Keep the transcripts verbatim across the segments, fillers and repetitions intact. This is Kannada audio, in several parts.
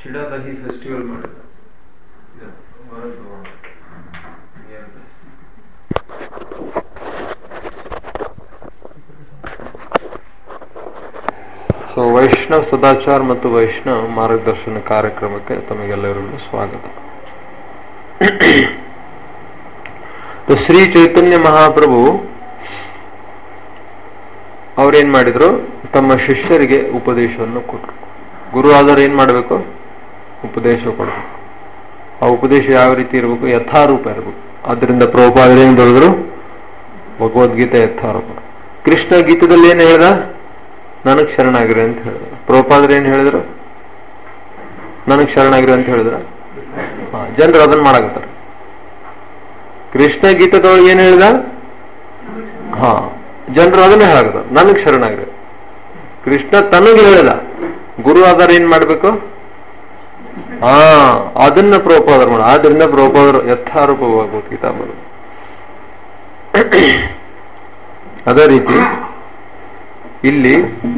ಚಿಡಾದಹಿ ಫೆಸ್ಟಿವಲ್ ಮಾಡಿದ್ರು. ಸೊ ವೈಷ್ಣವ್ ಸದಾಚಾರ ಮತ್ತು ವೈಷ್ಣವ್ ಮಾರ್ಗದರ್ಶನ ಕಾರ್ಯಕ್ರಮಕ್ಕೆ ತಮಗೆಲ್ಲರಿಗೂ ಸ್ವಾಗತ. ಶ್ರೀ ಚೈತನ್ಯ ಮಹಾಪ್ರಭು ಅವ್ರೇನ್ ಮಾಡಿದ್ರು, ತಮ್ಮ ಶಿಷ್ಯರಿಗೆ ಉಪದೇಶವನ್ನು ಕೊಟ್ಟರು. ಗುರು ಆದವ್ರು ಏನ್ ಮಾಡಬೇಕು? ಉಪದೇಶ ಕೊಡಬೇಕು. ಆ ಉಪದೇಶ ಯಾವ ರೀತಿ ಇರಬೇಕು? ಯಥಾರೂಪ ಇರಬೇಕು. ಆದ್ರಿಂದ ಪ್ರಭುಪಾದರು ಏನ್ ಬರೆದ್ರು? ಭಗವದ್ಗೀತೆ ಯಥಾರೂಪ. ಕೃಷ್ಣ ಗೀತದಲ್ಲಿ ಏನ್ ಹೇಳ್ದ? ನನಗ್ ಶರಣಾಗಿರಿ ಅಂತ ಹೇಳಿದ್ರು. ಪ್ರಭುಪಾದರು ಏನ್ ಹೇಳಿದ್ರು? ನನಗ್ ಶರಣಾಗಿರಿ ಅಂತ ಹೇಳಿದ್ರ. ಜನರು ಅದನ್ನ ಮಾಡಾಕತ್ತಾರ. ಕೃಷ್ಣ ಗೀತದೊಳಗೆ ಏನ್ ಹೇಳ್ದ? ಹಾ, ಜನರು ಅದನ್ನೇ ಹೇಳಾಕತ್ತಾರ, ನನಗ್ ಶರಣಾಗಿರಿ. ಕೃಷ್ಣ ತನಗೆ ಹೇಳ್ದ, ಗುರು ಆಧಾರ ಏನ್ ಮಾಡ್ಬೇಕು? ಹಾ, ಅದನ್ನ ಪ್ರಭುಪಾದರು ಮಾಡ. ಆದ್ರಿಂದ ಪ್ರಭುಪಾದರು ಯಥಾರೂಪ ಭಗವದ್ಗೀತಾ ಬರೋದು. ಅದೇ ರೀತಿ ಇಲ್ಲಿ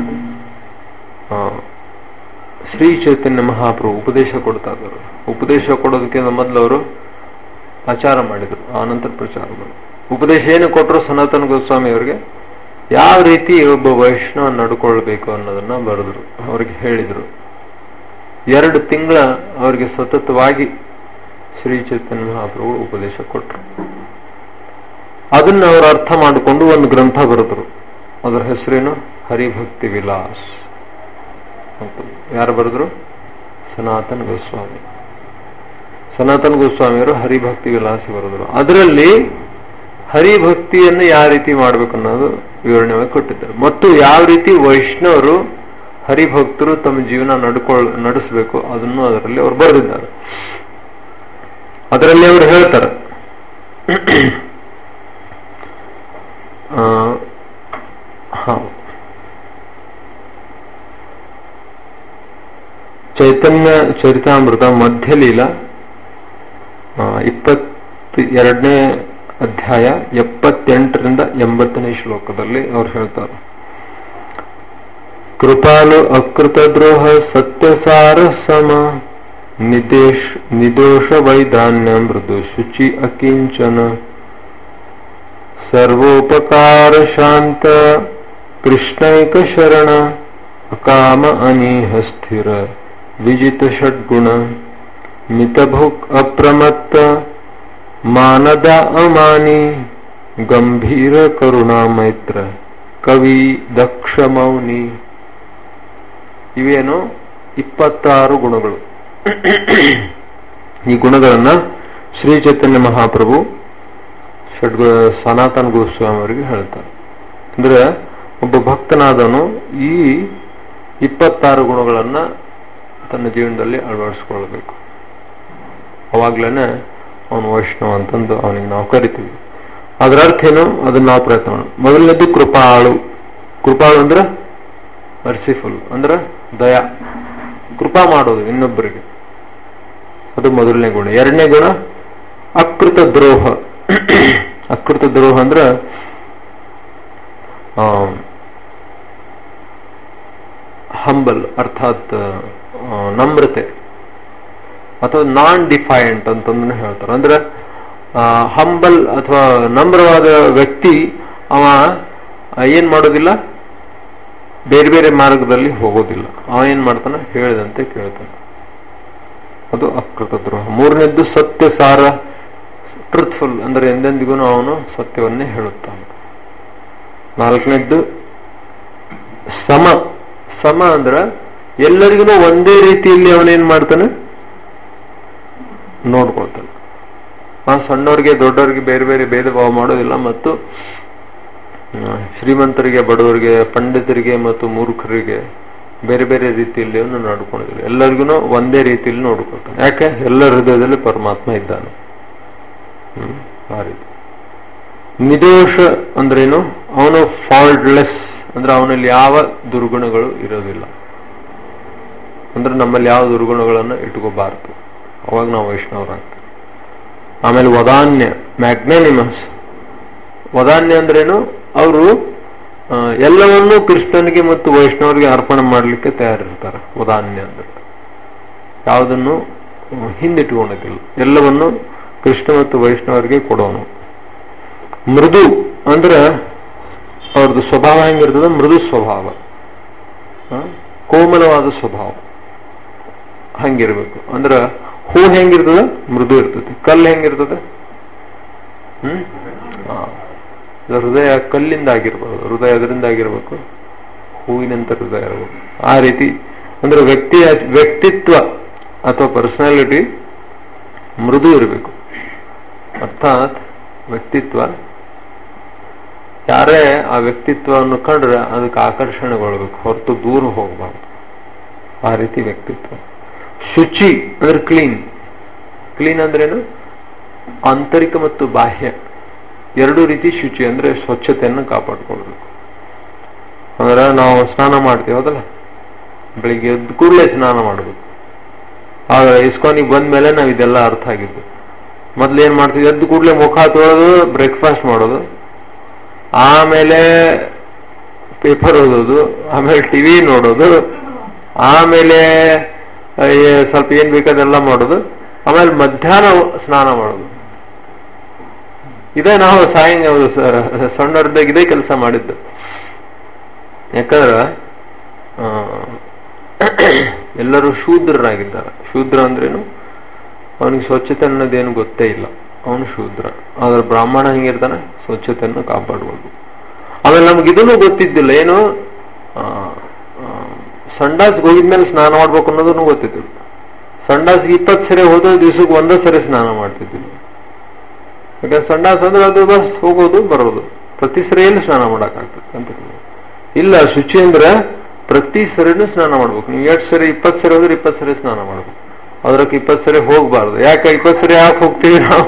ಶ್ರೀ ಚೈತನ್ಯ ಮಹಾಪ್ರಭು ಉಪದೇಶ ಕೊಡ್ತಾ ಇದ್ರು. ಉಪದೇಶ ಕೊಡೋದಕ್ಕಿಂತ ಮೊದಲು ಅವರು ಆಚಾರ ಮಾಡಿದ್ರು, ಆನಂತರ ಪ್ರಚಾರ ಮಾಡಿದ್ರು. ಉಪದೇಶ ಏನು ಕೊಟ್ಟರು? ಸನಾತನ ಗೋಸ್ವಾಮಿ ಅವರಿಗೆ ಯಾವ ರೀತಿ ಒಬ್ಬ ವೈಷ್ಣವ ನಡ್ಕೊಳ್ಬೇಕು ಅನ್ನೋದನ್ನ ಬರೆದ್ರು, ಅವ್ರಿಗೆ ಹೇಳಿದ್ರು. ಎರಡು ತಿಂಗಳ ಅವರಿಗೆ ಸತತವಾಗಿ ಶ್ರೀ ಚೈತನ್ಯ ಮಹಾಪ್ರಭು ಉಪದೇಶ ಕೊಟ್ಟರು. ಅದನ್ನ ಅವರು ಅರ್ಥ ಮಾಡಿಕೊಂಡು ಒಂದು ಗ್ರಂಥ ಬರೆದ್ರು. ಅದರ ಹೆಸರೇನು? ಹರಿಭಕ್ತಿ ವಿಲಾಸ್ ಅಂತ. ಯಾರು ಬರೆದ್ರು? ಸನಾತನ ಗೋಸ್ವಾಮಿ. ಸನಾತನ ಗೋಸ್ವಾಮಿಯವರು ಹರಿಭಕ್ತಿ ವಿಲಾಸ ಬರೆದ್ರು. ಅದರಲ್ಲಿ ಹರಿಭಕ್ತಿಯನ್ನು ಯಾವ ರೀತಿ ಮಾಡ್ಬೇಕು ಅನ್ನೋದು ವಿವರಣೆಯಾಗಿ ಕೊಟ್ಟಿದ್ದಾರೆ. ಮತ್ತು ಯಾವ ರೀತಿ ವೈಷ್ಣವರು ಹರಿಭಕ್ತರು ತಮ್ಮ ಜೀವನ ನಡ್ಕೊಳ್ ನಡೆಸಬೇಕು ಅದನ್ನು ಅದರಲ್ಲಿ ಅವರು ಬರೆದಿದ್ದಾರೆ. ಅದರಲ್ಲಿ ಅವರು ಹೇಳ್ತಾರೆ, ಹ ಚೈತನ್ಯ ಚರಿತಾಮೃತ ಮಧ್ಯಲೀಲಾ ಇಪ್ಪತ್ತ ಎರಡನೇ ಅಧ್ಯಾಯ ಎಪ್ಪತ್ತೆಂಟರಿಂದ ಎಂಬತ್ತನೇ ಶ್ಲೋಕದಲ್ಲಿ ಅವ್ರು ಹೇಳ್ತಾರೆ, ಕೃಪಾಲು ಅಕೃತ ದ್ರೋಹ ಸತ್ಯಸಾರ ಸಮ ನಿದೇಶ ನಿದೋಷ ವೈಧಾನ್ಯ ಮೃದು ಶುಚಿ ಅಕಿಂಚನ ಸರ್ವೋಪಕಾರ ಶಾಂತ ಕೃಷ್ಣೈಕ ಶರಣ ಅಕಾಮ ಅನೀಹ ಸ್ಥಿರ ವಿಜಿತ ಷಡ್ಗುಣ ಮಿತಭುಕ್ ಅಪ್ರಮತ್ತ ಮಾನದ ಅಮಾನಿ ಗಂಭೀರ ಕರುಣಾ ಮೈತ್ರ ಕವಿ ದಕ್ಷ ಮೌನಿ. ಇವೇನು ಇಪ್ಪತ್ತಾರು ಗುಣಗಳು. ಈ ಗುಣಗಳನ್ನ ಶ್ರೀ ಚೈತನ್ಯ ಮಹಾಪ್ರಭು ಷಡ್ಗ ಸನಾತನ ಗೋಸ್ವಾಮಿ ಅವರಿಗೆ ಹೇಳ್ತಾರೆ. ಅಂದ್ರೆ ಒಬ್ಬ ಭಕ್ತನಾದವನು ಈ ಇಪ್ಪತ್ತಾರು ಗುಣಗಳನ್ನ ತನ್ನ ಜೀವನದಲ್ಲಿ ಅಳವಡಿಸ್ಕೊಳ್ಬೇಕು. ಅವಾಗ್ಲೇನೆ ಅವನು ವೈಷ್ಣವ ಅಂತಂದು ಅವನಿಗೆ ನಾವು ಕರಿತೀವಿ. ಅದರ ಅರ್ಥ ಏನು? ಅದನ್ನ ನಾವು ಪ್ರಯತ್ನ ಮಾಡೋಣ. ಮೊದಲನೇದು ಕೃಪಾಳು. ಕೃಪಾಳು ಅಂದ್ರೆ ಮರ್ಸಿಫುಲ್, ಅಂದ್ರೆ ದಯಾ, ಕೃಪಾ ಮಾಡೋದು ಇನ್ನೊಬ್ಬರಿಗೆ, ಅದು ಮೊದಲನೇ ಗುಣ. ಎರಡನೇ ಗುಣ ಅಕೃತ ದ್ರೋಹ. ಅಕೃತ ದ್ರೋಹ ಅಂದ್ರೆ ಹಂಬಲ್, ಅರ್ಥಾತ್ ನಮ್ರತೆ ಅಥವಾ ನಾನ್ ಡಿಫೈಂಟ್ ಅಂತಂದು ಹೇಳ್ತಾರೆ. ಅಂದ್ರೆ ಹಂಬಲ್ ಅಥವಾ ನಮ್ರವಾದ ವ್ಯಕ್ತಿ ಅವ ಏನ್ ಮಾಡೋದಿಲ್ಲ, ಬೇರೆ ಬೇರೆ ಮಾರ್ಗದಲ್ಲಿ ಹೋಗೋದಿಲ್ಲ. ಅವ ಏನ್ ಮಾಡ್ತಾನೆ? ಹೇಳಿದಂತೆ ಕೇಳ್ತಾನೆ. ಅದು ಅಕೃತ ದ್ರೋಹ. ಮೂರನೇದ್ದು ಸತ್ಯ ಸಾರ, ಟ್ರೂತ್ಫುಲ್, ಅಂದ್ರೆ ಎಂದೆಂದಿಗೂ ಅವನು ಸತ್ಯವನ್ನೇ ಹೇಳುತ್ತಾನೆ. ನಾಲ್ಕನೇದ್ದು ಸಮ. ಸಮ ಅಂದ್ರೆ ಎಲ್ಲರಿಗೂ ಒಂದೇ ರೀತಿಯಲ್ಲಿ ಅವನೇನ್ ಮಾಡ್ತಾನೆ? ನೋಡ್ಕೊಳ್ತಾನೆ. ಆ ಸಣ್ಣವ್ರಿಗೆ ದೊಡ್ಡವ್ರಿಗೆ ಬೇರೆ ಬೇರೆ ಭೇದ ಭಾವ ಮಾಡೋದಿಲ್ಲ. ಮತ್ತು ಶ್ರೀಮಂತರಿಗೆ ಬಡವರಿಗೆ, ಪಂಡಿತರಿಗೆ ಮತ್ತು ಮೂರ್ಖರಿಗೆ ಬೇರೆ ಬೇರೆ ರೀತಿಯಲ್ಲಿ ಅವನು ನೋಡ್ಕೊಳ್ಳೋದಿಲ್ಲ. ಎಲ್ಲರಿಗೂ ಒಂದೇ ರೀತಿಯಲ್ಲಿ ನೋಡ್ಕೊಳ್ತಾನೆ. ಯಾಕೆ? ಎಲ್ಲರ ಹೃದಯದಲ್ಲಿ ಪರಮಾತ್ಮ ಇದ್ದಾನೆ. ಹ್ಮ್ ಆ ರೀತಿ. ನಿದೋಷ ಅಂದ್ರೇನು? ಅವನು ಫಾಲ್ಟ್ಲೆಸ್, ಅಂದ್ರೆ ಅವನಲ್ಲಿ ಯಾವ ದುರ್ಗುಣಗಳು ಇರೋದಿಲ್ಲ. ಅಂದ್ರೆ ನಮ್ಮಲ್ಲಿ ಯಾವ ದುರ್ಗುಣಗಳನ್ನು ಇಟ್ಕೋಬಾರ್ದು, ಅವಾಗ ನಾವು ವೈಷ್ಣವರಾಗ್ತೀವಿ. ಆಮೇಲೆ ವದಾನ್ಯ, ಮ್ಯಾಗ್ನಾನಿಮಸ್. ವದಾನ್ಯ ಅಂದ್ರೇನು? ಅವರು ಎಲ್ಲವನ್ನೂ ಕೃಷ್ಣನಿಗೆ ಮತ್ತು ವೈಷ್ಣವರಿಗೆ ಅರ್ಪಣೆ ಮಾಡಲಿಕ್ಕೆ ತಯಾರಿರ್ತಾರೆ. ವದಾನ್ಯ ಅಂದ್ರೆ ಯಾವುದನ್ನು ಹಿಂದಿಟ್ಟುಕೊಳ್ಳೋದಿಲ್ಲ, ಎಲ್ಲವನ್ನು ಕೃಷ್ಣ ಮತ್ತು ವೈಷ್ಣವರಿಗೆ ಕೊಡೋನು. ಮೃದು ಅಂದ್ರೆ ಅವ್ರದ್ದು ಸ್ವಭಾವ ಹೆಂಗಿರ್ತದೆ? ಮೃದು ಸ್ವಭಾವ, ಕೋಮಲವಾದ ಸ್ವಭಾವ ಹಂಗಿರ್ಬೇಕು. ಅಂದ್ರೆ ಹೂ ಹೆಂಗಿರ್ತದೆ? ಮೃದು ಇರ್ತದೆ. ಕಲ್ಲು ಹೆಂಗಿರ್ತದೆ? ಹ್ಮ್ ಹೃದಯ ಕಲ್ಲಿಂದ ಆಗಿರ್ಬೋದು, ಹೃದಯ ಅದರಿಂದ ಆಗಿರ್ಬೇಕು, ಹೂವಿನಂತ ಹೃದಯ ಇರಬೇಕು. ಆ ರೀತಿ ಅಂದ್ರೆ ವ್ಯಕ್ತಿಯ ವ್ಯಕ್ತಿತ್ವ ಅಥವಾ ಪರ್ಸನಾಲಿಟಿ ಮೃದು ಇರಬೇಕು. ಅರ್ಥಾತ್ ವ್ಯಕ್ತಿತ್ವ, ಯಾರೇ ಆ ವ್ಯಕ್ತಿತ್ವವನ್ನು ಕಂಡ್ರೆ ಅದಕ್ಕೆ ಆಕರ್ಷಣೆಗೊಳ್ಬೇಕು, ಹೊರತು ದೂರ ಹೋಗಬಾರ್ದು. ಆ ರೀತಿ ವ್ಯಕ್ತಿತ್ವ. ಶುಚಿ ಅಂದ್ರೆ ಕ್ಲೀನ್. ಕ್ಲೀನ್ ಅಂದ್ರೇನು? ಆಂತರಿಕ ಮತ್ತು ಬಾಹ್ಯ ಎರಡು ರೀತಿ ಶುಚಿ ಅಂದ್ರೆ ಸ್ವಚ್ಛತೆಯನ್ನು ಕಾಪಾಡ್ಕೊಳ್ಬೇಕು. ಅಂದ್ರೆ ನಾವು ಸ್ನಾನ ಮಾಡ್ತೀವಿ, ಹೌದಲ್ಲ, ಬೆಳಿಗ್ಗೆ ಎದ್ದು ಕೂಡಲೇ ಸ್ನಾನ ಮಾಡ್ಬೇಕು. ಆಗ ಇಸ್ಕಾನಿಗೆ ಬಂದ ಮೇಲೆ ನಾವು ಇದೆಲ್ಲ ಅರ್ಥ ಆಗಿದ್ದು. ಮೊದ್ಲು ಏನ್ ಮಾಡ್ತೀವಿ? ಎದ್ದು ಕೂಡಲೇ ಮುಖ ತೊಳೆದು ಬ್ರೇಕ್ಫಾಸ್ಟ್ ಮಾಡೋದು, ಆಮೇಲೆ ಪೇಪರ್ ಓದೋದು, ಆಮೇಲೆ ಟಿವಿ ನೋಡೋದು, ಆಮೇಲೆ ಸ್ವಲ್ಪ ಏನ್ ಬೇಕಾದೆಲ್ಲ ಮಾಡೋದು, ಆಮೇಲೆ ಮಧ್ಯಾಹ್ನ ಸ್ನಾನ ಮಾಡೋದು. ಇದೇ ನಾವು ಸಾಯಂಗ ಸಣ್ಣವ್ರದಾಗ ಇದೇ ಕೆಲಸ ಮಾಡಿದ್ದು. ಯಾಕಂದ್ರೆ ಎಲ್ಲರೂ ಶೂದ್ರರಾಗಿದ್ದಾರೆ. ಶೂದ್ರ ಅಂದ್ರೇನು? ಅವನಿಗೆ ಸ್ವಚ್ಛತೆ ಅನ್ನೋದೇನು ಗೊತ್ತೇ ಇಲ್ಲ, ಅವನು ಶೂದ್ರ. ಆದ್ರೆ ಬ್ರಾಹ್ಮಣ ಹೆಂಗಿರ್ತಾನೆ? ಸ್ವಚ್ಛತೆಯನ್ನು ಕಾಪಾಡ್ಬೋದು. ಆಮೇಲೆ ನಮ್ಗೆ ಇದನ್ನು ಗೊತ್ತಿದ್ದಿಲ್ಲ, ಏನು ಸಂಡಾಸ್ಗೆ ಹೋಗಿದ್ಮೇಲೆ ಸ್ನಾನ ಮಾಡ್ಬೇಕು ಅನ್ನೋದನ್ನು ಗೊತ್ತಿದ್ದಿಲ್ಲ. ಸಂಡಾಸ್ಗೆ ಇಪ್ಪತ್ತು ಸರಿ ಹೋದ ದಿವ್ಸಕ್ಕೆ ಒಂದೇ ಸರಿ ಸ್ನಾನ ಮಾಡ್ತಿದ್ದಿಲ್ಲ. ಯಾಕಂದ್ರೆ ಸಂಡಾಸ್ ಅಂದ್ರೆ ಅದು ಬಸ್ ಹೋಗೋದು ಬರೋದು, ಪ್ರತಿ ಸರಿಯಲ್ಲಿ ಸ್ನಾನ ಮಾಡಕ್ಕಾಗ್ತದೆ ಅಂತ ಇಲ್ಲ. ಶುಚಿ ಅಂದ್ರೆ ಪ್ರತಿ ಸರಿನೂ ಸ್ನಾನ ಮಾಡ್ಬೇಕು. ನೀವು ಎಷ್ಟು ಸರಿ ಇಪ್ಪತ್ತು ಸರಿ ಹೋದ್ರೆ ಇಪ್ಪತ್ತು ಸರಿ ಸ್ನಾನ ಮಾಡ್ಬೇಕು. ಅದ್ರಕ್ಕೆ ಇಪ್ಪತ್ತು ಸರಿ ಹೋಗ್ಬಾರ್ದು. ಯಾಕೆ ಇಪ್ಪತ್ತು ಸರಿ ಯಾಕೆ ಹೋಗ್ತೀವಿ ನಾವು?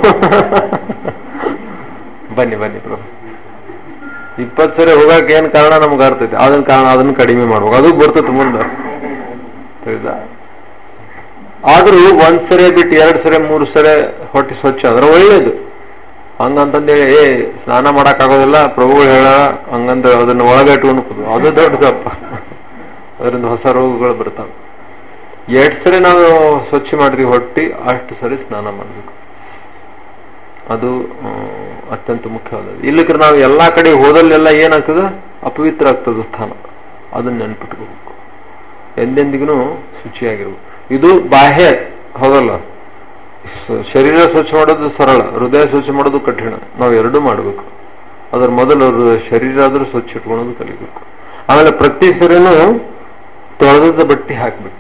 ಬನ್ನಿ ಬನ್ನಿ ಪ್ರಭು, ಇಪ್ಪತ್ತು ಸರಿ ಹೋಗಕ್ಕೆ ಏನ್ ಕಾರಣ ನಮ್ಗೆ ಅರ್ಥೈತೆ, ಅದನ್ನ ಕಾರಣ ಅದನ್ನ ಕಡಿಮೆ ಮಾಡ್ಬೇಕು, ಅದು ಬರ್ತದೆ ಮುಂದೆ, ತಿಳಿದ? ಆದ್ರೂ ಒಂದ್ ಸರಿ ಬಿಟ್ಟು ಎರಡ್ ಸರಿ ಮೂರು ಸರಿ ಹೊಟ್ಟೆ ಸ್ವಚ್ಛ ಆದ್ರೆ ಒಳ್ಳೇದು. ಹಂಗಂತಂದೇಳಿ ಏ ಸ್ನಾನ ಮಾಡಕ್ ಆಗೋದಿಲ್ಲ ಪ್ರಭುಗಳು ಹೇಳ ಹಂಗಂತ ಅದನ್ನ ಒಳಗೆ ಇಟ್ಕೊಂಡು ಅದು ದೊಡ್ಡದಪ್ಪ, ಅದರಿಂದ ಹೊಸ ರೋಗಗಳು ಬರ್ತಾವೆ. ಎಷ್ಟು ಸರಿ ನಾವು ಸ್ವಚ್ಛ ಮಾಡಿದ್ವಿ ಹೊಟ್ಟಿ, ಅಷ್ಟು ಸರಿ ಸ್ನಾನ ಮಾಡ್ಬೇಕು. ಅದು ಅತ್ಯಂತ ಮುಖ್ಯವಾದದ್ದು. ಇಲ್ಲಕ್ಕೆ ನಾವು ಎಲ್ಲಾ ಕಡೆ ಹೋದಲ್ಲೆಲ್ಲ ಏನಾಗ್ತದ? ಅಪವಿತ್ರ ಆಗ್ತದ ಸ್ಥಾನ. ಅದನ್ನ ನೆನ್ಪಿಟ್ಕೋಬೇಕು. ಎಂದೆಂದಿಗೂ ಶುಚಿಯಾಗಿರ್ಬೇಕು. ಇದು ಬಾಹ್ಯ, ಹೌದಲ್ಲ? ಶರೀರ ಸ್ವಚ್ಛ ಮಾಡೋದು ಸರಳ, ಹೃದಯ ಸ್ವಚ್ಛ ಮಾಡೋದು ಕಠಿಣ. ನಾವು ಎರಡೂ ಮಾಡ್ಬೇಕು. ಅದ್ರ ಮೊದಲು ಶರೀರ ಆದ್ರೂ ಸ್ವಚ್ಛ ಇಟ್ಕೊಳ್ಳೋದು ಕಲಿಬೇಕು. ಆಮೇಲೆ ಪ್ರತಿ ಸರಿನೂ ತೊಳೆದ ಬಟ್ಟೆ ಹಾಕ್ಬೇಕು.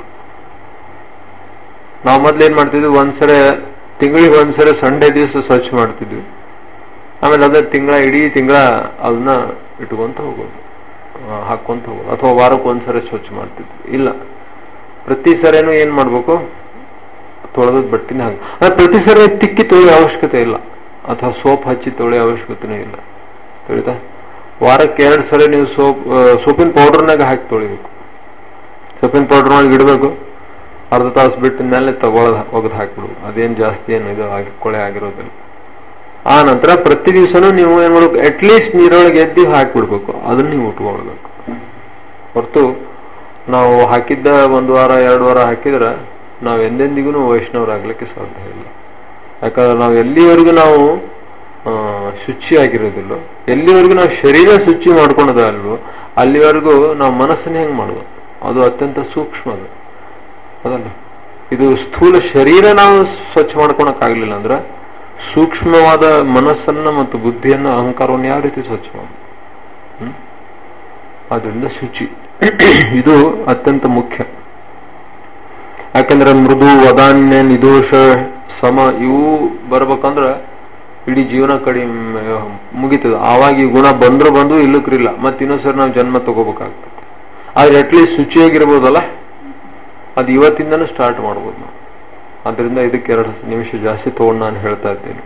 ನಾವು ಮೊದ್ಲು ಏನ್ ಮಾಡ್ತಿದ್ವಿ? ಒಂದ್ಸರಿ ತಿಂಗಳಿಗೆ ಒಂದ್ಸರಿ ಸಂಡೇ ದಿವಸ ಸ್ವಚ್ಛ ಮಾಡ್ತಿದ್ವಿ. ಆಮೇಲೆ ಅದೇ ತಿಂಗಳ ಇಡೀ ತಿಂಗಳ ಅದನ್ನ ಇಟ್ಕೊಂತ ಹೋಗೋದು, ಹಾಕೊಂತ ಹೋಗೋದು. ಅಥವಾ ವಾರಕ್ಕೆ ಒಂದ್ಸರಿ ಸ್ವಚ್ಛ ಮಾಡ್ತಿದ್ವಿ. ಇಲ್ಲ, ಪ್ರತಿ ಸರಿನೂ ಏನ್ ಮಾಡ್ಬೇಕು? ತೊಳೆದ ಬಟ್ಟಿನ ಹಾಕಿ. ಅಂದ್ರೆ ಪ್ರತಿ ಸರಿ ತಿಕ್ಕಿ ತೊಳೆಯೋ ಅವಶ್ಯಕತೆ ಇಲ್ಲ, ಅಥವಾ ಸೋಪ್ ಹಚ್ಚಿ ತೊಳೆಯೋ ಅವಶ್ಯಕತೆನೂ ಇಲ್ಲ, ತಿಳಿತಾ? ವಾರಕ್ಕೆ ಎರಡು ಸರಿ ನೀವು ಸೋಪ್ ಸೋಪಿನ ಪೌಡರ್ನಾಗ ಹಾಕಿ ತೊಳಿಬೇಕು. ಸೋಪಿನ ಪೌಡರ್ ಒಳಗೆ ಇಡಬೇಕು, ಅರ್ಧ ತಾಸು ಬಿಟ್ಟ ಮೇಲೆ ತಗೊಳದ್ ಒಗದ್ ಹಾಕ್ಬಿಡು. ಅದೇನ್ ಜಾಸ್ತಿ ಏನು ಇದು ಆಗಿ ಕೊಳೆ ಆಗಿರೋದಿಲ್ಲ. ಆ ನಂತರ ಪ್ರತಿ ದಿವಸನೂ ನೀವು ಏನ್ ಮಾಡ್ಬೇಕು? ಅಟ್ಲೀಸ್ಟ್ ನೀರೊಳಗೆ ಎದ್ದು ಹಾಕಿಬಿಡ್ಬೇಕು. ಅದನ್ನ ನೀವು ಉಟ್ಕೊಳ್ಬೇಕು. ಹೊರತು ನಾವು ಹಾಕಿದ್ದ ಒಂದು ವಾರ ಎರಡು ವಾರ ಹಾಕಿದ್ರೆ ನಾವು ಎಂದೆಂದಿಗೂ ವೈಷ್ಣವರಾಗ್ಲಿಕ್ಕೆ ಸಾಧ್ಯ ಇಲ್ಲ. ಯಾಕಂದ್ರೆ ನಾವು ಎಲ್ಲಿವರೆಗೂ ನಾವು ಶುಚಿಯಾಗಿರೋದಿಲ್ಲ, ಎಲ್ಲಿವರೆಗೂ ನಾವು ಶರೀರ ಶುಚಿ ಮಾಡ್ಕೊಳೋದ ಅಲ್ವೋ ಅಲ್ಲಿವರೆಗೂ ನಾವು ಮನಸ್ಸನ್ನ ಹೆಂಗ್ ಮಾಡೋದು? ಅದು ಅತ್ಯಂತ ಸೂಕ್ಷ್ಮ. ಅದು ಅದಲ್ಲ, ಇದು ಸ್ಥೂಲ ಶರೀರ ನಾವು ಸ್ವಚ್ಛ ಮಾಡ್ಕೊಳಕ್ ಆಗ್ಲಿಲ್ಲ ಅಂದ್ರೆ ಸೂಕ್ಷ್ಮವಾದ ಮನಸ್ಸನ್ನ ಮತ್ತು ಬುದ್ಧಿಯನ್ನ, ಅಹಂಕಾರವನ್ನು ಯಾವ ರೀತಿ ಸ್ವಚ್ಛ ಮಾಡ? ಹ್ಮ್ ಆದ್ರಿಂದ ಶುಚಿ ಇದು ಅತ್ಯಂತ ಮುಖ್ಯ. ಯಾಕಂದ್ರೆ ಮೃದು, ವದಾನ್ಯ, ನಿದೋಷ, ಸಮ ಇವು ಬರ್ಬೇಕಂದ್ರ ಇಡೀ ಜೀವನ ಕಡಿಮೆ ಮುಗಿತದ. ಆವಾಗ ಈ ಗುಣ ಬಂದ್ರು ಬಂದು ಇಲ್ಲಕ್ರಿಲ್ಲ, ಮತ್ತೆ ಇನ್ನೊಂದ್ಸರಿ ನಾವು ಜನ್ಮ ತಗೋಬೇಕಾಗ್ತದೆ. ಆದ್ರೆ ಅಟ್ಲೀಸ್ಟ್ ಶುಚಿಯಾಗಿರ್ಬೋದಲ್ಲ, ಅದು ಇವತ್ತಿಂದನೂ ಸ್ಟಾರ್ಟ್ ಮಾಡ್ಬೋದು ನಾವು. ಅದರಿಂದ ಇದಕ್ಕೆ ಎರಡು ನಿಮಿಷ ಜಾಸ್ತಿ ತಗೊಂಡು ನಾನು ಹೇಳ್ತಾ ಇದ್ದೇನೆ.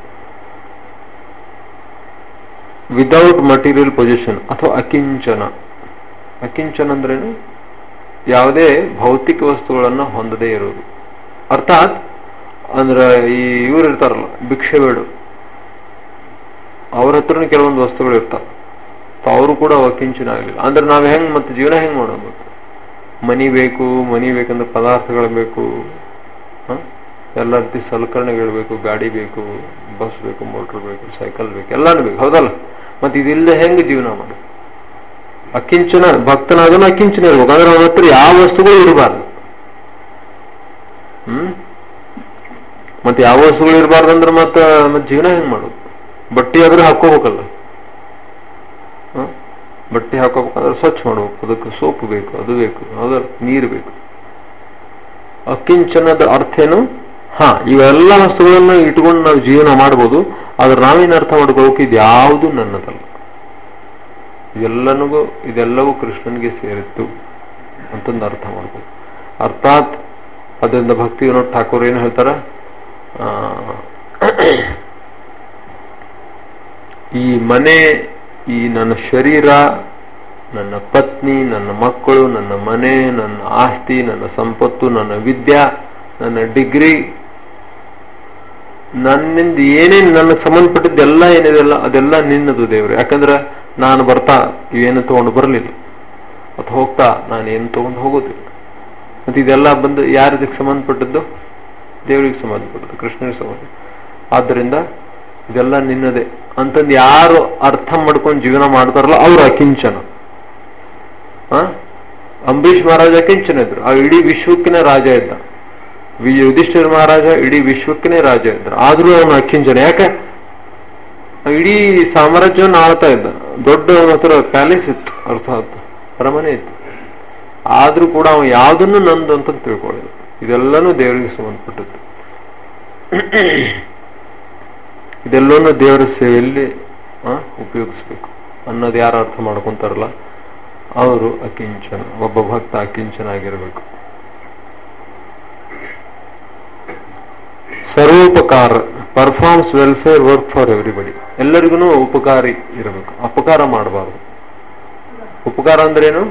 ವಿದೌಟ್ ಮಟೀರಿಯಲ್ ಪೊಸಿಷನ್ ಅಥವಾ ಅಕಿಂಚನ. ಅಕಿಂಚನ ಅಂದ್ರೇನು? ಯಾವುದೇ ಭೌತಿಕ ವಸ್ತುಗಳನ್ನ ಹೊಂದದೇ ಇರೋದು. ಅರ್ಥಾತ್ ಅಂದ್ರೆ ಈ ಇವ್ರು ಇರ್ತಾರಲ್ಲ ಭಿಕ್ಷೆ ಬೇಡು, ಅವ್ರ ಹತ್ರನೂ ಕೆಲವೊಂದು ವಸ್ತುಗಳು ಇರ್ತಾವ, ಅವರು ಕೂಡ ಅಕಿಂಚನ ಆಗ್ಲಿಲ್ಲ ಅಂದ್ರೆ ನಾವ್ ಹೆಂಗ್ ಮತ್ತೆ ಜೀವನ ಹೆಂಗ್ ಮಾಡೋದು? ಮನಿ ಬೇಕು, ಮನಿ ಬೇಕಂದ್ರೆ ಪದಾರ್ಥಗಳು ಬೇಕು, ಎಲ್ಲ ರೀತಿ ಸಲಕರಣೆಗಳು ಬೇಕು, ಗಾಡಿ ಬೇಕು, ಬಸ್ ಬೇಕು, ಮೋಟ್ರ್ ಬೇಕು, ಸೈಕಲ್ ಬೇಕು, ಎಲ್ಲಾನು ಬೇಕು, ಹೌದಲ್ಲ? ಮತ್ತೆ ಇದಿಲ್ಲದೆ ಹೆಂಗೆ ಜೀವನ ಮಾಡಿ? ಅಕಿಂಚನ ಭಕ್ತನಾದನು ಅಕಿಂಚನ ಇರ್ಬೇಕು. ಅಂದ್ರೆ ಅವನ ಹತ್ರ ಯಾವ ವಸ್ತುಗಳು ಇರಬಾರ್ದು. ಹ್ಮ್ ಮತ್ತೆ ಯಾವ ವಸ್ತುಗಳು ಇರಬಾರ್ದು ಅಂದ್ರೆ ಮತ್ತ ಮತ್ ಜೀವನ ಹೆಂಗ್ ಮಾಡೋದು? ಬಟ್ಟೆ ಆದ್ರೆ ಹಾಕೋಬೇಕಲ್ಲ. ಬಟ್ಟೆ ಹಾಕೋಬೇಕಂದ್ರೆ ಸ್ವಚ್ಛ ಮಾಡ್ಬೇಕು, ಅದಕ್ಕೆ ಸೋಪ್ ಬೇಕು, ಅದು ಬೇಕು, ಹೌದಲ್ಲ? ನೀರು ಬೇಕು. ಅಕಿಂಚನದ ಅರ್ಥ ಏನು? ಹಾ, ಇವೆಲ್ಲ ವಸ್ತುಗಳನ್ನು ಇಟ್ಕೊಂಡು ನಾವು ಜೀವನ ಮಾಡ್ಬೋದು. ಆದ್ರೆ ನಾವೇನು ಅರ್ಥ ಮಾಡ್ಕೋಬೇಕು? ಇದು ಯಾವುದು ನನ್ನದಲ್ಲ, ಇದೆಲ್ಲನಿಗೂ ಇದೆಲ್ಲವೂ ಕೃಷ್ಣನಿಗೆ ಸೇರಿತ್ತು ಅಂತಂದು ಅರ್ಥ ಮಾಡ್ಬೋದು. ಅರ್ಥಾತ್ ಅದರಿಂದ ಭಕ್ತಿ ವಿನೋದ್ ಠಾಕೂರ್ ಏನು ಹೇಳ್ತಾರ, ಆ ಈ ಮನೆ, ಈ ನನ್ನ ಶರೀರ, ನನ್ನ ಪತ್ನಿ, ನನ್ನ ಮಕ್ಕಳು, ನನ್ನ ಮನೆ, ನನ್ನ ಆಸ್ತಿ, ನನ್ನ ಸಂಪತ್ತು, ನನ್ನ ವಿದ್ಯಾ, ನನ್ನ ಡಿಗ್ರಿ, ನನ್ನಿಂದ ಏನೇನು ನನಗೆ ಸಂಬಂಧಪಟ್ಟಿದ್ದೆಲ್ಲ ಏನಿದೆಲ್ಲ ಅದೆಲ್ಲ ನಿನ್ನದು ದೇವ್ರೆ. ಯಾಕಂದ್ರೆ ನಾನು ಬರ್ತಾ ಇವೇನು ತಗೊಂಡು ಬರಲಿಲ್ಲ, ಅಥವಾ ಹೋಗ್ತಾ ನಾನು ಏನು ತಗೊಂಡು ಹೋಗೋದಿಲ್ಲ. ಮತ್ತೆ ಇದೆಲ್ಲ ಬಂದು ಯಾರಿದಕ್ಕೆ ಸಂಬಂಧಪಟ್ಟದ್ದು? ದೇವರಿಗೆ ಸಂಬಂಧಪಟ್ಟದ್ದು, ಕೃಷ್ಣನಿಗೆ ಸಂಬಂಧ. ಆದ್ದರಿಂದ ಇದೆಲ್ಲ ನಿನ್ನದೇ ಅಂತಂದು ಯಾರು ಅರ್ಥ ಮಾಡ್ಕೊಂಡು ಜೀವನ ಮಾಡ್ತಾರಲ್ಲ ಅವ್ರು ಅಕಿಂಚನ. ಹ ಅಂಬರೀಷ್ ಮಹಾರಾಜ ಅಕಿಂಚನ ಇದ್ರು, ಆ ಇಡೀ ವಿಶ್ವಕ್ಕಿನೇ ರಾಜ ಇದ್ದ. ಯುಧಿಷ್ಠಿರ ಮಹಾರಾಜ ಇಡೀ ವಿಶ್ವಕ್ಕಿನೇ ರಾಜ ಇದ್ರು, ಆದ್ರೂ ಅವನು ಅಕಿಂಚನ. ಯಾಕೆ? ಇಡೀ ಸಾಮ್ರಾಜ್ಯವನ್ನು ಆಳ್ತಾ ಇದ್ದ, ದೊಡ್ಡ ಅವನ ಹತ್ರ ಪ್ಯಾಲೇಸ್ ಇತ್ತು, ಅರ್ಥಾತ್ ಅರಮನೆ ಇತ್ತು. ಆದ್ರೂ ಕೂಡ ಅವನು ಯಾವುದನ್ನು ನಂದು ಅಂತ ತಿಳ್ಕೊಳ್ಳಿಲ್ಲ. ಇದೆಲ್ಲನೂ ದೇವರಿಗೆ ಸಂಬಂಧಪಟ್ಟದ್ದು. ಇದೆಲ್ಲನೂ ದೇವರ ಸೇವೆಯಲ್ಲಿ ಉಪಯೋಗಿಸ್ಬೇಕು ಅನ್ನೋದು ಯಾರು ಅರ್ಥ ಮಾಡ್ಕೊಂತಾರಲ್ಲ ಅವರು ಅಕಿಂಚನ. ಒಬ್ಬ ಭಕ್ತ ಅಕಿಂಚನ ಆಗಿರ್ಬೇಕು. ಸರ್ವೋಪಕಾರ, performs welfare work for everybody. ಎಲ್ಲರಿಗೂ ಉಪಕಾರಿ ಇರಬೇಕು, ಅಪಕಾರ ಮಾಡಬಾರ್ದು. ಉಪಕಾರ ಅಂದ್ರೇನು?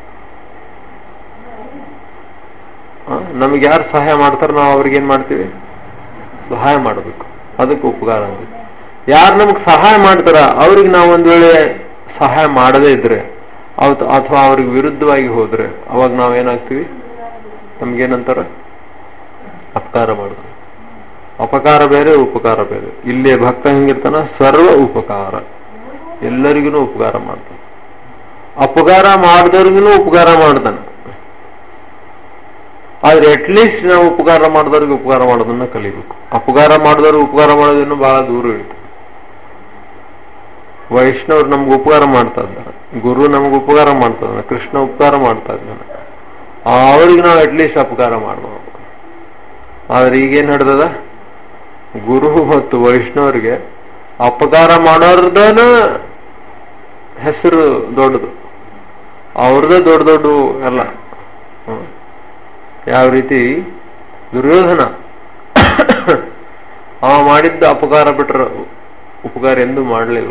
ನಮಗೆ ಯಾರು ಸಹಾಯ ಮಾಡ್ತಾರ ನಾವು ಅವ್ರಿಗೇನ್ ಮಾಡ್ತೀವಿ? ಸಹಾಯ ಮಾಡಬೇಕು, ಅದಕ್ಕೆ ಉಪಕಾರ ಅಂದ್ರೆ. ಯಾರು ನಮಗ್ ಸಹಾಯ ಮಾಡ್ತಾರ ಅವ್ರಿಗೆ ನಾವು ಒಂದ್ ವೇಳೆ ಸಹಾಯ ಮಾಡದೇ ಇದ್ರೆ ಅವತ್ತು ಅಥವಾ ಅವ್ರಿಗೆ ವಿರುದ್ಧವಾಗಿ ಹೋದ್ರೆ ಅವಾಗ ನಾವೇನಾಗ್ತೀವಿ? ನಮ್ಗೇನಂತಾರ? ಅಪಕಾರ ಮಾಡ್ತೀವಿ. ಅಪಕಾರ ಬೇರೆ, ಉಪಕಾರ ಬೇರೆ. ಇಲ್ಲೇ ಭಕ್ತ ಹೆಂಗಿರ್ತಾನ? ಸರ್ವ ಉಪಕಾರ, ಎಲ್ಲರಿಗೂ ಉಪಕಾರ ಮಾಡ್ತಾನೆ. ಅಪಕಾರ ಮಾಡಿದವ್ರಿಗೂ ಉಪಕಾರ ಮಾಡ್ತಾನೆ. ಆದ್ರೆ ಅಟ್ಲೀಸ್ಟ್ ನಾವು ಉಪಕಾರ ಮಾಡಿದವ್ರಿಗೆ ಉಪಕಾರ ಮಾಡೋದನ್ನ ಕಲಿಬೇಕು. ಅಪಕಾರ ಮಾಡಿದವ್ರಿಗೆ ಉಪಕಾರ ಮಾಡೋದನ್ನು ಬಹಳ ದೂರ ಇರುತ್ತೆ. ವೈಷ್ಣವ್ರು ನಮ್ಗೆ ಉಪಕಾರ ಮಾಡ್ತಾ ಇದ್ದಾರೆ, ಗುರು ನಮ್ಗೆ ಉಪಕಾರ ಮಾಡ್ತಾ ಇದ್ದಾನೆ, ಕೃಷ್ಣ ಉಪಕಾರ ಮಾಡ್ತಾ ಇದ್ದಾನೆ, ಅವ್ರಿಗೆ ನಾವು ಅಟ್ಲೀಸ್ಟ್ ಅಪಕಾರ ಮಾಡ್ಬೋದು. ಆದ್ರೆ ಈಗೇನ್ ನಡೆದದ? ಗುರು ಮತ್ತು ವೈಷ್ಣವರಿಗೆ ಅಪಕಾರ ಮಾಡೋರ್ದನ ಹೆಸರು ದೊಡ್ಡದು, ಅವ್ರದ್ದೇ ದೊಡ್ಡ ದೊಡ್ಡ ಎಲ್ಲ. ಯಾವ ರೀತಿ ದುರ್ಯೋಧನ ಅವ ಮಾಡಿದ್ದ ಅಪಕಾರ ಬಿಟ್ರ ಉಪಕಾರ ಎಂದೂ ಮಾಡಲಿಲ್ಲ.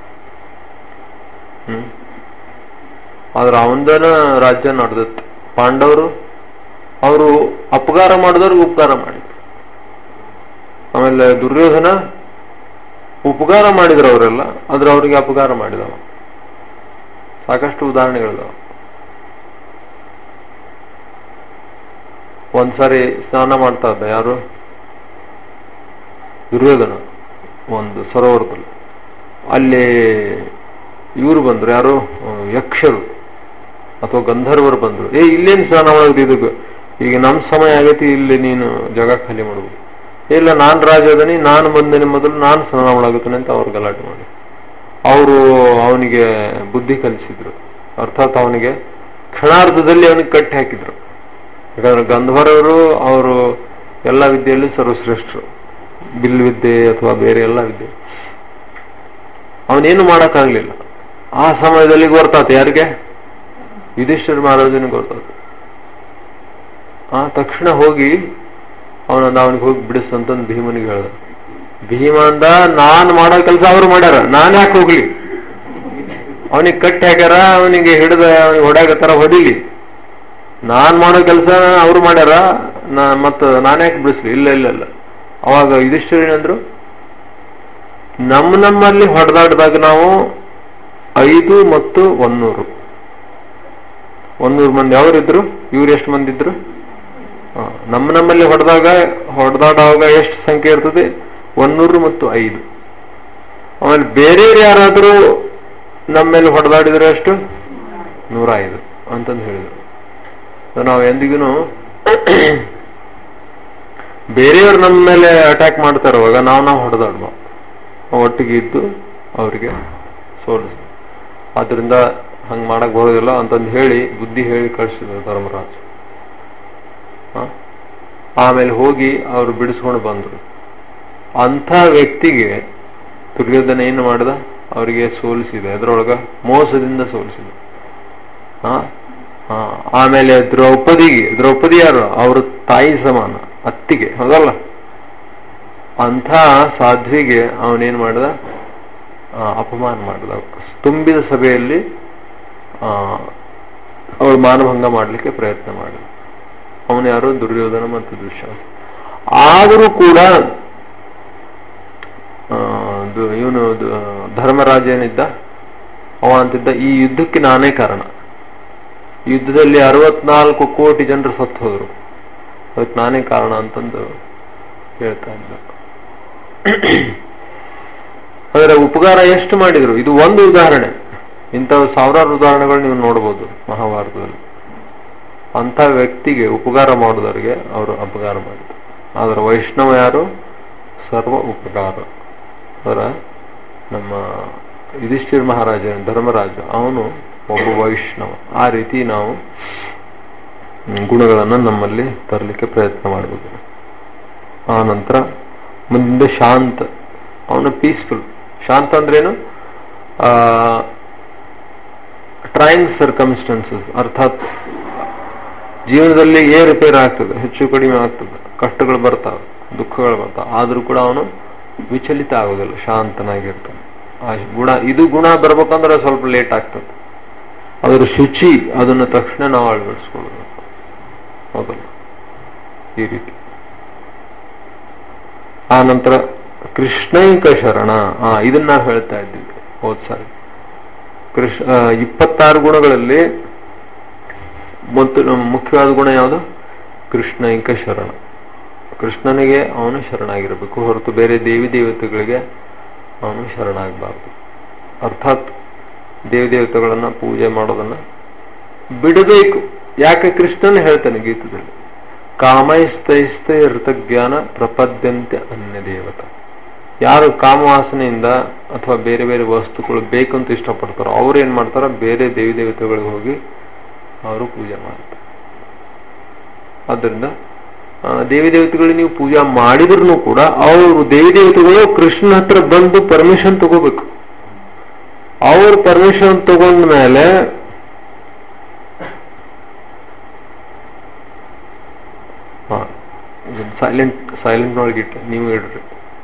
ಹ್ಮ್ ಆದ್ರೆ ಅವಂದನ ರಾಜ್ಯ ನಡೆದತ್ತು. ಪಾಂಡವರು ಅವರು ಅಪಕಾರ ಮಾಡಿದವ್ರಿಗೆ ಉಪಕಾರ ಮಾಡಿದ್ರು. ಆಮೇಲೆ ದುರ್ಯೋಧನ ಉಪಕಾರ ಮಾಡಿದ್ರು ಅವರೆಲ್ಲ, ಆದ್ರೆ ಅವ್ರಿಗೆ ಅಪಕಾರ ಮಾಡಿದವ. ಸಾಕಷ್ಟು ಉದಾಹರಣೆಗಳಿದಾವ. ಒಂದ್ಸಾರಿ ಸ್ನಾನ ಮಾಡ್ತಾ ಇದ್ದ ಯಾರು? ದುರ್ಯೋಧನ ಒಂದು ಸರೋವರದಲ್ಲಿ. ಅಲ್ಲಿ ಇವರು ಬಂದ್ರು, ಯಾರು? ಯಕ್ಷರು ಅಥವಾ ಗಂಧರ್ವರು ಬಂದ್ರು. ಏ ಇಲ್ಲೇನು ಸ್ನಾನ ಮಾಡೋದು? ಇದಕ್ಕೆ ಈಗ ನಮ್ ಸಮಯ ಆಗೈತಿ, ಇಲ್ಲಿ ನೀನು ಜಾಗ ಖಾಲಿ ಮಾಡ್ಬೋದು. ಇಲ್ಲ, ನಾನ್ ರಾಜ ಅದನಿ, ನಾನು ಬಂದೇನೆ ಮೊದಲು, ನಾನು ಸ್ನಾನ ಮಾಡಾಗುತ್ತೇನೆ ಅಂತ ಅವ್ರು ಗಲಾಟೆ ಮಾಡಿ ಅವರು ಅವನಿಗೆ ಬುದ್ಧಿ ಕಲಿಸಿದ್ರು. ಅರ್ಥಾತ್ ಅವನಿಗೆ ಕ್ಷಣಾರ್ಧದಲ್ಲಿ ಅವನಿಗೆ ಕಟ್ಟಿ ಹಾಕಿದ್ರು. ಯಾಕಂದ್ರೆ ಗಂಧರ್ವರು ಅವರು ಎಲ್ಲ ವಿದ್ಯೆಯಲ್ಲೂ ಸರ್ವಶ್ರೇಷ್ಠರು, ಬಿಲ್ ವಿದ್ಯೆ ಅಥವಾ ಬೇರೆ ಎಲ್ಲ ವಿದ್ಯೆ. ಅವನೇನು ಮಾಡಕ್ಕಾಗ್ಲಿಲ್ಲ. ಆ ಸಮಯದಲ್ಲಿ ಗೊತ್ತಾತ ಯಾರಿಗೆ? ಯುಧಿಷ್ಠಿರ ಮಹಾರಾಜನಿಗೆ ಗೊತ್ತಾತ. ಆ ತಕ್ಷಣ ಹೋಗಿ ಅವನಂದ ಅವನಿಗೆ ಹೋಗಿ ಬಿಡಿಸ್ತಂತಂದು ಭೀಮನಿಗೆ ಹೇಳ್ದ. ಭೀಮ ಅಂದ, ನಾನ್ ಮಾಡೋ ಕೆಲಸ ಅವ್ರು ಮಾಡ್ಯಾರ, ನಾನ್ ಯಾಕೆ ಹೋಗ್ಲಿ? ಅವನಿಗೆ ಕಟ್ಟಿ ಹಾಕ್ಯಾರ, ಅವನಿಗೆ ಹಿಡಿದ ಅವನಿಗೆ ಹೊಡ್ಯಾಗತ್ತಾರ, ಹೊಡಿಲಿ. ನಾನ್ ಮಾಡೋ ಕೆಲಸ ಅವ್ರು ಮಾಡ್ಯಾರ, ನಾ ಮತ್ತ ನಾನ್ಯಾಕೆ ಬಿಡಿಸ್ಲಿ? ಇಲ್ಲ ಇಲ್ಲ ಇಲ್ಲ. ಅವಾಗ ಯುಧಿಷ್ಠಿರ ಏನಂದ್ರು, ನಮ್ಮ ನಮ್ಮಲ್ಲಿ ಹೊಡೆದಾಡ್ದಾಗ ನಾವು ಐದು ಮತ್ತು ಒನ್ನೂರು ಒನ್ನೂರು ಮಂದಿ ಅವರಿದ್ರು, ಇವ್ರು ಎಷ್ಟು ಮಂದಿ ಇದ್ರು? ನಮ್ಮ ನಮ್ಮಲ್ಲಿ ಹೊಡೆದಾಗ ಹೊಡೆದಾಡುವಾಗ ಎಷ್ಟು ಸಂಖ್ಯೆ ಇರ್ತದೆ? ಒಂದೂರು ಮತ್ತು ಐದು. ಆಮೇಲೆ ಬೇರೆಯವ್ರು ಯಾರಾದರೂ ನಮ್ಮ ಮೇಲೆ ಹೊಡೆದಾಡಿದ್ರೆ ಎಷ್ಟು? ನೂರ ಐದು ಅಂತಂದು ಹೇಳಿದ್ರು. ನಾವು ಎಂದಿಗೂ ಬೇರೆಯವ್ರು ನಮ್ಮ ಮೇಲೆ ಅಟ್ಯಾಕ್ ಮಾಡ್ತಾರವಾಗ ನಾವು ನಾವು ಹೊಡೆದಾಡುವ, ಒಟ್ಟಿಗೆ ಇದ್ದು ಅವರಿಗೆ ಸೋಲಿಸ. ಆದ್ರಿಂದ ಹಂಗೆ ಮಾಡಕ್ ಬರೋದಿಲ್ಲ ಅಂತಂದು ಹೇಳಿ ಬುದ್ಧಿ ಹೇಳಿ ಕಳಿಸಿದ್ರು ಧರ್ಮರಾಜ. ಆಮೇಲೆ ಹೋಗಿ ಅವರು ಬಿಡಿಸ್ಕೊಂಡು ಬಂದರು. ಅಂಥ ವ್ಯಕ್ತಿಗೆ ದುರ್ಯೋಧನ ಏನು ಮಾಡಿದ? ಅವರಿಗೆ ಸೋಲಿಸಿದೆ. ಅದರೊಳಗ ಮೋಸದಿಂದ ಸೋಲಿಸಿದ. ಹ ಆಮೇಲೆ ದ್ರೌಪದಿಗೆ, ದ್ರೌಪದಿ ಯಾರು? ಅವ್ರ ತಾಯಿ ಸಮಾನ, ಅತ್ತಿಗೆ, ಹೌದಲ್ಲ? ಅಂಥ ಸಾಧ್ವಿಗೆ ಅವನೇನ್ ಮಾಡಿದ? ಅಪಮಾನ ಮಾಡಿದ. ತುಂಬಿದ ಸಭೆಯಲ್ಲಿ ಆ ಅವಳು ಮಾನಭಂಗ ಮಾಡಲಿಕ್ಕೆ ಪ್ರಯತ್ನ ಮಾಡಿದ. ಅವನು ಯಾರು? ದುರ್ಯೋಧನ ಮತ್ತು ದುಶ್ಯಾಸನ. ಆದರೂ ಕೂಡ ಇವನು ಧರ್ಮರಾಜ ಏನಿದ್ದ, ಅವ ಅಂತಿದ್ದ ಈ ಯುದ್ಧಕ್ಕೆ ನಾನೇ ಕಾರಣ. ಯುದ್ಧದಲ್ಲಿ ಅರವತ್ನಾಲ್ಕು ಕೋಟಿ ಜನರು ಸತ್ತು ಹೋದ್ರು, ಅದಕ್ಕೆ ನಾನೇ ಕಾರಣ ಅಂತಂದು ಹೇಳ್ತಾ ಇದ್ದ. ಅದರ ಉಪಕಾರ ಎಷ್ಟು ಮಾಡಿದ್ರು? ಇದು ಒಂದು ಉದಾಹರಣೆ. ಇಂಥ ಸಾವಿರಾರು ಉದಾಹರಣೆಗಳು ನೀವು ನೋಡ್ಬೋದು ಮಹಾಭಾರತದಲ್ಲಿ. ಅಂಥ ವ್ಯಕ್ತಿಗೆ ಉಪಕಾರ ಮಾಡೋದವ್ರಿಗೆ ಅವರು ಅಪಕಾರ ಮಾಡಿದ್ರು. ಆದ್ರೆ ವೈಷ್ಣವ ಯಾರು? ಸರ್ವ ಉಪಕಾರ. ಅದರ ನಮ್ಮ ಯುಧಿಷ್ಠಿರ ಮಹಾರಾಜ, ಧರ್ಮರಾಜ, ಅವನು ಒಬ್ಬ ವೈಷ್ಣವ. ಆ ರೀತಿ ನಾವು ಗುಣಗಳನ್ನು ನಮ್ಮಲ್ಲಿ ತರಲಿಕ್ಕೆ ಪ್ರಯತ್ನ ಮಾಡಬೇಕು. ಆ ನಂತರ ಮುಂದೆ ಶಾಂತ, ಅವನು ಪೀಸ್ಫುಲ್. ಶಾಂತ ಅಂದ್ರೇನು? ಆ ಟ್ರೈಂಗ್ ಸರ್ಕಮ್ಸ್ಟೆನ್ಸಸ್, ಅರ್ಥಾತ್ ಜೀವನದಲ್ಲಿ ಏರುಪೇರು ಆಗ್ತದೆ, ಹೆಚ್ಚು ಕಡಿಮೆ ಆಗ್ತದೆ, ಕಷ್ಟಗಳು ಬರ್ತಾವೆ, ದುಃಖಗಳು ಬರ್ತಾವೆ, ಆದ್ರೂ ಕೂಡ ಅವನು ವಿಚಲಿತ ಆಗೋದಿಲ್ಲ, ಶಾಂತನಾಗಿರ್ತಾನೆ. ಆ ಗುಣ, ಇದು ಗುಣ ಬರ್ಬೇಕಂದ್ರೆ ಸ್ವಲ್ಪ ಲೇಟ್ ಆಗ್ತದೆ. ಅದರ ಶುಚಿ ಅದನ್ನು ತಕ್ಷಣ ನಾವು ಅಳವಡಿಸ್ಕೊಳ್ಬೇಕು, ಹೌದಲ್ಲ? ಈ ರೀತಿ. ಆ ನಂತರ ಕೃಷ್ಣೈಕ ಶರಣ. ಆ ಇದನ್ನ ನಾವು ಹೇಳ್ತಾ ಇದ್ದೀವಿ ಹೋದ್ ಸಾರಿ. ಕೃಷ್ಣ ಇಪ್ಪತ್ತಾರು ಗುಣಗಳಲ್ಲಿ ಮತ್ತು ಮುಖ್ಯವಾದ ಗುಣ ಯಾವುದು? ಕೃಷ್ಣೈಕ ಶರಣ. ಕೃಷ್ಣನಿಗೆ ಅವನು ಶರಣಾಗಿರಬೇಕು, ಹೊರತು ಬೇರೆ ದೇವಿ ದೇವತೆಗಳಿಗೆ ಅವನು ಶರಣಾಗಬಾರ್ದು. ಅರ್ಥಾತ್ ದೇವಿ ದೇವತೆಗಳನ್ನ ಪೂಜೆ ಮಾಡೋದನ್ನ ಬಿಡಬೇಕು. ಯಾಕೆ? ಕೃಷ್ಣನ ಹೇಳ್ತಾನೆ ಗೀತದಲ್ಲಿ, ಕಾಮೈಸ್ತೈಸ್ತೈ ಋತಜ್ಞಾನ ಪ್ರಪದ್ಯಂತೆ ಅನ್ಯ ದೇವತ. ಯಾರು ಕಾಮವಾಸನೆಯಿಂದ ಅಥವಾ ಬೇರೆ ಬೇರೆ ವಸ್ತುಗಳು ಬೇಕಂತ ಇಷ್ಟಪಡ್ತಾರೋ ಅವ್ರು ಏನ್ ಮಾಡ್ತಾರ? ಬೇರೆ ದೇವಿ ದೇವತೆಗಳಿಗೆ ಹೋಗಿ ಅವರು ಪೂಜೆ ಮಾಡ್ತಾರೆ. ಆದ್ದರಿಂದ ದೇವಿ ದೇವತೆಗಳಿಗೆ ನೀವು ಪೂಜೆ ಮಾಡಿದ್ರು ಕೂಡ ಅವರು ದೇವಿ ದೇವತೆಗಳು ಕೃಷ್ಣನ ಹತ್ರ ಬಂದು ಪರ್ಮಿಷನ್ ತಗೋಬೇಕು. ಅವ್ರ ಪರ್ಮಿಷನ್ ತಗೊಂಡ ಮೇಲೆ ಹಾ ಸೈಲೆಂಟ್ ಸೈಲೆಂಟ್ ಒಳಗಿಟ್ಟು ನೀವು ಇಡ್ರಿ.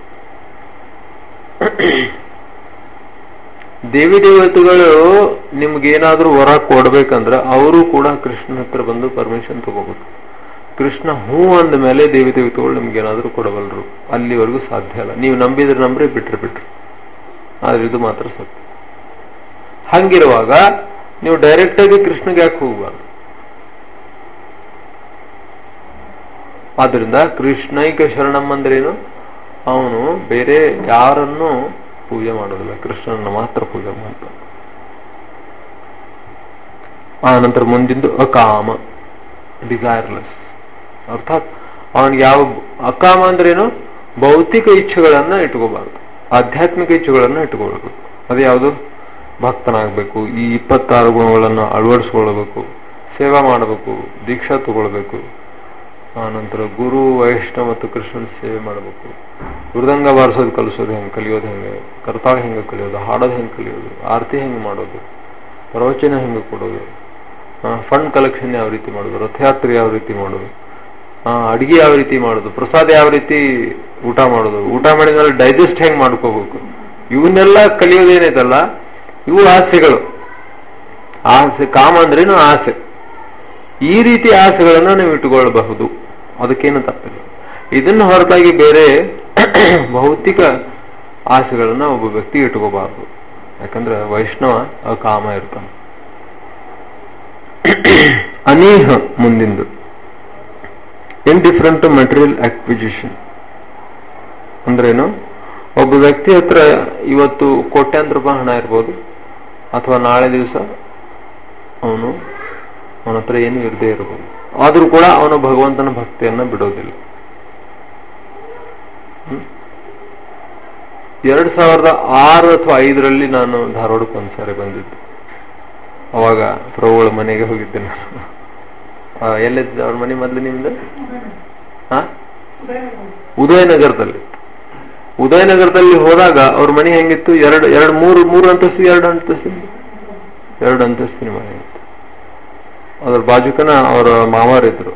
ದೇವಿ ದೇವತೆಗಳು ನಿಮ್ಗೇನಾದ್ರೂ ವರ ಕೊಡ್ಬೇಕಂದ್ರೆ ಅವರು ಕೂಡ ಕೃಷ್ಣನ ಹತ್ರ ಬಂದು ಪರ್ಮಿಷನ್ ತಗೋಬೇಕು. ಕೃಷ್ಣ ಹೂ ಅಂದ ಮೇಲೆ ದೇವಿ ದೇವತೆಗಳು ನಿಮ್ಗೇನಾದ್ರೂ ಕೊಡಬಲ್ರು. ಅಲ್ಲಿವರೆಗೂ ಸಾಧ್ಯ ಇಲ್ಲ. ನೀವು ನಂಬಿದ್ರೆ ನಂಬ್ರೆ, ಬಿಟ್ರೆ ಬಿಟ್ರು. ಆದ್ರೆ ಇದು ಮಾತ್ರ ಸತ್ಯ. ಹಂಗಿರುವಾಗ ನೀವು ಡೈರೆಕ್ಟ್ ಆಗಿ ಕೃಷ್ಣಗೆ ಯಾಕೆ ಹೋಗ್ಬಾರ್ದು? ಆದ್ರಿಂದ ಕೃಷ್ಣೈಕ ಶರಣಂ ಅಂದ್ರೇನು? ಅವನು ಬೇರೆ ಯಾರನ್ನು ಪೂಜೆ ಮಾಡೋದಿಲ್ಲ, ಕೃಷ್ಣನ ಮಾತ್ರ ಪೂಜೆ ಮಾಡ್ತಾನೆ. ಆ ನಂತರ ಮುಂದಿಂದು ಅಕಾಮ, ಡಿಸೈರ್ಲೆಸ್. ಅರ್ಥಾತ್ ಅವನಿಗೆ ಯಾವ ಅಕಾಮ ಅಂದ್ರೇನು? ಭೌತಿಕ ಇಚ್ಛೆಗಳನ್ನ ಇಟ್ಕೋಬಾರ್ದು, ಆಧ್ಯಾತ್ಮಿಕ ಇಚ್ಛೆಗಳನ್ನ ಇಟ್ಕೊಳ್ಬೇಕು. ಅದು ಯಾವುದು? ಭಕ್ತನಾಗಬೇಕು, ಈ ಇಪ್ಪತ್ತಾರು ಗುಣಗಳನ್ನು ಅಳವಡಿಸ್ಕೊಳ್ಬೇಕು, ಸೇವಾ ಮಾಡಬೇಕು, ದೀಕ್ಷಾ ತಗೊಳ್ಬೇಕು. ಆ ನಂತರ ಗುರು ವೈಷ್ಣವ ಮತ್ತು ಕೃಷ್ಣನ ಸೇವೆ ಮಾಡಬೇಕು. ಮೃದಂಗ ಬಾರಿಸೋದು ಕಲಿಸೋದು ಹೆಂಗೆ, ಕಲಿಯೋದು ಹೆಂಗೆ, ಕರ್ತಾಳ ಹೆಂಗೆ ಕಲಿಯೋದು, ಹಾಡೋದು ಹೆಂಗೆ ಕಲಿಯೋದು, ಆರತಿ ಹೆಂಗೆ ಮಾಡೋದು, ಪ್ರವಚನ ಹೆಂಗೆ ಕೊಡೋದು, ಫಂಡ್ ಕಲೆಕ್ಷನ್ ಯಾವ ರೀತಿ ಮಾಡೋದು, ರಥಯಾತ್ರೆ ಯಾವ ರೀತಿ ಮಾಡೋದು, ಅಡಿಗೆ ಯಾವ ರೀತಿ ಮಾಡೋದು, ಪ್ರಸಾದ ಯಾವ ರೀತಿ ಊಟ ಮಾಡೋದು, ಊಟ ಮಾಡಿದ್ಮೇಲೆ ಡೈಜೆಸ್ಟ್ ಹೆಂಗ್ ಮಾಡ್ಕೋಬೇಕು, ಇವನ್ನೆಲ್ಲ ಕಲಿಯೋದೇನೈತಲ್ಲ, ಇವು ಆಸೆಗಳು. ಆಸೆ, ಕಾಮ ಅಂದ್ರೇನು ಆಸೆ. ಈ ರೀತಿ ಆಸೆಗಳನ್ನ ನೀವು ಇಟ್ಟುಕೊಳ್ಳಬಹುದು, ಅದಕ್ಕೇನು ತಪ್ಪಿಲ್ಲ. ಇದನ್ನು ಹೊರತಾಗಿ ಬೇರೆ ಭೌತಿಕ ಆಸೆಗಳನ್ನ ಒಬ್ಬ ವ್ಯಕ್ತಿ ಇಟ್ಕೋಬಾರ್ದು. ಯಾಕಂದ್ರೆ ವೈಷ್ಣವ ಕಾಮ ಇರ್ತಾನೆ. ಅನೀಹ ಮುಂದಿಂದು ಇಂಡಿಫರೆಂಟ್ ಟು ಮೆಟೀರಿಯಲ್ ಅಕ್ವಿಜಿಷನ್ ಅಂದ್ರೇನು? ಒಬ್ಬ ವ್ಯಕ್ತಿ ಹತ್ರ ಇವತ್ತು ಕೋಟ್ಯಾಂತರ ರೂಪಾಯಿ ಹಣ ಇರ್ಬೋದು, ಅಥವಾ ನಾಳೆ ದಿವಸ ಅವನು ಅವನ ಹತ್ರ ಏನು ಇರದೇ ಇರಬಹುದು. ಆದ್ರೂ ಕೂಡ ಅವನು ಭಗವಂತನ ಭಕ್ತಿಯನ್ನ ಬಿಡೋದಿಲ್ಲ. ಎರಡ್ ಸಾವಿರದ ಆರು ಅಥವಾ ಐದರಲ್ಲಿ ನಾನು ಧಾರವಾಡಕ್ಕೆ ಒಂದ್ಸಾರಿ ಬಂದಿದ್ದೆ. ಅವಾಗ ಪ್ರಭುಗಳ ಮನೆಗೆ ಹೋಗಿದ್ದೆ ನಾನು. ಎಲ್ಲಿದ್ದೆ ಅವ್ರ ಮನೆ ಮೊದ್ಲು? ನಿಮ್ದು ಹಾ ಉದಯನಗರದಲ್ಲಿ. ಉದಯನಗರದಲ್ಲಿ ಹೋದಾಗ ಅವ್ರ ಮನೆ ಹೆಂಗಿತ್ತು? ಎರಡು ಎರಡು ಮೂರು ಮೂರು ಅಂತಸ್ತಿ ಎರಡು ಅಂತಸ್ತಿ ಎರಡು ಅಂತಸ್ತಿನ ಮನೆ ಇತ್ತು. ಅದ್ರ ಬಾಜುಕನ ಅವರ ಮಾವಾರಿದ್ರು.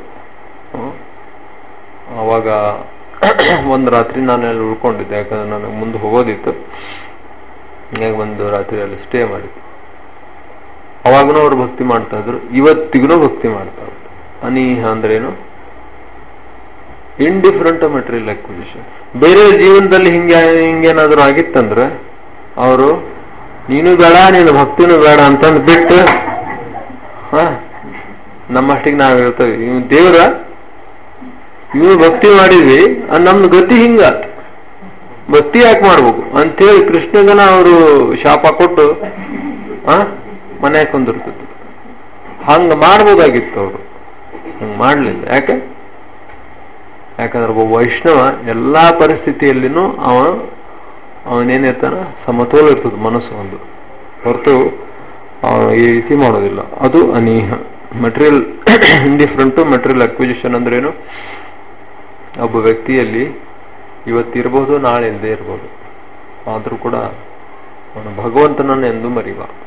ಅವಾಗ ಒಂದ್ ರಾತ್ರಿ ನಾನು ಅಲ್ಲಿ ಉಳ್ಕೊಂಡಿದ್ದೆ, ಯಾಕಂದ್ರೆ ನನಗೆ ಮುಂದೆ ಹೋಗೋದಿತ್ತು. ಹಿಂಗಾಗಿ ಒಂದು ರಾತ್ರಿ ಅಲ್ಲಿ ಸ್ಟೇ ಮಾಡಿದ್ದೆ. ಅವಾಗನೂ ಅವ್ರು ಭಕ್ತಿ ಮಾಡ್ತಾ ಇದ್ರು, ಇವತ್ತಿಗೂ ಭಕ್ತಿ ಮಾಡ್ತಾ ಇದ್ರು. ಅನೀಹ ಅಂದ್ರೇನು? Indifferent material acquisition. ಬೇರೆ ಜೀವನದಲ್ಲಿ ಹಿಂಗೆ ಹಿಂಗೇನಾದ್ರು ಆಗಿತ್ತಂದ್ರೆ ಅವರು ನೀನು ಬೇಡ, ನೀನು ಭಕ್ತಿನೂ ಬೇಡ ಅಂತಂದು ಬಿಟ್ಟು, ಹ ನಮ್ಮಷ್ಟಿಗೆ ನಾವ್ ಹೇಳ್ತೇವೆ ಇವ್ ದೇವ್ರ ಇವ್ ಭಕ್ತಿ ಮಾಡಿದ್ವಿ, ನಮ್ದು ಗತಿ ಹಿಂಗಾತ, ಭಕ್ತಿ ಯಾಕೆ ಮಾಡ್ಬೇಕು ಅಂತೇಳಿ ಕೃಷ್ಣಗನ ಅವರು ಶಾಪ ಕೊಟ್ಟು ಆ ಮನ್ಯಾಗ ಕುಂದಿರ್ತದ್ದು. ಹಂಗ ಮಾಡ್ಬೋದಾಗಿತ್ತು ಅವರು, ಹಂಗ ಮಾಡ್ಲಿಲ್ಲ. ಯಾಕೆ? ಯಾಕಂದ್ರೆ ಒಬ್ಬ ವೈಷ್ಣವ ಎಲ್ಲಾ ಪರಿಸ್ಥಿತಿಯಲ್ಲಿನೂ ಅವ ಅವನೇನಿರ್ತಾನ ಸಮತೋಲ ಇರ್ತದ ಮನಸ್ಸು ಒಂದು, ಹೊರತು ಅವನು ಈ ರೀತಿ ಮಾಡೋದಿಲ್ಲ. ಅದು ಅನೀಹ. ಮೆಟೀರಿಯಲ್ ಇಂಡಿಫರೆಂಟ್ ಮೆಟೀರಿಯಲ್ ಅಕ್ವಿಜಿಷನ್ ಅಂದ್ರೇನು? ಒಬ್ಬ ವ್ಯಕ್ತಿಯಲ್ಲಿ ಇವತ್ತಿರ್ಬೋದು, ನಾಳೆ ಇಲ್ಲದೆ ಇರ್ಬೋದು, ಆದ್ರೂ ಕೂಡ ಅವನು ಭಗವಂತನನ್ನು ಎಂದೂ ಮರಿಬಾರ್ದು.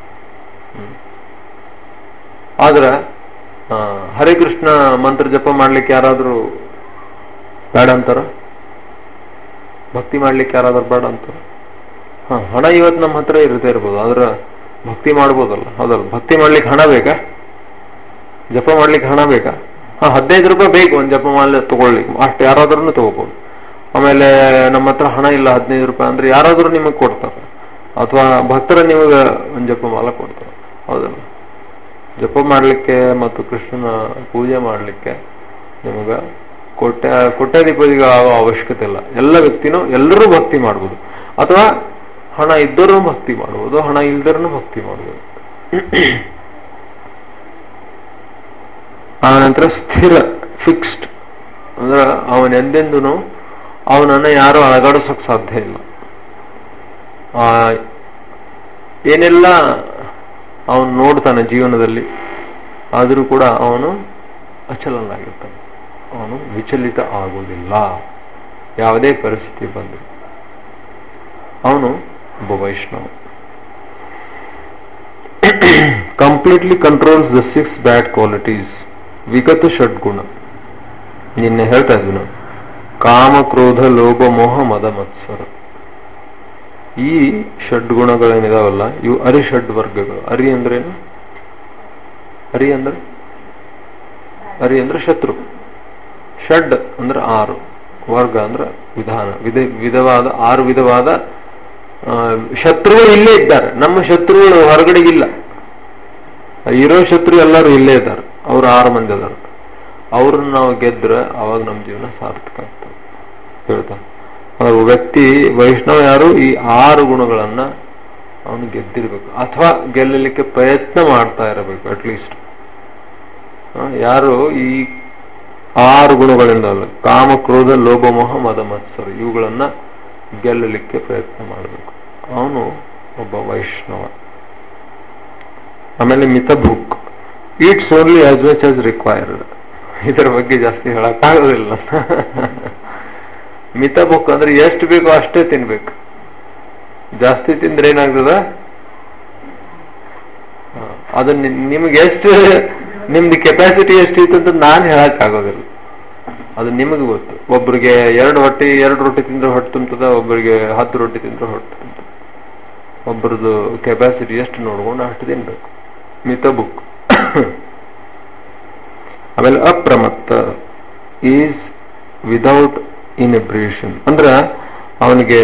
ಆದ್ರ ಹರೇ ಕೃಷ್ಣ ಮಂತ್ರ ಜಪ ಮಾಡ್ಲಿಕ್ಕೆ ಯಾರಾದ್ರೂ ಬೇಡ ಅಂತಾರ? ಭಕ್ತಿ ಮಾಡ್ಲಿಕ್ಕೆ ಯಾರಾದ್ರೂ ಬೇಡ ಅಂತಾರ? ಹ ಹಣ ಇವತ್ತು ನಮ್ಮ ಹತ್ರ ಇರದೇ ಇರ್ಬೋದು, ಆದ್ರ ಭಕ್ತಿ ಮಾಡ್ಬೋದಲ್ಲ, ಹೌದಲ್ಲ? ಭಕ್ತಿ ಮಾಡ್ಲಿಕ್ಕೆ ಹಣ ಬೇಕಾ? ಜಪ ಮಾಡ್ಲಿಕ್ಕೆ ಹಣ ಬೇಕಾ? ಹಾ ಹದಿನೈದು ರೂಪಾಯಿ ಬೇಕು ಒಂದ್ ಜಪ ಮಾಲೆ ತಗೊಳ್ಲಿಕ್ಕೆ, ಅಷ್ಟು ಯಾರಾದ್ರೂ ತಗೋಬಹುದು. ಆಮೇಲೆ ನಮ್ಮ ಹತ್ರ ಹಣ ಇಲ್ಲ ಹದಿನೈದು ರೂಪಾಯಿ ಅಂದ್ರೆ ಯಾರಾದ್ರೂ ನಿಮಗ್ ಕೊಡ್ತಾರ, ಅಥವಾ ಭಕ್ತರ ನಿಮಗ ಒಂದ್ ಜಪ ಮಾಲ ಕೊಡ್ತಾರ, ಹೌದಲ್ಲ? ಜಪ ಮಾಡ್ಲಿಕ್ಕೆ ಮತ್ತು ಕೃಷ್ಣನ ಪೂಜೆ ಮಾಡ್ಲಿಕ್ಕೆ ನಿಮಗ ಕೊಟ್ಟೆ ಕೊಟ್ಟಾಧಿಪತಿಗಳಾಗೋ ಅವಶ್ಯಕತೆ ಇಲ್ಲ. ಎಲ್ಲ ವ್ಯಕ್ತಿನೂ ಎಲ್ಲರೂ ಭಕ್ತಿ ಮಾಡ್ಬೋದು, ಅಥವಾ ಹಣ ಇದ್ದರೂ ಭಕ್ತಿ ಮಾಡ್ಬೋದು, ಹಣ ಇಲ್ದರೂ ಭಕ್ತಿ ಮಾಡ್ಬೋದು. ಆ ನಂತರ ಸ್ಥಿರ ಫಿಕ್ಸ್ಡ್ ಅಂದ್ರ ಅವನ ಎಂದೆಂದೂ ಅವನನ್ನ ಯಾರು ಅಳಗಾಡಿಸೋಕ್ ಸಾಧ್ಯ ಇಲ್ಲ. ಆ ಏನೆಲ್ಲ ಅವನು ನೋಡ್ತಾನೆ ಜೀವನದಲ್ಲಿ, ಆದರೂ ಕೂಡ ಅವನು ಅಚಲನಾಗಿರ್ತಾನೆ, ಅವನು ವಿಚಲಿತ ಆಗುವುದಿಲ್ಲ ಯಾವುದೇ ಪರಿಸ್ಥಿತಿ ಬಂದರು. ಅವನು ಒಬ್ಬ ವೈಷ್ಣವ. Completely controls the six bad qualities. ವಿಗತ ಷಡ್ಗುಣ ನಿನ್ನೆ ಹೇಳ್ತಾ ಇದ್ವಿ ನಾವು, ಕಾಮ ಕ್ರೋಧ ಲೋಭ ಮೋಹ ಮದ ಮತ್ಸರ. ಈ ಷಡ್ಗುಣಗಳೇನಿದಾವಲ್ಲ ಇವು ಅರಿ ಷಡ್ ವರ್ಗಗಳು. ಅರಿ ಅಂದ್ರೇನು? ಅರಿ ಅಂದ್ರೆ ಅರಿ ಅಂದ್ರೆ ಶತ್ರು, ಷಡ್ ಅಂದ್ರೆ ಆರು, ವರ್ಗ ಅಂದ್ರೆ ವಿಧಾನ, ವಿಧ ವಿಧವಾದ ಆರು ವಿಧವಾದ ಶತ್ರುಗಳು ಇಲ್ಲೇ ಇದ್ದಾರೆ. ನಮ್ಮ ಶತ್ರುಗಳು ಹೊರಗಡೆಗಿಲ್ಲ, ಇರೋ ಶತ್ರು ಎಲ್ಲರೂ ಇಲ್ಲೇ ಇದ್ದಾರೆ. ಅವ್ರು ಆರು ಮಂದಿ ಅದಾರ. ಅವ್ರನ್ನ ನಾವು ಗೆದ್ರೆ ಅವಾಗ ನಮ್ಮ ಜೀವನ ಸಾರ್ಥಕ ಆಗ್ತದೆ ಹೇಳ್ತಾ. ಅವ್ರ ವ್ಯಕ್ತಿ ವೈಷ್ಣವ ಯಾರು? ಈ ಆರು ಗುಣಗಳನ್ನ ಅವನು ಗೆದ್ದಿರ್ಬೇಕು, ಅಥವಾ ಗೆಲ್ಲಲಿಕ್ಕೆ ಪ್ರಯತ್ನ ಮಾಡ್ತಾ ಇರಬೇಕು ಅಟ್ಲೀಸ್ಟ್. ಯಾರು ಈ ಆರು ಗುಣಗಳಿಂದ ಅಲ್ಲ, ಕಾಮ ಕ್ರೋಧ ಲೋಭ ಮೋಹ ಮದ ಮತ್ಸರ, ಇವುಗಳನ್ನ ಗೆಲ್ಲಲಿಕ್ಕೆ ಪ್ರಯತ್ನ ಮಾಡಬೇಕು. ಅವನು ಒಬ್ಬ ವೈಷ್ಣವ. ಆಮೇಲೆ ಮಿತಭುಕ್, eats only as much as required. ಇದರ ಬಗ್ಗೆ ಜಾಸ್ತಿ ಹೇಳಕ್ಕಾಗೋದಿಲ್ಲ. ಮಿತಭುಕ್ ಅಂದ್ರೆ ಎಷ್ಟು ಬೇಕೋ ಅಷ್ಟೇ ತಿನ್ಬೇಕು. ಜಾಸ್ತಿ ತಿಂದ್ರೆ ಏನಾಗ್ತದ? ಅದು ನಿಮ್ಗೆ ಎಷ್ಟು, ನಿಮ್ದು ಕೆಪಾಸಿಟಿ ಎಷ್ಟಿತ್ತು ಅಂತ ನಾನು ಹೇಳಕ್ ಆಗೋದಿಲ್ಲ, ಅದು ನಿಮಗೆ ಗೊತ್ತು. ಒಬ್ರಿಗೆ ಎರಡು ಹೊಟ್ಟೆ ಎರಡು ರೊಟ್ಟಿ ತಿಂದ್ರೆ ಹೊಟ್ಟೆ ತುಂಬುತ್ತದ, ಒಬ್ಬರಿಗೆ ಹತ್ತು ರೊಟ್ಟಿ ತಿಂದ್ರೆ ಹೊಟ್ಟೆ ತುಂಬುತ್ತದೆ. ಒಬ್ಬರದು ಕೆಪಾಸಿಟಿ ಎಷ್ಟು ನೋಡ್ಕೊಂಡು ಅಷ್ಟು ತಿನ್ಬೇಕು. ಮಿತಭುಕ್. ಆಮೇಲೆ ಅಪ್ರಮತ್ತ ಈಸ್ ವಿದೌಟ್ ಇನ್ಹಿಬಿಷನ್, ಅಂದ್ರೆ ಅವನಿಗೆ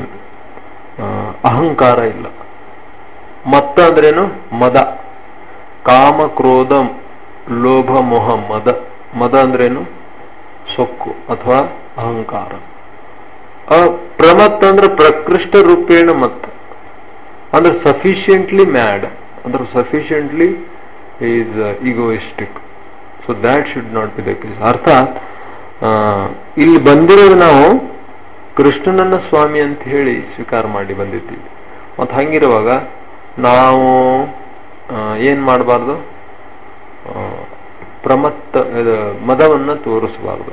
ಅಹಂಕಾರ ಇಲ್ಲ. ಮತ್ತ ಅಂದ್ರೇನು? ಮದ. ಕಾಮ ಕ್ರೋಧ ಲೋಭ ಮೋಹ ಮದ. ಮದ ಅಂದ್ರೇನು? ಸೊಕ್ಕು ಅಥವಾ ಅಹಂಕಾರ. ಪ್ರಮತ್ ಅಂದ್ರೆ ಪ್ರಕೃಷ್ಟ ರೂಪೇಣ ಮತ್ ಅಂದ್ರೆ ಸಫಿಷಿಯಂಟ್ಲಿ ಮ್ಯಾಡ್, ಅಂದ್ರೆ sufficiently is egoistic. So that should not be the case. ಅರ್ಥಾತ್ ಇಲ್ಲಿ ಬಂದಿರೋದು ನಾವು ಕೃಷ್ಣನನ್ನ ಸ್ವಾಮಿ ಅಂತ ಹೇಳಿ ಸ್ವೀಕಾರ ಮಾಡಿ ಬಂದಿದ್ದೀವಿ. ಮತ್ತು ಹಂಗಿರುವಾಗ ನಾವು ಏನ್ ಮಾಡಬಾರ್ದು, ಪ್ರಮತ್ತ ಮದವನ್ನ ತೋರಿಸಬಾರ್ದು.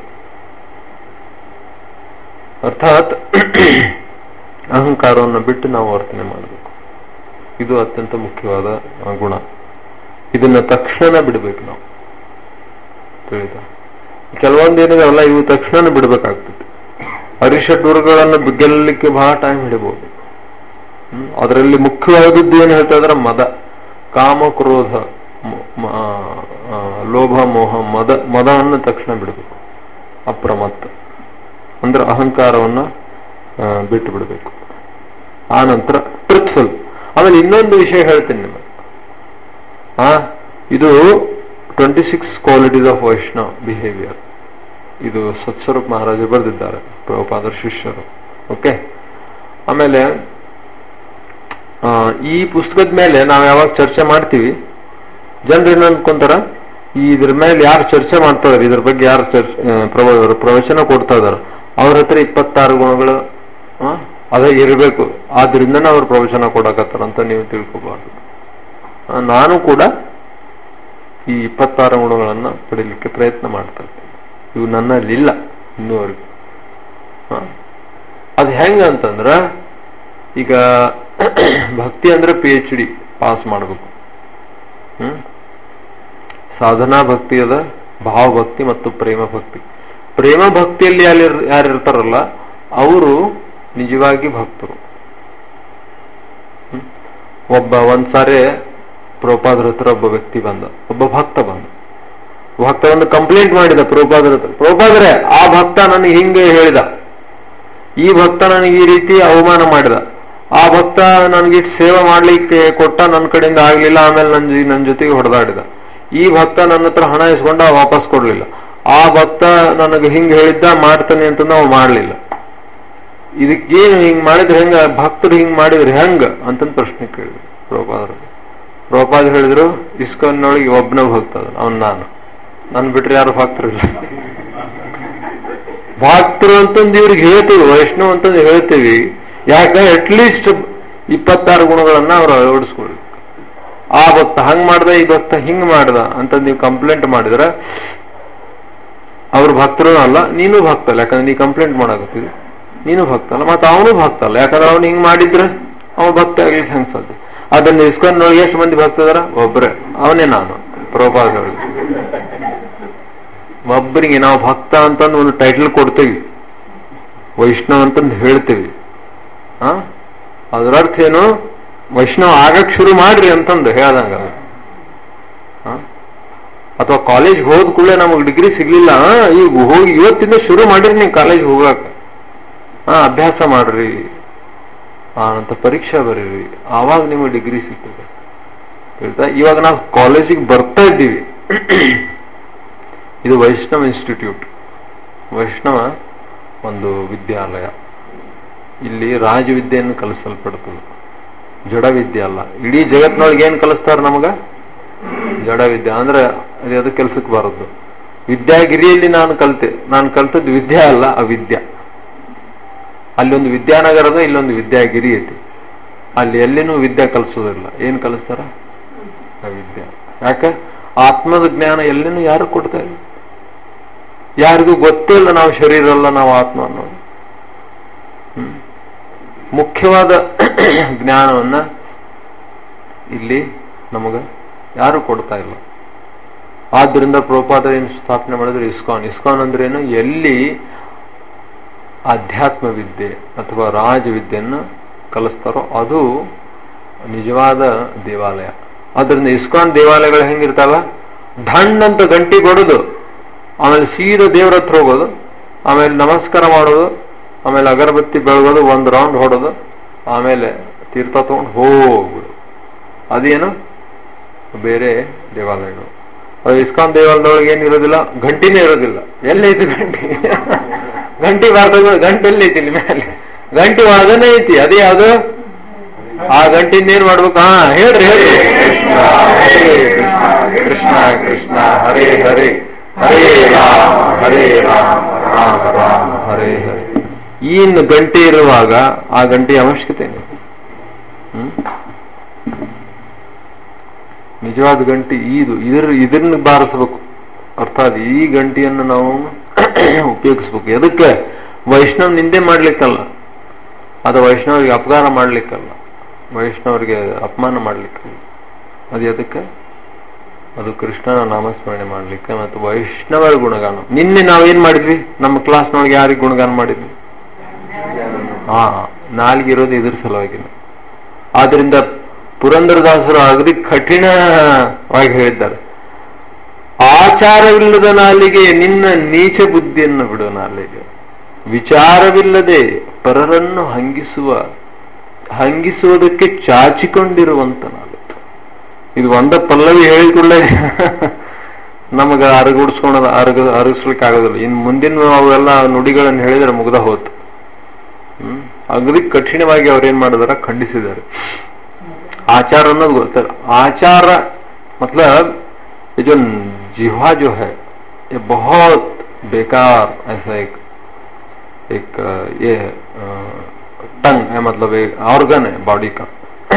ಅರ್ಥಾತ್ ಅಹಂಕಾರವನ್ನು ಬಿಟ್ಟು ನಾವು ವರ್ತನೆ ಮಾಡಬೇಕು. ಇದು ಅತ್ಯಂತ ಮುಖ್ಯವಾದ ಗುಣ. ಇದನ್ನ ತಕ್ಷಣ ಬಿಡಬೇಕು ನಾವು. ತಿಳಿದ ಕೆಲವೊಂದು ಏನಿದಾವಲ್ಲ ಇವು ತಕ್ಷಣ ಬಿಡ್ಬೇಕಾಗ್ತದೆ. ಅರಿಷಡ್ವರ್ಗಗಳನ್ನು ಗೆಲ್ಲಲಿಕ್ಕೆ ಬಹಳ ಟೈಮ್ ಹಿಡಿಬಹುದು. ಹ್ಮ್ ಅದರಲ್ಲಿ ಮುಖ್ಯವಾದದ್ದು ಏನು ಹೇಳ್ತಾ ಇದ್ರೆ ಮದ, ಕಾಮ, ಕ್ರೋಧ, ಲೋಭ, ಮೋಹ, ಮದ ಮದವನ್ನು ತಕ್ಷಣ ಬಿಡಬೇಕು. ಅಪ್ರಮತ್ತ ಅಂದ್ರೆ ಅಹಂಕಾರವನ್ನ ಬಿಟ್ಟು ಬಿಡಬೇಕು. ಆ ನಂತರ ಟ್ರುತ್ಫುಲ್. ಆಮೇಲೆ ಇನ್ನೊಂದು ವಿಷಯ ಹೇಳ್ತೀನಿ ನಿಮಗೆ. ಆ ಇದು twenty six qualities of Vaishnav behaviour. ಇದು ಸತ್ಸ್ವರೂಪ್ ಮಹಾರಾಜರು ಬರೆದಿದ್ದಾರೆ, ಪ್ರಭುಪಾದರ ಶಿಷ್ಯರು. ಓಕೆ. ಆಮೇಲೆ ಈ ಪುಸ್ತಕದ ಮೇಲೆ ನಾವು ಯಾವಾಗ ಚರ್ಚೆ ಮಾಡ್ತೀವಿ, ಜನರು ಏನು ಅನ್ಕೊಂತಾರ, ಇದ್ರ ಮೇಲೆ ಯಾರು ಚರ್ಚೆ ಮಾಡ್ತಾ ಇದಾರೆ, ಇದ್ರ ಬಗ್ಗೆ ಯಾರು ಚರ್ಚೆ ಪ್ರವಚನ ಕೊಡ್ತಾ ಇದಾರೆ, ಅವ್ರ ಹತ್ರ ಇಪ್ಪತ್ತಾರು ಗುಣಗಳು ಅದೇ ಇರಬೇಕು, ಆದ್ರಿಂದನೇ ಅವ್ರು ಪ್ರವಚನ ಕೊಡಕತ್ತಾರ ಅಂತ ನೀವು ತಿಳ್ಕೋಬಾರ್ದು. ನಾನು ಕೂಡ ಈ ಇಪ್ಪತ್ತಾರು ಗುಣಗಳನ್ನ ಪಡೀಲಿಕ್ಕೆ ಪ್ರಯತ್ನ ಮಾಡ್ತಾ ಇದ್ದೇನೆ. ಇವು ನನ್ನಲ್ಲಿ ಇಲ್ಲ ಇನ್ನೂವರೆಗೂ. ಅದು ಹೆಂಗ ಅಂತಂದ್ರ, ಈಗ ಭಕ್ತಿ ಅಂದ್ರೆ ಪಿ ಎಚ್ ಡಿ ಪಾಸ್ ಮಾಡಬೇಕು. ಹ್ಮ್ ಸಾಧನಾ ಭಕ್ತಿ ಅದ, ಭಾವಭಕ್ತಿ ಮತ್ತು ಪ್ರೇಮ ಭಕ್ತಿ. ಪ್ರೇಮ ಭಕ್ತಿಯಲ್ಲಿ ಯಾರು ಯಾರಿರ್ತಾರಲ್ಲ ಅವರು ನಿಜವಾಗಿ ಭಕ್ತರು. ಒಬ್ಬ ಒಂದ್ಸಾರಿ ಪ್ರಭುಪಾದರ ಹತ್ರ ಒಬ್ಬ ವ್ಯಕ್ತಿ ಬಂದ, ಒಬ್ಬ ಭಕ್ತ ಬಂದ. ಭಕ್ತ ಒಂದು ಕಂಪ್ಲೇಂಟ್ ಮಾಡಿದ ಪ್ರಭುಪಾದರ ಹತ್ರ, ಪ್ರಭುಪಾದರೆ ಆ ಭಕ್ತ ನನಗೆ ಹಿಂಗೆ ಹೇಳಿದ, ಈ ಭಕ್ತ ನನಗೆ ಈ ರೀತಿ ಅವಮಾನ ಮಾಡಿದ, ಆ ಭಕ್ತ ನನ್ಗಿಟ್ಟು ಸೇವೆ ಮಾಡ್ಲಿಕ್ಕೆ ಕೊಟ್ಟ, ನನ್ನ ಕಡೆಯಿಂದ ಆಗ್ಲಿಲ್ಲ, ಆಮೇಲೆ ನನ್ ನನ್ನ ಜೊತೆಗೆ ಹೊಡೆದಾಡಿದ. ಈ ಭಕ್ತ ನನ್ನ ಹತ್ರ ಹಣ ಇಸ್ಕೊಂಡ ವಾಪಸ್ ಕೊಡ್ಲಿಲ್ಲ, ಆ ಭಕ್ತ ನನಗೆ ಹಿಂಗ್ ಹೇಳಿದ್ದ ಮಾಡ್ತಾನೆ ಅಂತ ನಾವು ಮಾಡ್ಲಿಲ್ಲ. ಇದಕ್ಕೇನು ಹಿಂಗ್ ಮಾಡಿದ್ರೆ ಹೆಂಗ, ಭಕ್ತರು ಹಿಂಗ್ ಮಾಡಿದ್ರೆ ಹೆಂಗ ಅಂತಂದು ಪ್ರಶ್ನೆ ಕೇಳಿದ್ರು ಪ್ರಭುಪಾದರು. ಪ್ರಭುಪಾದರು ಹೇಳಿದ್ರು, ಇಸ್ಕನ್ನೊಳಗೆ ಒಬ್ಬನ ಭಕ್ತ ಅವನ್ ನಾನು, ನನ್ ಬಿಟ್ರೆ ಯಾರು ಭಕ್ತರು ಇಲ್ಲ. ಭಕ್ತರು ಅಂತಂದು ಇವ್ರಿಗೆ ಹೇಳ್ತೀವಿ, ವೈಷ್ಣವ್ ಅಂತಂದು ಹೇಳ್ತೀವಿ. ಯಾಕೆ ಅಟ್ಲೀಸ್ಟ್ ಇಪ್ಪತ್ತಾರು ಗುಣಗಳನ್ನ ಅವ್ರು ಅಳವಡಿಸ್ಕೊಳ್ಬೇಕು. ಆ ಭಕ್ತ ಹಂಗ್ ಮಾಡ್ದ, ಈ ಭಕ್ತ ಹಿಂಗ್ ಮಾಡ್ದ ಅಂತ ನೀವು ಕಂಪ್ಲೇಂಟ್ ಮಾಡಿದ್ರೆ ಅವ್ರು ಭಕ್ತರು ಅಲ್ಲ, ನೀನು ಭಕ್ತ ಅಲ್ಲ. ಯಾಕಂದ್ರೆ ನೀ ಕಂಪ್ಲೇಂಟ್ ಮಾಡಾಕತ್ತೀವಿ, ನೀನು ಭಕ್ತ ಅಲ್ಲ, ಮತ್ತೆ ಅವನು ಭಕ್ತ ಅಲ್ಲ. ಯಾಕಂದ್ರೆ ಅವ್ನು ಹಿಂಗ್ ಮಾಡಿದ್ರೆ ಅವನು ಭಕ್ತ ಆಗ್ಲಿಕ್ಕೆ ಹೆಂಗ್ ಸಾಧ್ಯ? ಅದನ್ನ ಇಸ್ಕೊಂಡು ನೋಡಿ ಎಷ್ಟು ಮಂದಿ ಭಕ್ತ ಅದಾರ? ಒಬ್ರೆ, ಅವನೇ ನಾನು. ಪ್ರಭುಪಾದಗಳು ಒಬ್ಬರಿಗೆ ನಾವು ಭಕ್ತ ಅಂತಂದು ಒಂದು ಟೈಟಲ್ ಕೊಡ್ತೀವಿ, ವೈಷ್ಣವ್ ಅಂತಂದು ಹೇಳ್ತೀವಿ. ಹ ಅದ್ರ ಅರ್ಥ ಏನು? ವೈಷ್ಣವ್ ಆಗಕ್ ಶುರು ಮಾಡ್ರಿ ಅಂತಂದು ಹೇಳ್ದಂಗ. ಅಥವಾ ಕಾಲೇಜ್ ಹೋದ್ ಕೂಡಲೇ ನಮಗ್ ಡಿಗ್ರಿ ಸಿಗ್ಲಿಲ್ಲ, ಈಗ ಹೋಗಿ ಇವತ್ತಿಂದ ಶುರು ಮಾಡಿರಿ ನೀವು ಕಾಲೇಜ್ ಹೋಗಾಕ. ಹಾ ಅಭ್ಯಾಸ ಮಾಡ್ರಿ, ಅಂತ ಪರೀಕ್ಷಾ ಬರೀರಿ, ಆವಾಗ ನಿಮಗೆ ಡಿಗ್ರಿ ಸಿಗ್ತದೆ. ಹೇಳ್ತಾ ಇವಾಗ ನಾವು ಕಾಲೇಜಿಗೆ ಬರ್ತಾ ಇದ್ದೀವಿ. ಇದು ವೈಷ್ಣವ ಇನ್ಸ್ಟಿಟ್ಯೂಟ್, ವೈಷ್ಣವ ಒಂದು ವಿದ್ಯಾಲಯ. ಇಲ್ಲಿ ರಾಜವಿದ್ಯೆಯನ್ನು ಕಲಿಸಲ್ಪಡ್ತದೆ, ಜಡವಿದ್ಯೆ ಅಲ್ಲ. ಇಡೀ ಜಗತ್ತಿನೊಳಗೆ ಏನ್ ಕಲಿಸ್ತಾರ ನಮಗ? ಜಡವಿದ್ಯೆ. ಅಂದ್ರೆ ಅದು ಕೆಲ್ಸಕ್ಕೆ ಬರೋದು. ವಿದ್ಯಾಗಿರಿಯಲ್ಲಿ ನಾನು ಕಲ್ತೆ, ನಾನು ಕಲ್ತದ್ದು ವಿದ್ಯಾ ಅಲ್ಲ, ಅವಿದ್ಯಾ. ಅಲ್ಲೊಂದು ವಿದ್ಯಾನಗರದ, ಇಲ್ಲೊಂದು ವಿದ್ಯಾಗಿರಿ ಐತಿ. ಅಲ್ಲಿ ಎಲ್ಲಿನೂ ವಿದ್ಯಾ ಕಲಿಸೋದಿಲ್ಲ. ಏನ್ ಕಲಿಸ್ತಾರ? ಅವಿದ್ಯಾ. ಯಾಕೆ? ಆತ್ಮದ ಜ್ಞಾನ ಎಲ್ಲಿನೂ ಯಾರು ಕೊಡ್ತಾ ಇಲ್ಲ, ಯಾರಿಗೂ ಗೊತ್ತೇ ಇಲ್ಲ ನಾವು ಶರೀರ ಅಲ್ಲ, ನಾವು ಆತ್ಮ ಅನ್ನೋದು. ಹ್ಮ್ ಮುಖ್ಯವಾದ ಜ್ಞಾನವನ್ನ ಇಲ್ಲಿ ನಮಗ ಯಾರು ಕೊಡ್ತಾ ಇಲ್ಲ. ಆದ್ರಿಂದ ಪ್ರಭುಪಾದ ಏನು ಸ್ಥಾಪನೆ ಮಾಡಿದ್ರು ಇಸ್ಕಾನ್. ಇಸ್ಕಾನ್ ಅಂದ್ರೇನು? ಎಲ್ಲಿ ಆಧ್ಯಾತ್ಮ ವಿದ್ಯೆ ಅಥವಾ ರಾಜವಿದ್ಯೆಯನ್ನು ಕಲಿಸ್ತಾರೋ ಅದು ನಿಜವಾದ ದೇವಾಲಯ. ಆದ್ರಿಂದ ಇಸ್ಕಾನ್ ದೇವಾಲಯಗಳು ಹೆಂಗಿರ್ತಾವ? ಢಣ್ ಅಂತ ಗಂಟಿ ಕೊಡೋದು, ಆಮೇಲೆ ಸೀದಾ ದೇವ್ರ ಹತ್ರ ಹೋಗೋದು, ಆಮೇಲೆ ನಮಸ್ಕಾರ ಮಾಡೋದು, ಆಮೇಲೆ ಅಗರಬತ್ತಿ ಬೆಳಗೋದು, ಒಂದು ರೌಂಡ್ ಹೊಡೋದು, ಆಮೇಲೆ ತೀರ್ಥ ತಗೊಂಡು ಹೋಗ್ಬಿಡು. ಅದೇನು ಬೇರೆ ದೇವಾಲಯಗಳು. ಇಸ್ಕಾನ್ ದೇವಾಲಯದೊಳಗೆ ಏನಿರೋದಿಲ್ಲ, ಗಂಟಿನೇ ಇರೋದಿಲ್ಲ. ಎಲ್ಲೈತಿ ಗಂಟಿ? ಗಂಟಿ ಬಾರ್ಸೋದು, ಗಂಟೆ ಎಲ್ಲೈತಿ ಇಲ್ಲಿ ಮೇಲೆ? ಗಂಟಿ ಒಳಗನೆ ಐತಿ. ಅದೇ ಯಾವುದು? ಆ ಗಂಟಿನ ಏನ್ ಮಾಡ್ಬೇಕು? ಹಾ ಹೇಳ್ರಿ ಹೇಳ್ರಿ. ಕೃಷ್ಣ ಹರೇ ಕೃಷ್ಣ ಕೃಷ್ಣ ಕೃಷ್ಣ ಹರೇ ಹರೇ ಹರೇ ರಾಮ ಹರೇ ರಾಮ ರಾಮ ರಾಮ ಹರೇ ಹರೇ. ಇನ್ನು ಗಂಟೆ ಇರುವಾಗ ಆ ಗಂಟೆಯ ಅವಶ್ಯಕತೆ ಏನು? ಹ್ಮ್ ನಿಜವಾದ ಗಂಟೆ ಇದು. ಇದ್ರ ಇದನ್ನ ಬಾರಿಸ್ಬೇಕು. ಅರ್ಥಾತ್ ಈ ಗಂಟೆಯನ್ನು ನಾವು ಉಪಯೋಗಿಸ್ಬೇಕು. ಎದಕ್ಕೆ? ವೈಷ್ಣವ್ ನಿಂದೆ ಮಾಡ್ಲಿಕ್ಕಲ್ಲ, ಅದು ವೈಷ್ಣವರಿಗೆ ಅಪಕಾರ ಮಾಡ್ಲಿಕ್ಕಲ್ಲ, ವೈಷ್ಣವರಿಗೆ ಅಪಮಾನ ಮಾಡ್ಲಿಕ್ಕಲ್ಲ. ಅದು ಎದಕ್ಕೆ? ಅದು ಕೃಷ್ಣನ ನಾಮಸ್ಮರಣೆ ಮಾಡ್ಲಿಕ್ಕೆ ಮತ್ತು ವೈಷ್ಣವರ ಗುಣಗಾನ. ನಿನ್ನೆ ನಾವೇನ್ ಮಾಡಿದ್ವಿ? ನಮ್ಮ ಕ್ಲಾಸ್ನೊಳಗೆ ಯಾರಿಗೆ ಗುಣಗಾನ ಮಾಡಿದ್ವಿ? ಹಾ ನಾಲ್ಗಿರೋದು ಇದ್ರ ಸಲುವಾಗಿನ. ಆದ್ರಿಂದ ಪುರಂದರದಾಸರು ಅಗದಿ ಕಠಿಣವಾಗಿ ಹೇಳಿದ್ದಾರೆ, ಆಚಾರವಿಲ್ಲದ ನಾಲಿಗೆ ನಿನ್ನ ನೀಚ ಬುದ್ಧಿಯನ್ನು ಬಿಡು ನಾಲಿಗೆ, ವಿಚಾರವಿಲ್ಲದೆ ಪರರನ್ನು ಹಂಗಿಸುವ ಹಂಗಿಸುವುದಕ್ಕೆ ಚಾಚಿಕೊಂಡಿರುವಂತ ನಾಲಿಗೆ. ಇದು ಒಂದ ಪಲ್ಲವಿ ಹೇಳಿಕೊಳ್ಳೆ ನಮಗ ಅರಗುಡಿಸ್ಕೊಳೋದು ಅರಗ ಅರಗಿಸ್ಲಿಕ್ಕೆ ಆಗೋದಿಲ್ಲ. ಇನ್ನು ಮುಂದಿನ ಅವೆಲ್ಲ ನುಡಿಗಳನ್ನು ಹೇಳಿದ್ರೆ ಮುಗ್ದ ಹೋತು. ಹ್ಮ್ ಅಗದಿ ಕಠಿಣವಾಗಿ ಅವ್ರೇನ್ ಮಾಡಿದಾರ? ಖಂಡಿಸಿದ್ದಾರೆ. आचार ಅನ್ನೋದು ಗೊತ್ತಲ್ಲ. आचार मतलब ये जो जिह्वा जो है ये बहुत बेकार ऐसा एक एक ये टंग है, मतलब एक ऑर्गन है बॉडी का.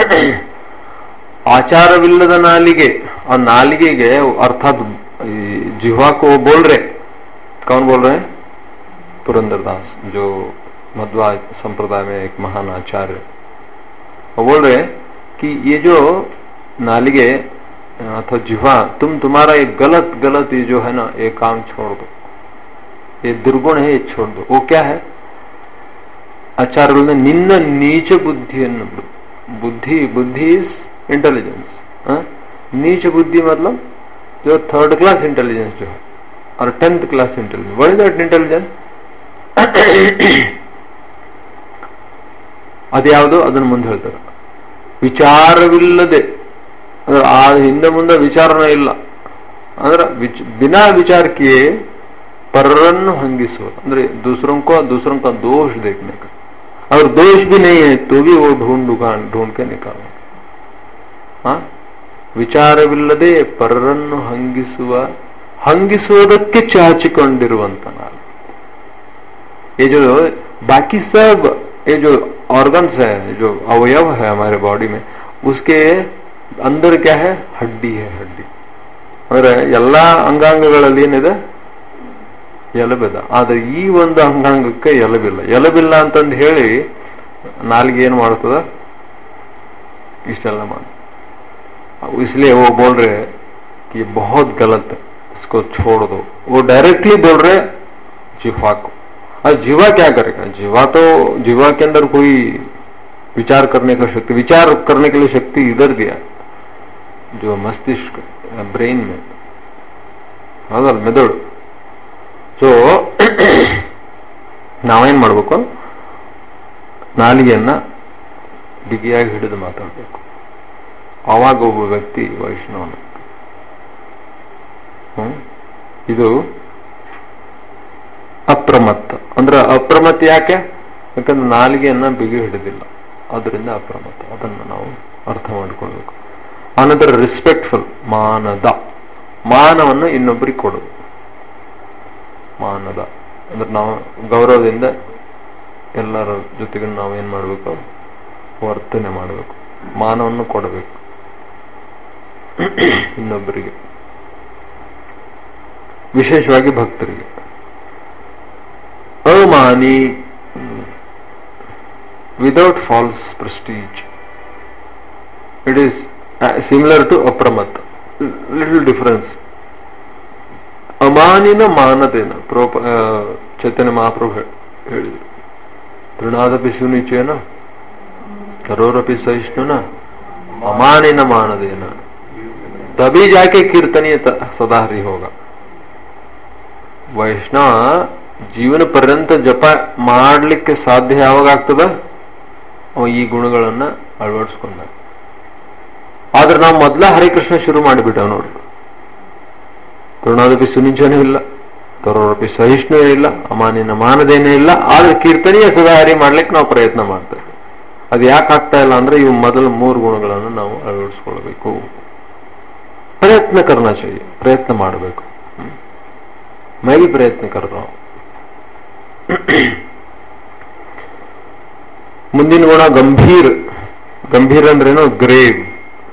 आचारविಲ್ಲದ नालिगे और नालिगे के अर्थात जिह्वा को बोल रहे. कौन बोल रहे हैं? पुरंदरदास, जो मध्वा संप्रदाय में एक महान आचार्य, वो बोल रहे कि ये जो नालिगे अथवा जिह्वा, तुम तुम्हारा ये गलत गलत ये जो है ना, ये काम छोड़ दो, ये दुर्गुण है, ये छोड़ दो. वो क्या है? आचार निन्न नीच बुद्धि. बुद्धि बुद्धि इज इंटेलिजेंस. नीच बुद्धि मतलब जो थर्ड क्लास इंटेलिजेंस जो है, और tenth class intelligence. What is that intelligence? ಅದ್ಯಾವುದು? ಅದನ್ನು ಮುಂದೆ ಹೇಳ್ತಾರೆ. ವಿಚಾರವಿಲ್ಲದೆ, ಅಂದ್ರೆ ಆ ಹಿಂದೆ ಮುಂದೆ ವಿಚಾರನ ಇಲ್ಲ ಅಂದ್ರೆ ವಿಚ್ ಬಿನಾ ವಿಚಾರಕ್ಕೆ ಪರರನ್ನು ಹಂಗಿಸುವ, ಅಂದ್ರೆ दूसरों को दूसरों का दोष देखने का, और दोष भी नहीं है तो भी वो ढूंढ ढूंढ के निकालना. हाँ, ವಿಚಾರವಿಲ್ಲದೆ ಪರರನ್ನು ಹಂಗಿಸುವ ಹಂಗಿಸುವುದಕ್ಕೆ ಚಾಚಿಕೊಂಡಿರುವಂತ ನಾನು. ये जो बाकी सब ये जो ऑर्गन्स है, जो अवयव है हमारे बॉडी में, उसके अंदर क्या है? हड्डी है. हड्डी ಅಂದ್ರೆ ಎಲ್ಲಾ ಅಂಗಾಂಗಗಳಲ್ಲಿ ಏನಿದೆ? ಎಲುಬಿದ. ಆದ್ರೆ ಈ ಒಂದು ಅಂಗಾಂಗಕ್ಕೆ ಎಲುಬಿಲ್ಲ. ಎಲುಬಿಲ್ಲ ಅಂತಂದು ಹೇಳಿ ನಾಲ್ಗೆ ಏನ್ ಮಾಡ್ತದ? ಇಷ್ಟೆಲ್ಲ ಮಾಡ. इसलिए वो बोल रहे कि बहुत गलत है, इसको छोड़ दो. वो डायरेक्टली बोल रहे जिह्वा को. और जीवा क्या करेगा? जीवा तो जीवा के अंदर कोई विचार करने का शक्ति, विचार करने के लिए शक्ति इधर दिया, जो मस्तिष्क ब्रेन में, ಹೌದಲ್ಲ, ಮೆದುಳು. ಸೊ ನಾವೇನ್ ಮಾಡ್ಬೇಕು? ನಾಲಿಗೆಯನ್ನ ಬಿಗಿಯಾಗಿ ಹಿಡಿದು ಮಾತಾಡ್ಬೇಕು. ಆವಾಗ ಒಬ್ಬ ವ್ಯಕ್ತಿ ವೈಷ್ಣವನ. ಹ್ಮ್ ಇದು ಅಪ್ರಮತ್ತ. ಅಂದ್ರೆ ಅಪ್ರಮತ್ತ ಯಾಕೆ? ಯಾಕಂದ್ರೆ ನಾಲಿಗೆಯನ್ನ ಬಿಗಿ ಹಿಡಿದಿಲ್ಲ, ಅದರಿಂದ ಅಪ್ರಮತ್ತ. ಅದನ್ನು ನಾವು ಅರ್ಥ ಮಾಡಿಕೊಳ್ಬೇಕು. ಆನಂತರ ರೆಸ್ಪೆಕ್ಟ್ಫುಲ್, ಮಾನದ, ಮಾನವನ್ನು ಇನ್ನೊಬ್ಬರಿಗೆ ಕೊಡೋದು. ಮಾನದ ಅಂದ್ರೆ ನಾವು ಗೌರವದಿಂದ ಎಲ್ಲರ ಜೊತೆಗೆ ನಾವು ಏನ್ ಮಾಡ್ಬೇಕು? ವರ್ತನೆ ಮಾಡಬೇಕು. ಮಾನವನ್ನು ಕೊಡಬೇಕು ಇನ್ನೊಬ್ಬರಿಗೆ, ವಿಶೇಷವಾಗಿ ಭಕ್ತರಿಗೆ. Amani, without false prestige. It is uh, similar to ಅಪ್ರಮತ್ತ. Little difference. ಅಮಾನಿನ ಮಾನದೇನ ಪ್ರೋಪ ಚೈತನ್ಯ ಮಹಾಪ್ರಭು ಹೇಳಿದರು. ತೃಣಾದಪಿ ಸುನಿಚೇನ ಕರೋರಪಿ ಸಹಿಷ್ಣುನ ಅಮಾನಿನ ಮಾನದೇನ ತभी जाके कीर्तनीय सदा हरि होगा. ವೈಷ್ಣವ ಜೀವನ ಪರ್ಯಂತ ಜಪ ಮಾಡಲಿಕ್ಕೆ ಸಾಧ್ಯ ಯಾವಾಗ ಆಗ್ತದ? ಅವ ಈ ಗುಣಗಳನ್ನ ಅಳವಡಿಸ್ಕೊಂಡ. ಆದ್ರೆ ನಾವು ಮೊದ್ಲ ಹರಿಕೃಷ್ಣ ಶುರು ಮಾಡಿಬಿಟ್ಟವ್ ನೋಡ್ರಿ. ತರುಣಾದಪಿ ಸುನಿಜನೂ ಇಲ್ಲ, ತರೋರಪಿ ಸಹಿಷ್ಣುವೇ ಇಲ್ಲ, ಅಮಾನಿನ ಮಾನದೇನೇ ಇಲ್ಲ. ಆದ್ರೆ ಕೀರ್ತನೀಯ ಸುಧಾರಿ ಮಾಡ್ಲಿಕ್ಕೆ ನಾವು ಪ್ರಯತ್ನ ಮಾಡ್ತೇವೆ. ಅದು ಯಾಕೆ ಆಗ್ತಾ ಇಲ್ಲ ಅಂದ್ರೆ ಇವು ಮೊದಲ ಮೂರು ಗುಣಗಳನ್ನು ನಾವು ಅಳವಡಿಸ್ಕೊಳ್ಬೇಕು. ಪ್ರಯತ್ನ ಕರ್ನಾ चाहिए, ಪ್ರಯತ್ನ ಮಾಡಬೇಕು. ಮೈ भी ಪ್ರಯತ್ನ ಕರ್ದ. ಮುಂದಿನ ಗುಣ ಗಂಭೀರ್. ಗಂಭೀರ್ ಅಂದ್ರೇನು? ಗ್ರೇವ್.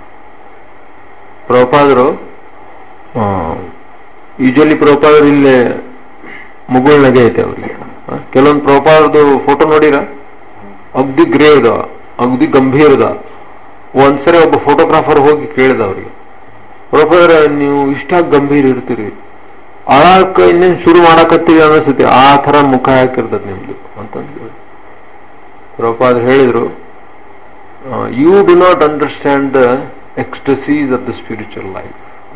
ಪ್ರಭುಪಾದರು ಯೂಶಲಿ ಪ್ರಭುಪಾದರು ಇಲ್ಲಿ ಮುಗುಳ್ನಗೆ ಐತೆ ಅವ್ರಿಗೆ. ಕೆಲವೊಂದು ಪ್ರಭುಪಾದರದು ಫೋಟೋ ನೋಡಿರ, ಅಗ್ದಿ ಗ್ರೇವ್ದ, ಅಗ್ದಿ ಗಂಭೀರದ. ಒಂದ್ಸರಿ ಒಬ್ಬ ಫೋಟೋಗ್ರಾಫರ್ ಹೋಗಿ ಕೇಳಿದ ಅವ್ರಿಗೆ, ಪ್ರಭುಪಾದರ ನೀವು ಇಷ್ಟ ಗಂಭೀರ ಇರ್ತೀರಿ, ಅಳಾಕ ಇನ್ನೇನ್ ಶುರು ಮಾಡಕತ್ತೀವಿ ಅನಿಸುತ್ತೆ, ಆ ತರ ಮುಖ ಹಾಕಿರ್ತದ ನಿಮ್ದು ಅಂತಂದ್ರು. ಪ್ರಭುಪಾದರು ಹೇಳಿದ್ರು, you do not understand the ecstasies of the spiritual life.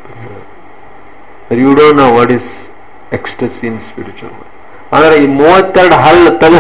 You don't know what is ecstasy in spiritual life. ಅಂದ್ರೆ ಈ ಮೂವತ್ತೆರಡು ಹಲ್ಲ ತಲೆ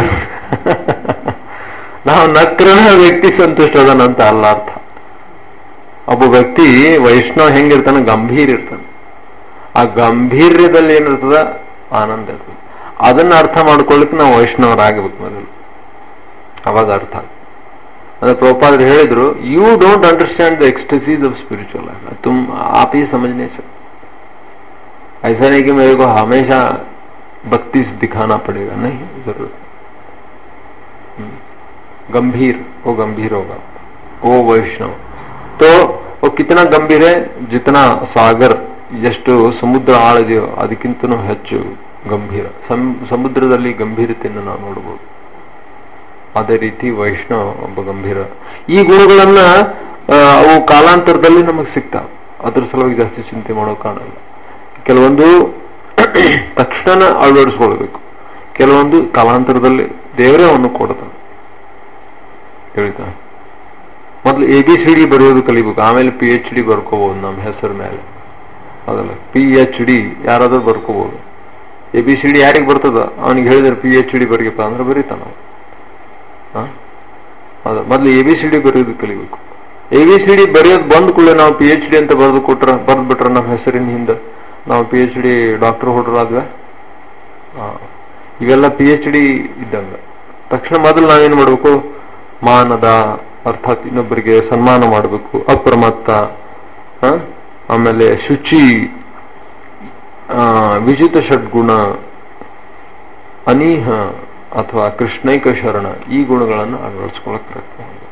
ನಾವು ನಕ್ರನ ವ್ಯಕ್ತಿ ಸಂತುಷ್ಟ ಅದನಂತ ಅಲ್ಲ ಅರ್ಥ. ಒಬ್ಬ ವ್ಯಕ್ತಿ ವೈಷ್ಣವ ಹೆಂಗಿರ್ತಾನೆ? ಗಂಭೀರ ಇರ್ತಾನೆ. ಆ ಗಂಭೀರ್ಯದಲ್ಲಿ ಏನಿರ್ತದ? ಆನಂದ ಇರ್ತದೆ. ಅದನ್ನ ಅರ್ಥ ಮಾಡ್ಕೊಳ್ಳಿಕ್ಕೆ ನಾವು ವೈಷ್ಣವರಾಗಬೇಕು ಮೊದಲು, ಅವಾಗ ಅರ್ಥ. ಅಂದ್ರೆ ಪ್ರಭುಪಾದರು ಹೇಳಿದ್ರು, you don't understand the ecstasies of spiritual life, तुम आप ही समझने से. ऐसा नहीं कि मेरे को हमेशा बत्तीस दिखाना पड़ेगा, नहीं, जरूरत. गंभीर, वो गंभीर होगा, वो वैष्णव. तो वो कितना गंभीर है? जितना सागर ಎಷ್ಟು ಸಮುದ್ರ ಆಳದೆಯೋ ಅದಕ್ಕಿಂತನೂ ಹೆಚ್ಚು ಗಂಭೀರ. ಸಮುದ್ರದಲ್ಲಿ ಗಂಭೀರತೆಯನ್ನು ನಾವು ನೋಡಬಹುದು. ಅದೇ ರೀತಿ ವೈಷ್ಣವ ಒಬ್ಬ ಗಂಭೀರ. ಈ ಗುಣಗಳನ್ನ ಅವು ಕಾಲಾಂತರದಲ್ಲಿ ನಮಗೆ ಸಿಗ್ತಾವ. ಅದ್ರ ಸಲುವಾಗಿ ಜಾಸ್ತಿ ಚಿಂತೆ ಮಾಡೋ ಕಾಣಲ್ಲ. ಕೆಲವೊಂದು ತಕ್ಷಣ ಅಳವಡಿಸ್ಕೊಳ್ಬೇಕು, ಕೆಲವೊಂದು ಕಾಲಾಂತರದಲ್ಲಿ ದೇವರೇ ಅವನು ಕೊಡ್ತಾನೆ. ಹೇಳ್ತಾ ಮೊದಲು ಎ ಬಿ ಸಿ ಡಿ ಬರೆಯೋದು ಕಲಿಬೇಕು, ಆಮೇಲೆ ಪಿ ಎಚ್ ಡಿ ಬರ್ಕೋಬಹುದು ನಮ್ಮ ಹೆಸರು ಮೇಲೆ. ಅದಲ್ಲ, ಪಿ ಎಚ್ ಡಿ ಯಾರಾದ್ರೂ ಬರ್ಕೋಬಹುದು. ಎ ಬಿ ಸಿ ಡಿ ಯಾರಿಗೆ ಬರ್ತದ? ಅವನಿಗೆ ಹೇಳಿದ್ರೆ ಪಿ ಎಚ್ ಡಿ ಬರೀಪ್ಪ ಅಂದ್ರೆ ಬರೀತಾನ. ಅದ ಮೊದ್ಲು ಎ ಬಿ ಸಿ ಡಿ ಬರೆಯೋದು ಕಲಿಬೇಕು. ಎ ಬಿ ಸಿ ಡಿ ಬರೆಯೋದು ಬಂದ್ ಕೂಡಲೇ ನಾವು ಪಿ ಎಚ್ ಡಿ ಅಂತ ಬರೆದು ಕೊಟ್ರ ಬರ್ದ್ ಬಿಟ್ರ ನಮ್ಮ ಹೆಸರಿನ ಹಿಂದೆ ನಾವು ಪಿ ಎಚ್ ಡಿ ಡಾಕ್ಟರ್ ಹೊಡ್ರ ಆದ್ವೆ. ಇವೆಲ್ಲ ಪಿ ಎಚ್ ಡಿ ಇದ್ದಂಗ. ತಕ್ಷಣ ಮೊದಲು ನಾವೇನ್ ಮಾಡ್ಬೇಕು? ಮಾನದ ಅರ್ಥಾತ್ ಇನ್ನೊಬ್ಬರಿಗೆ ಸನ್ಮಾನ ಮಾಡಬೇಕು, ಅಪ್ರಮತ್ತ, ಆಮೇಲೆ ಶುಚಿ, ವಿಜಿತ ಷಡ್ಗುಣ, ಅನೀಹ ಅಥವಾ ಕೃಷ್ಣೈಕ ಶರಣ, ಈ ಗುಣಗಳನ್ನು ಅಳವಡಿಸ್ಕೊಳ್ಳಕ್ ಪ್ರಯತ್ನ ಮಾಡಿ.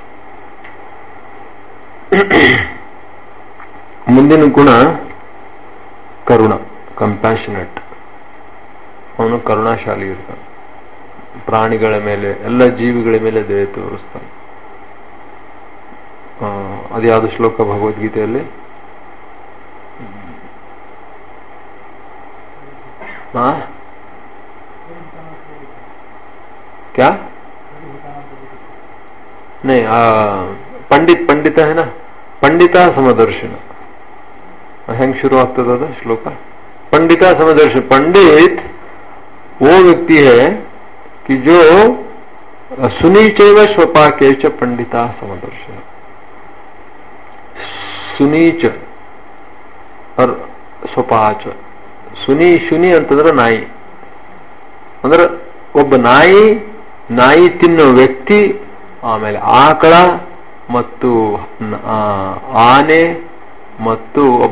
ಮುಂದಿನ ಗುಣ ಕರುಣ, ಕಂಪ್ಯಾಷನೇಟ್. ಅವನು ಕರುಣಾಶಾಲಿ ಇರ್ತಾನೆ. ಪ್ರಾಣಿಗಳ ಮೇಲೆ, ಎಲ್ಲ ಜೀವಿಗಳ ಮೇಲೆ ದಯೆ ತೋರಿಸ್ತಾನೆ. ಅದ್ಯಾವುದು ಶ್ಲೋಕ ಭಗವದ್ಗೀತೆಯಲ್ಲಿ? हाँ क्या? नहीं, आ, पंडित पंडित है ना, पंडिता समदर्शन. ಹೆಂಗ್ ಶುರು ಆಗ್ತದ ಅದ ಶ್ಲೋಕ? पंडिता समदर्शन. पंडित वो व्यक्ति है कि जो सुनीचैव स्वपाके च पंडिता समदर्शन. सुनीच और स्वपाच. ಸುನಿ ಶುನಿ ಅಂತಂದ್ರೆ ನಾಯಿ. ಅಂದ್ರೆ ಒಬ್ಬ ನಾಯಿ, ನಾಯಿ ತಿನ್ನೋ ವ್ಯಕ್ತಿ, ಆಮೇಲೆ ಆಕಳ ಮತ್ತು ಆನೆ ಮತ್ತು ಒಬ್ಬ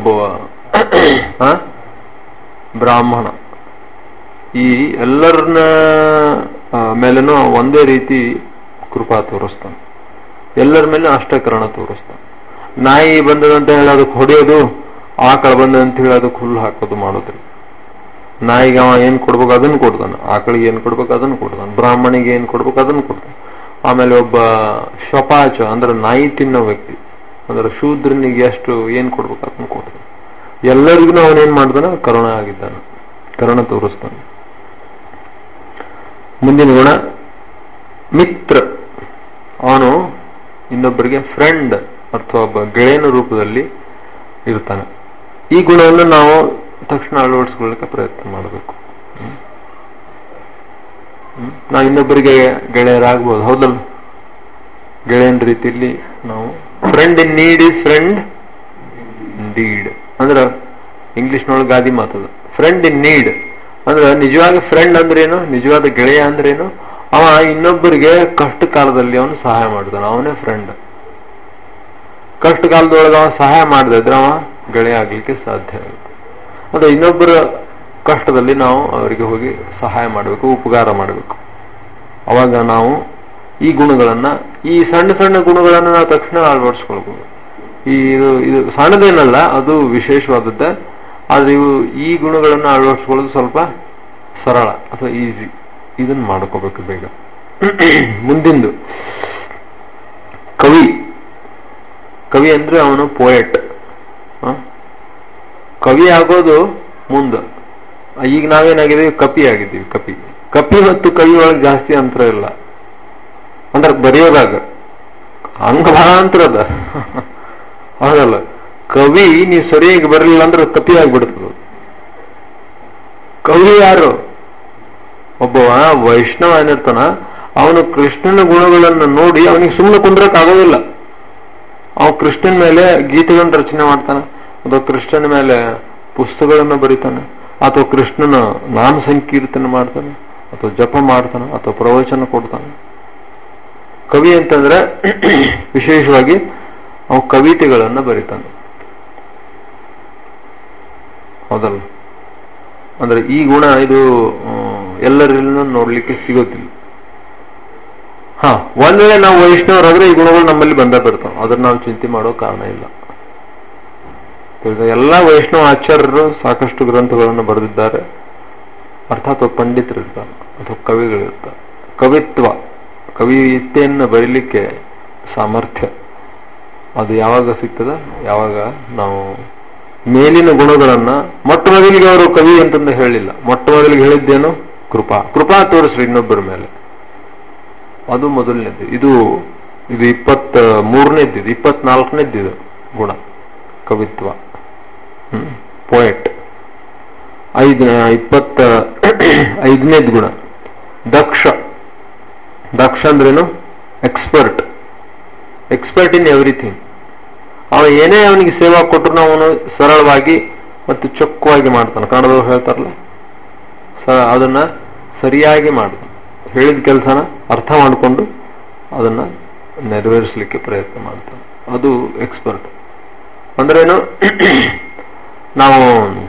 ಬ್ರಾಹ್ಮಣ, ಈ ಎಲ್ಲರನ್ನ ಮೇಲೆನೂ ಒಂದೇ ರೀತಿ ಕೃಪಾ ತೋರಿಸ್ತಾನೆ. ಎಲ್ಲರ ಮೇಲೆ ಅಷ್ಟಕರಣ ತೋರಿಸ್ತಾನೆ. ನಾಯಿ ಬಂದದಂತ ಹೇಳಿ ಅದಕ್ಕೆ ಹೊಡೆಯೋದು, ಆಕಳ ಬಂದಂತ ಹೇಳಿ ಅದಕ್ಕೆ ಹುಲ್ಲು ಹಾಕೋದು ಮಾಡೋದ್ರಿ. ನಾಯಿಗೆ ಅವ ಏನ್ ಕೊಡ್ಬೇಕು ಅದನ್ನು ಕೊಡ್ತಾನೆ, ಆಕಳಿಗೆ ಏನ್ ಕೊಡ್ಬೇಕು ಅದನ್ನು ಕೊಡ್ತಾನೆ, ಬ್ರಾಹ್ಮಣಿಗೆ ಏನ್ ಕೊಡ್ಬೇಕು ಅದನ್ನು ಕೊಡ್ತಾನೆ. ಆಮೇಲೆ ಒಬ್ಬ ಶಪಾಚ ಅಂದ್ರೆ ನಾಯಿ ತಿನ್ನೋ ವ್ಯಕ್ತಿ, ಅಂದ್ರೆ ಶೂದ್ರನಿಗೆ ಎಷ್ಟು ಏನ್ ಕೊಡ್ಬೇಕು ಅದನ್ನು ಕೊಡ್ತಾನೆ. ಎಲ್ಲರಿಗೂ ಅವನೇನ್ ಮಾಡ್ತಾನೆ? ಕರುಣ ಆಗಿದ್ದಾನೆ, ಕರುಣ ತೋರಿಸ್ತಾನೆ. ಮುಂದಿನ ಗುಣ ಮಿತ್ರ. ಅವನು ಇನ್ನೊಬ್ಬರಿಗೆ ಫ್ರೆಂಡ್ ಅಥವಾ ಒಬ್ಬ ಗೆಳೆಯನ ರೂಪದಲ್ಲಿ ಇರ್ತಾನೆ. ಈ ಗುಣವನ್ನು ನಾವು ತಕ್ಷಣ ಅಳವಡಿಸ್ಕೊಳ್ಳಿಕ್ಕೆ ಪ್ರಯತ್ನ ಮಾಡಬೇಕು. ನಾವು ಇನ್ನೊಬ್ಬರಿಗೆ ಗೆಳೆಯರಾಗ್ಬೋದು, ಹೌದಲ್ಲ? ಗೆಳೆಯನ ರೀತಿಯಲ್ಲಿ ನಾವು friend in need is friend in deed. ಅಂದ್ರೆ ಇಂಗ್ಲಿಷ್ನೊಳಗೆ ಗಾದಿ ಮಾತದ. ಫ್ರೆಂಡ್ ಇನ್ ನೀಡ್ ಅಂದ್ರೆ ನಿಜವಾಗಿ ಫ್ರೆಂಡ್ ಅಂದ್ರೇನು, ನಿಜವಾದ ಗೆಳೆಯ ಅಂದ್ರೇನು, ಅವ ಇನ್ನೊಬ್ಬರಿಗೆ ಕಷ್ಟ ಕಾಲದಲ್ಲಿ ಅವನು ಸಹಾಯ ಮಾಡ್ತಾನ, ಅವನೇ ಫ್ರೆಂಡ್. ಕಷ್ಟ ಕಾಲದೊಳಗೆ ಅವ ಸಹಾಯ ಮಾಡದಿದ್ರೆ ಅವ ಗೆಳೆಯ ಆಗ್ಲಿಕ್ಕೆ ಸಾಧ್ಯ ಇಲ್ಲ. ಅದು ಇನ್ನೊಬ್ಬರ ಕಷ್ಟದಲ್ಲಿ ನಾವು ಅವರಿಗೆ ಹೋಗಿ ಸಹಾಯ ಮಾಡಬೇಕು, ಉಪಕಾರ ಮಾಡಬೇಕು. ಅವಾಗ ನಾವು ಈ ಗುಣಗಳನ್ನ, ಈ ಸಣ್ಣ ಸಣ್ಣ ಗುಣಗಳನ್ನ ನಾವು ತಕ್ಷಣ ಅಳವಡಿಸ್ಕೊಳ್ಬಹುದು. ಈ ಇದು ಇದು ಸಣ್ಣದೇನಲ್ಲ, ಅದು ವಿಶೇಷವಾದದ್ದೇ. ಆದ್ರೆ ಇವು ಈ ಗುಣಗಳನ್ನ ಅಳವಡಿಸ್ಕೊಳ್ಳೋದು ಸ್ವಲ್ಪ ಸರಳ ಅಥವಾ ಈಸಿ. ಇದನ್ನ ಮಾಡ್ಕೋಬೇಕು ಬೇಗ. ಮುಂದಿಂದು ಕವಿ. ಕವಿ ಅಂದ್ರೆ ಅವನು ಪೋಯೆಟ್. ಕವಿ ಆಗೋದು ಮುಂದ. ಈಗ ನಾವೇನಾಗಿದ್ದೀವಿ, ಕಪಿ ಆಗಿದ್ದೀವಿ. ಕಪಿ ಕಪಿ ಮತ್ತು ಕವಿ ಒಳಗೆ ಜಾಸ್ತಿ ಅಂತರ ಇಲ್ಲ. ಅಂದ್ರೆ ಬರೆಯೋದಾಗ ಹಂಗ ಬಹಳ ಅಂತರ ಅದ. ಹೌದಲ್ಲ, ಕವಿ ನೀವು ಸರಿಯಾಗಿ ಬರಲಿಲ್ಲ ಅಂದ್ರೆ ಕಪಿ ಆಗ್ಬಿಡ್ತದ. ಕವಿ ಯಾರು? ಒಬ್ಬವ ವೈಷ್ಣವ ಏನಿರ್ತಾನ, ಅವನು ಕೃಷ್ಣನ ಗುಣಗಳನ್ನು ನೋಡಿ ಅವನಿಗೆ ಸುಮ್ಮನೆ ಕುಂದ್ರಕ್ ಆಗೋದಿಲ್ಲ. ಅವ ಕೃಷ್ಣನ ಮೇಲೆ ಗೀತೆಗಳನ್ನ ರಚನೆ ಮಾಡ್ತಾನೆ, ಅಥವಾ ಕೃಷ್ಣನ ಮೇಲೆ ಪುಸ್ತಕಗಳನ್ನ ಬರೀತಾನೆ, ಅಥವಾ ಕೃಷ್ಣನ ನಾಮ ಸಂಕೀರ್ತನೆ ಮಾಡ್ತಾನೆ, ಅಥವಾ ಜಪ ಮಾಡ್ತಾನೆ, ಅಥವಾ ಪ್ರವಚನ ಕೊಡ್ತಾನೆ. ಕವಿ ಅಂತಂದ್ರೆ ವಿಶೇಷವಾಗಿ ಅವ ಕವಿತೆಗಳನ್ನ ಬರೀತಾನೆ. ಹೌದಲ್ಲ? ಅಂದ್ರೆ ಈ ಗುಣ ಇದು ಎಲ್ಲರಲ್ಲೂ ನೋಡ್ಲಿಕ್ಕೆ ಸಿಗೋದಿಲ್ಲ. ಹಾ, ಒಂದ್ ವೇಳೆ ನಾವು ವೈಷ್ಣವರಾದ್ರೆ ಈ ಗುಣಗಳು ನಮ್ಮಲ್ಲಿ ಬಂದ ಬರ್ತಾವ. ಅದನ್ನ ನಾವು ಚಿಂತೆ ಮಾಡೋ ಕಾರಣ ಇಲ್ಲ. ಎಲ್ಲಾ ವೈಷ್ಣವ ಆಚಾರ್ಯರು ಸಾಕಷ್ಟು ಗ್ರಂಥಗಳನ್ನು ಬರೆದಿದ್ದಾರೆ. ಅರ್ಥಾತ್ ಪಂಡಿತರಿರ್ತಾರೆ ಅಥವಾ ಕವಿಗಳಿರ್ತಾರೆ. ಕವಿತ್ವ, ಕವಿತೆಯನ್ನು ಬರೀಲಿಕ್ಕೆ ಸಾಮರ್ಥ್ಯ ಅದು ಯಾವಾಗ ಸಿಗ್ತದ? ಯಾವಾಗ ನಾವು ಮೇಲಿನ ಗುಣಗಳನ್ನ, ಮೊಟ್ಟ ಮೊದಲಿಗೆ ಅವರು ಕವಿ ಅಂತಂದು ಹೇಳಿಲ್ಲ. ಮೊಟ್ಟ ಮೊದಲಿಗೆ ಹೇಳಿದ್ದೇನು? ಕೃಪಾ. ಕೃಪಾ ತೋರಿಸ್ರಿ ಇನ್ನೊಬ್ಬರ ಮೇಲೆ. ಅದು ಮೊದಲನೇದ್ದು. ಇದು ಇದು ಇಪ್ಪತ್ತ ಮೂರನೇದ್ದು, ಇದು ಇಪ್ಪತ್ನಾಲ್ಕನೇದ್ದು ಗುಣ ಕವಿತ್ವ. ಹ್ಮ್ ಪೋಯೆಟ್. ಐದ ಇಪ್ಪತ್ತ ಐದನೇದ್ ಗುಣ ದಕ್ಷ. ದಕ್ಷ ಅಂದ್ರೇನು? ಎಕ್ಸ್ಪರ್ಟ್. Expert in everything. ಅವ ಏನೇ ಅವನಿಗೆ ಸೇವಾ ಕೊಟ್ಟರು ಅವನು ಸರಳವಾಗಿ ಮತ್ತು ಚೊಕ್ಕವಾಗಿ ಮಾಡ್ತಾನೆ. ಕನ್ನಡದವ್ರು ಹೇಳ್ತಾರಲ್ಲ, ಅದನ್ನ ಸರಿಯಾಗಿ ಮಾಡ್ತಾನೆ. ಹೇಳಿದ ಕೆಲಸನ ಅರ್ಥ ಮಾಡಿಕೊಂಡು ಅದನ್ನ ನೆರವೇರಿಸಲಿಕ್ಕೆ ಪ್ರಯತ್ನ ಮಾಡ್ತಾನೆ. ಅದು ಎಕ್ಸ್ಪರ್ಟ್. ಅಂದ್ರೇನು? ನಾವು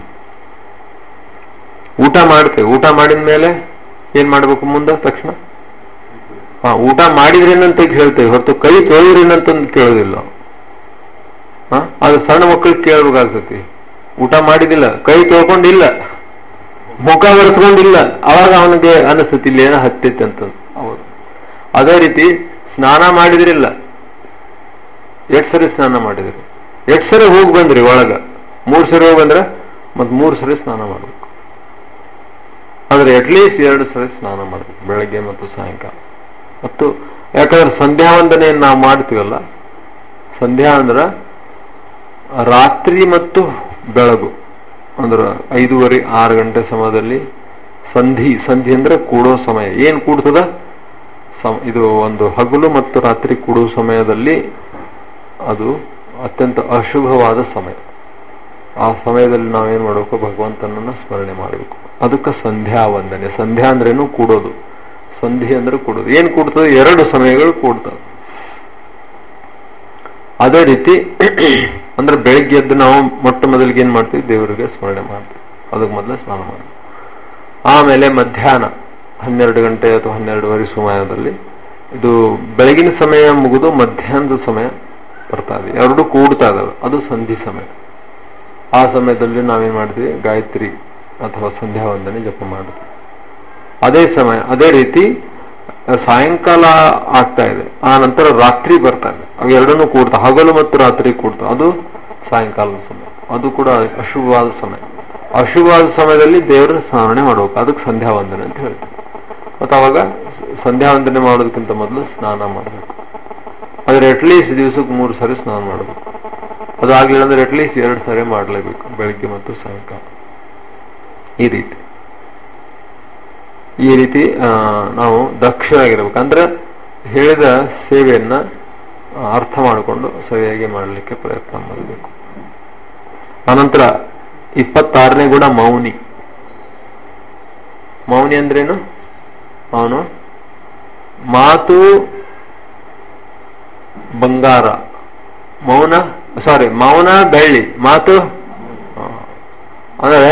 ಊಟ ಮಾಡ್ತೇವೆ, ಊಟ ಮಾಡಿದ ಮೇಲೆ ಏನ್ ಮಾಡ್ಬೇಕು ಮುಂದೆ? ತಕ್ಷಣ ಹಾ ಊಟ ಮಾಡಿದ್ರೇನಂತ ಹೇಳ್ತೇವೆ ಹೊರತು ಕೈ ತೊಳೆದ್ರೇನಂತಂದು ಕೇಳೋದಿಲ್ಲ. ಹ ಅದು ಸಣ್ಣ ಮಕ್ಕಳಿಗೆ ಕೇಳ್ಬೇಕಾಗ್ತತಿ. ಊಟ ಮಾಡಿದಿಲ್ಲ, ಕೈ ತೊಳ್ಕೊಂಡಿಲ್ಲ, ಮುಖ ಒರೆಸ್ಕೊಂಡಿಲ್ಲ, ಅವಾಗ ಅವನಿಗೆ ಅನಿಸ್ತತಿ ಇಲ್ಲಿ ಏನೋ ಹತ್ತೈತಿ ಅಂತ. ಹೌದು. ಅದೇ ರೀತಿ ಸ್ನಾನ ಮಾಡಿದ್ರಿಲ್ಲ, ಎಷ್ಟ್ ಸರಿ ಸ್ನಾನ ಮಾಡಿದ್ರಿ, ಎಷ್ಟ್ ಸರಿ ಹೋಗಿ ಬಂದ್ರಿ ಒಳಗ, ಮೂರ್ ಸರಿ ಹೋಗಿ ಬಂದ್ರೆ ಮತ್ ಮೂರ್ ಸರಿ ಸ್ನಾನ ಮಾಡ್ಬೇಕು. ಅಂದ್ರೆ ಅಟ್ಲೀಸ್ಟ್ ಎರಡು ಸರಿ ಸ್ನಾನ ಮಾಡ್ಬೇಕು, ಬೆಳಗ್ಗೆ ಮತ್ತು ಸಾಯಂಕಾಲ. ಮತ್ತು ಯಾಕಂದ್ರೆ ಸಂಧ್ಯಾ ವಂದನೆಯನ್ನು ನಾವು ಮಾಡ್ತೀವಲ್ಲ, ಸಂಧ್ಯಾ ಅಂದ್ರ ರಾತ್ರಿ ಮತ್ತು ಬೆಳಗು, ಅಂದ್ರ ಐದೂವರೆ ಆರು ಗಂಟೆ ಸಮಯದಲ್ಲಿ ಸಂಧಿ. ಸಂಧಿ ಅಂದ್ರೆ ಕೂಡೋ ಸಮಯ. ಏನ್ ಕೂಡ್ತದ? ಇದು ಒಂದು ಹಗಲು ಮತ್ತು ರಾತ್ರಿ ಕೂಡೋ ಸಮಯದಲ್ಲಿ ಅದು ಅತ್ಯಂತ ಅಶುಭವಾದ ಸಮಯ. ಆ ಸಮಯದಲ್ಲಿ ನಾವೇನ್ ಮಾಡಬೇಕು? ಭಗವಂತನನ್ನ ಸ್ಮರಣೆ ಮಾಡಬೇಕು. ಅದಕ್ಕೆ ಸಂಧ್ಯಾ ವಂದನೆ. ಸಂಧ್ಯಾ ಅಂದ್ರೇನು? ಕೂಡೋದು. ಸಂಧಿ ಅಂದ್ರೆ ಕೂಡೋದು. ಏನ್ ಕೂಡ್ತದೆ? ಎರಡು ಸಮಯಗಳು ಕೂಡ್ತದೆ. ಅದೇ ರೀತಿ ಅಂದ್ರೆ ಬೆಳಿಗ್ಗೆ ಎದ್ದು ನಾವು ಮೊಟ್ಟ ಮೊದಲಿಗೆ ಏನ್ ಮಾಡ್ತೀವಿ? ದೇವರಿಗೆ ಸ್ಮರಣೆ ಮಾಡ್ತೀವಿ. ಅದಕ್ಕೆ ಮೊದಲೇ ಸ್ನಾನ ಮಾಡ್ತೀವಿ. ಆಮೇಲೆ ಮಧ್ಯಾಹ್ನ ಹನ್ನೆರಡು ಗಂಟೆ ಅಥವಾ ಹನ್ನೆರಡುವರೆ ಸಮಯದಲ್ಲಿ, ಇದು ಬೆಳಗಿನ ಸಮಯ ಮುಗಿದು ಮಧ್ಯಾಹ್ನದ ಸಮಯ ಬರ್ತಾ ಇದೆ, ಎರಡು ಕೂಡ್ತಾ ಇದಾವೆ, ಅದು ಸಂಧಿ ಸಮಯ. ಆ ಸಮಯದಲ್ಲಿ ನಾವೇನ್ ಮಾಡ್ತೀವಿ? ಗಾಯತ್ರಿ ಅಥವಾ ಸಂಧ್ಯಾ ವಂದನೆ ಜಪ ಮಾಡ್ತೀವಿ. ಅದೇ ಸಮಯ ಅದೇ ರೀತಿ ಸಾಯಂಕಾಲ ಆಗ್ತಾ ಇದೆ, ಆ ನಂತರ ರಾತ್ರಿ ಬರ್ತಾ ಇದೆ, ಅವು ಎರಡನ್ನೂ ಕೂಡ್ತಾ, ಹಗಲು ಮತ್ತು ರಾತ್ರಿ ಕೂಡ್ತಾ, ಅದು ಸಾಯಂಕಾಲದ ಸಮಯ. ಅದು ಕೂಡ ಅಶುಭವಾದ ಸಮಯ. ಅಶುಭವಾದ ಸಮಯದಲ್ಲಿ ದೇವರ ಸ್ಮರಣೆ ಮಾಡ್ಬೇಕು. ಅದಕ್ಕೆ ಸಂಧ್ಯಾ ವಂದನೆ ಅಂತ ಹೇಳ್ತೀವಿ. ಮತ್ತು ಅವಾಗ ಸಂಧ್ಯಾ ವಂದನೆ ಮಾಡೋದಕ್ಕಿಂತ ಮೊದಲು ಸ್ನಾನ ಮಾಡಬೇಕು. ಆದ್ರೆ ಅಟ್ಲೀಸ್ಟ್ ದಿವಸಕ್ಕೆ ಮೂರು ಸಾರಿ ಸ್ನಾನ ಮಾಡಬೇಕು. ಅದಾಗ್ಲಿಲ್ಲ ಅಂದ್ರೆ ಅಟ್ಲೀಸ್ಟ್ ಎರಡು ಸಾರಿ ಮಾಡಲೇಬೇಕು, ಬೆಳಿಗ್ಗೆ ಮತ್ತು ಸಾಯಂಕಾಲ. ಈ ರೀತಿ ಈ ರೀತಿ ನಾವು ದಕ್ಷರಾಗಿರ್ಬೇಕು. ಅಂದ್ರೆ ಹೇಳಿದ ಸೇವೆಯನ್ನ ಅರ್ಥ ಮಾಡಿಕೊಂಡು ಸರಿಯಾಗಿ ಮಾಡಲಿಕ್ಕೆ ಪ್ರಯತ್ನ ಮಾಡಬೇಕು. ಅನಂತರ ಇಪ್ಪತ್ತಾರನೇ ಗುಣ ಮೌನಿ. ಮೌನಿ ಅಂದ್ರೇನು? ಅವನು ಮಾತು ಬಂಗಾರ, ಮೌನ ಸಾರಿ ಮೌನ ಬೆಳ್ಳಿ, ಮಾತು ಅಂದ್ರೆ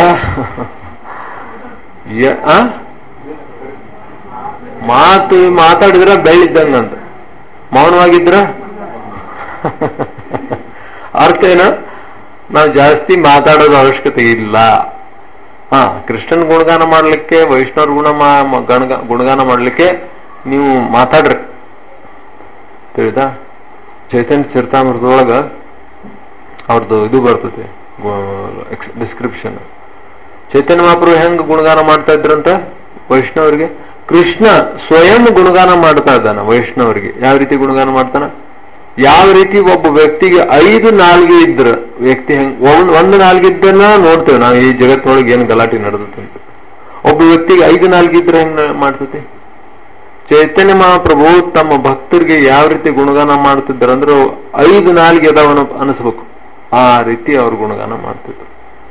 ಮಾತು ಮಾತಾಡಿದ್ರ ಬೆಳ್ಳಿದ್ದಂಗಂತ, ಮೌನವಾಗಿದ್ರ ಅರ್ಥ ಏನು? ನಾವು ಜಾಸ್ತಿ ಮಾತಾಡೋದು ಅವಶ್ಯಕತೆ ಇಲ್ಲ. ಹಾ, ಕೃಷ್ಣನ್ ಗುಣಗಾನ ಮಾಡ್ಲಿಕ್ಕೆ, ವೈಷ್ಣವ್ರ ಗುಣ ಗುಣಗಾನ ಮಾಡ್ಲಿಕ್ಕೆ ನೀವು ಮಾತಾಡ್ರಿ, ತಿಳಿದಾ? ಚೈತನ್ಯ ಚರಿತಾಮೃತದೊಳಗ ಅವ್ರದ್ದು ಇದು ಬರ್ತದೆ ಡಿಸ್ಕ್ರಿಪ್ಷನ್. ಚೈತನ್ಯ ಮಹಾಪ್ರಭು ಹೆಂಗ್ ಗುಣಗಾನ ಮಾಡ್ತಾ ಇದ್ರಂತ ವೈಷ್ಣವರಿಗೆ? ಕೃಷ್ಣ ಸ್ವಯಂ ಗುಣಗಾನ ಮಾಡ್ತಾ ಇದ್ದಾನ ವೈಷ್ಣವರಿಗೆ. ಯಾವ ರೀತಿ ಗುಣಗಾನ ಮಾಡ್ತಾನ? ಯಾವ ರೀತಿ ಒಬ್ಬ ವ್ಯಕ್ತಿಗೆ ಐದು ನಾಲ್ಗೆ ಇದ್ರ ವ್ಯಕ್ತಿ ಹೆಂಗ್ ಒಂದ್ ಒಂದು ನಾಲ್ಗೆ ಇದ್ದನ್ನ ನೋಡ್ತೇವೆ ನಾವು ಈ ಜಗತ್ತೊಳಗೆ ಏನು ಗಲಾಟೆ ನಡೆದತ್ತೆ ಅಂತ. ಒಬ್ಬ ವ್ಯಕ್ತಿಗೆ ಐದು ನಾಲ್ಗೆ ಇದ್ರೆ ಹೆಂಗ್ ಮಾಡ್ತದೆ? ಚೈತನ್ಯ ಮಹಾಪ್ರಭು ತಮ್ಮ ಭಕ್ತರಿಗೆ ಯಾವ ರೀತಿ ಗುಣಗಾನ ಮಾಡ್ತಿದ್ರು ಅಂದ್ರೆ ಐದು ನಾಲ್ಗೆ ಅದಾವನ ಅನಿಸ್ಬೇಕು, ಆ ರೀತಿ ಅವ್ರು ಗುಣಗಾನ ಮಾಡ್ತಿದ್ರು.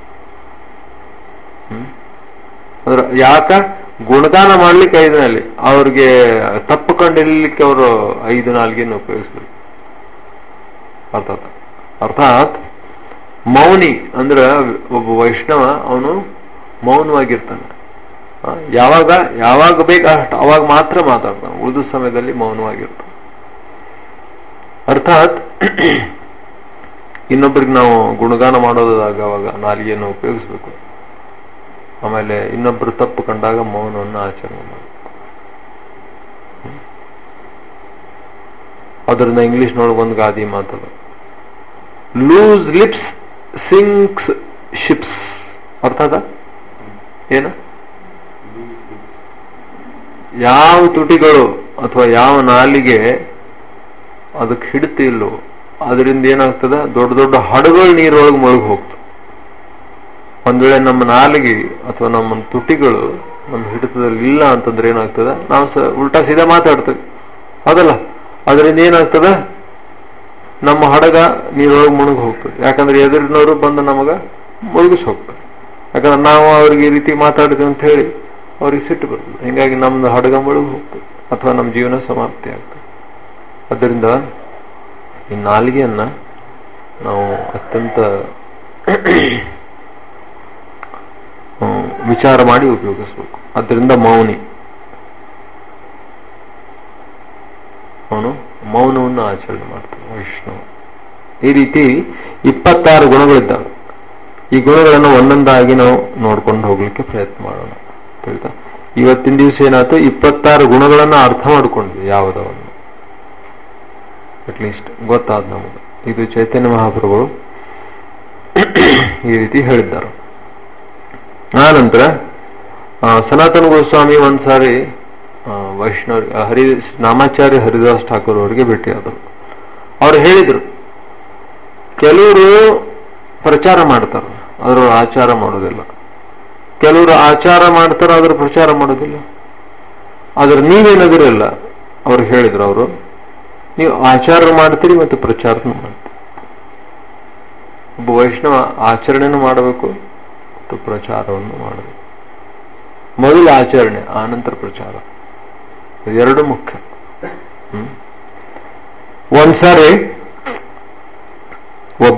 ಹ್ಮ್ ಅಂದ್ರೆ ಯಾಕ ಗುಣಗಾನ ಮಾಡ್ಲಿಕ್ಕೆ ಐದು ನಾಲಿ, ಅವ್ರಿಗೆ ತಪ್ಪು ಕಂಡಿರ್ಲಿಕ್ಕೆ ಅವರು ಐದು ನಾಲ್ಗೆಯನ್ನು ಉಪಯೋಗಿಸಿದ್ರು. ಅರ್ಥಾತ್ ಅರ್ಥಾತ್ ಮೌನಿ ಅಂದ್ರೆ ಒಬ್ಬ ವೈಷ್ಣವ ಅವನು ಮೌನವಾಗಿರ್ತಾನೆ. ಯಾವಾಗ ಯಾವಾಗ ಬೇಕು ಅಷ್ಟು ಅವಾಗ ಮಾತ್ರ ಮಾತಾಡ್ತಾನೆ, ಉಳಿದ ಸಮಯದಲ್ಲಿ ಮೌನವಾಗಿರ್ತಾನೆ. ಅರ್ಥಾತ್ ಇನ್ನೊಬ್ಬರಿಗೆ ನಾವು ಗುಣಗಾನ ಮಾಡೋದಾಗ ಅವಾಗ ನಾಲಿಗೆಯನ್ನು ಉಪಯೋಗಿಸ್ಬೇಕು. ಆಮೇಲೆ ಇನ್ನೊಬ್ಬರು ತಪ್ಪು ಕಂಡಾಗ ಮೌನವನ್ನು ಆಚರಣೆ ಮಾಡಬೇಕು. ಅದರಿಂದ ಇಂಗ್ಲಿಷ್ನೊಳಗೆ ಒಂದು ಗಾದಿ ಮಾತದ, ಲೂಸ್ ಲಿಪ್ಸ್ ಸಿಂಕ್ಸ್ ಶಿಪ್ಸ್. ಅರ್ಥಾದ ಏನ? ಯಾವ ತುಟಿಗಳು ಅಥವಾ ಯಾವ ನಾಲಿಗೆ ಅದಕ್ಕೆ ಹಿಡ್ತಿಲ್ಲೋ ಅದರಿಂದ ಏನಾಗ್ತದ, ದೊಡ್ಡ ದೊಡ್ಡ ಹಡಗಳು ನೀರೊಳಗೆ ಮುಳುಗಿ ಹೋಗ್ತದೆ. ಒಂದ್ ವೇಳೆ ನಮ್ಮ ನಾಲಿಗೆ ಅಥವಾ ನಮ್ಮ ತುಟಿಗಳು ನಮ್ಮ ಹಿಡಿತದಲ್ಲಿ ಇಲ್ಲ ಅಂತಂದ್ರೆ ಏನಾಗ್ತದ, ನಾವು ಸ ಉಲ್ಟಾ ಸೀದಾ ಮಾತಾಡ್ತೇವೆ, ಅದಲ್ಲ. ಅದರಿಂದ ಏನಾಗ್ತದ, ನಮ್ಮ ಹಡಗ ನೀರೊಳಗೆ ಮುಳುಗಿ ಹೋಗ್ತದೆ. ಯಾಕಂದ್ರೆ ಎದುರಿನವರು ಬಂದು ನಮಗ ಮುಳುಗಿಸಿ ಹೋಗ್ತಾರೆ. ಯಾಕಂದ್ರೆ ನಾವು ಅವ್ರಿಗೆ ಈ ರೀತಿ ಮಾತಾಡಿದ್ವಿ ಅಂತ ಹೇಳಿ ಅವ್ರಿಗೆ ಸಿಟ್ಟು ಬರ್ತದೆ. ಹಿಂಗಾಗಿ ನಮ್ದು ಹಡಗ ಮುಳುಗಿ ಹೋಗ್ತದೆ ಅಥವಾ ನಮ್ಮ ಜೀವನ ಸಮಾಪ್ತಿ ಆಗ್ತದೆ. ಅದರಿಂದ ಈ ನಾಲಿಗೆಯನ್ನ ನಾವು ಅತ್ಯಂತ ವಿಚಾರ ಮಾಡಿ ಉಪಯೋಗಿಸ್ಬೇಕು. ಅದರಿಂದ ಮೌನಿ ಅವನು ಮೌನವನ್ನು ಆಚರಣೆ ಮಾಡ್ತಾನೆ ವೈಷ್ಣವ. ಈ ರೀತಿ ಇಪ್ಪತ್ತಾರು ಗುಣಗಳಿದ್ದಾವೆ. ಈ ಗುಣಗಳನ್ನು ಒಂದೊಂದಾಗಿ ನಾವು ನೋಡ್ಕೊಂಡು ಹೋಗ್ಲಿಕ್ಕೆ ಪ್ರಯತ್ನ ಮಾಡೋಣ. ತಿಳಿತಾ? ಇವತ್ತಿನ ದಿವಸ ಏನಾಯ್ತು, ಇಪ್ಪತ್ತಾರು ಗುಣಗಳನ್ನ ಅರ್ಥ ಮಾಡ್ಕೊಂಡ್ವಿ. ಯಾವುದವನ್ನು ಅಟ್ಲೀಸ್ಟ್ ಗೊತ್ತಾದ ನಮಗೆ. ಇದು ಚೈತನ್ಯ ಮಹಾಪ್ರಭುಗಳು ಈ ರೀತಿ ಹೇಳಿದ್ದಾರೆ. ಆ ನಂತರ ಸನಾತನ ಗೋಸ್ವಾಮಿ ಒಂದ್ಸಾರಿ ವೈಷ್ಣವ ಹರಿ ನಾಮಾಚಾರ್ಯ ಹರಿದಾಸ್ ಠಾಕೂರ್ ಅವರಿಗೆ ಭೇಟಿಯಾದರು. ಅವ್ರು ಹೇಳಿದ್ರು, ಕೆಲವರು ಪ್ರಚಾರ ಮಾಡ್ತಾರೆ, ಅದ್ರ ಆಚಾರ ಮಾಡೋದಿಲ್ಲ. ಕೆಲವರು ಆಚಾರ ಮಾಡ್ತಾರೆ, ಅದ್ರ ಪ್ರಚಾರ ಮಾಡೋದಿಲ್ಲ. ಆದ್ರೆ ನೀವೇನದಿರಲ್ಲ. ಅವ್ರು ಹೇಳಿದ್ರು, ಅವರು ನೀವು ಆಚಾರ ಮಾಡ್ತೀರಿ ಮತ್ತು ಪ್ರಚಾರನೂ ಮಾಡ್ತೀರಿ. ಒಬ್ಬ ವೈಷ್ಣವ ಆಚರಣೆನೂ ಮಾಡಬೇಕು ಮತ್ತು ಪ್ರಚಾರವನ್ನು ಮಾಡಬೇಕು. ಮೊದಲು ಆಚರಣೆ, ಆನಂತರ ಪ್ರಚಾರ, ಎರಡು ಮುಖ್ಯ. ಹ್ಮ್ ಒಂದ್ಸಾರಿ ಒಬ್ಬ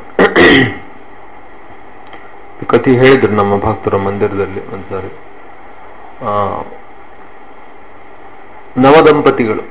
ಕಥೆ ಹೇಳಿದ್ರು ನಮ್ಮ ಭಕ್ತರ ಮಂದಿರದಲ್ಲಿ. ಒಂದ್ಸಾರಿ ಆ ನವದಂಪತಿಗಳು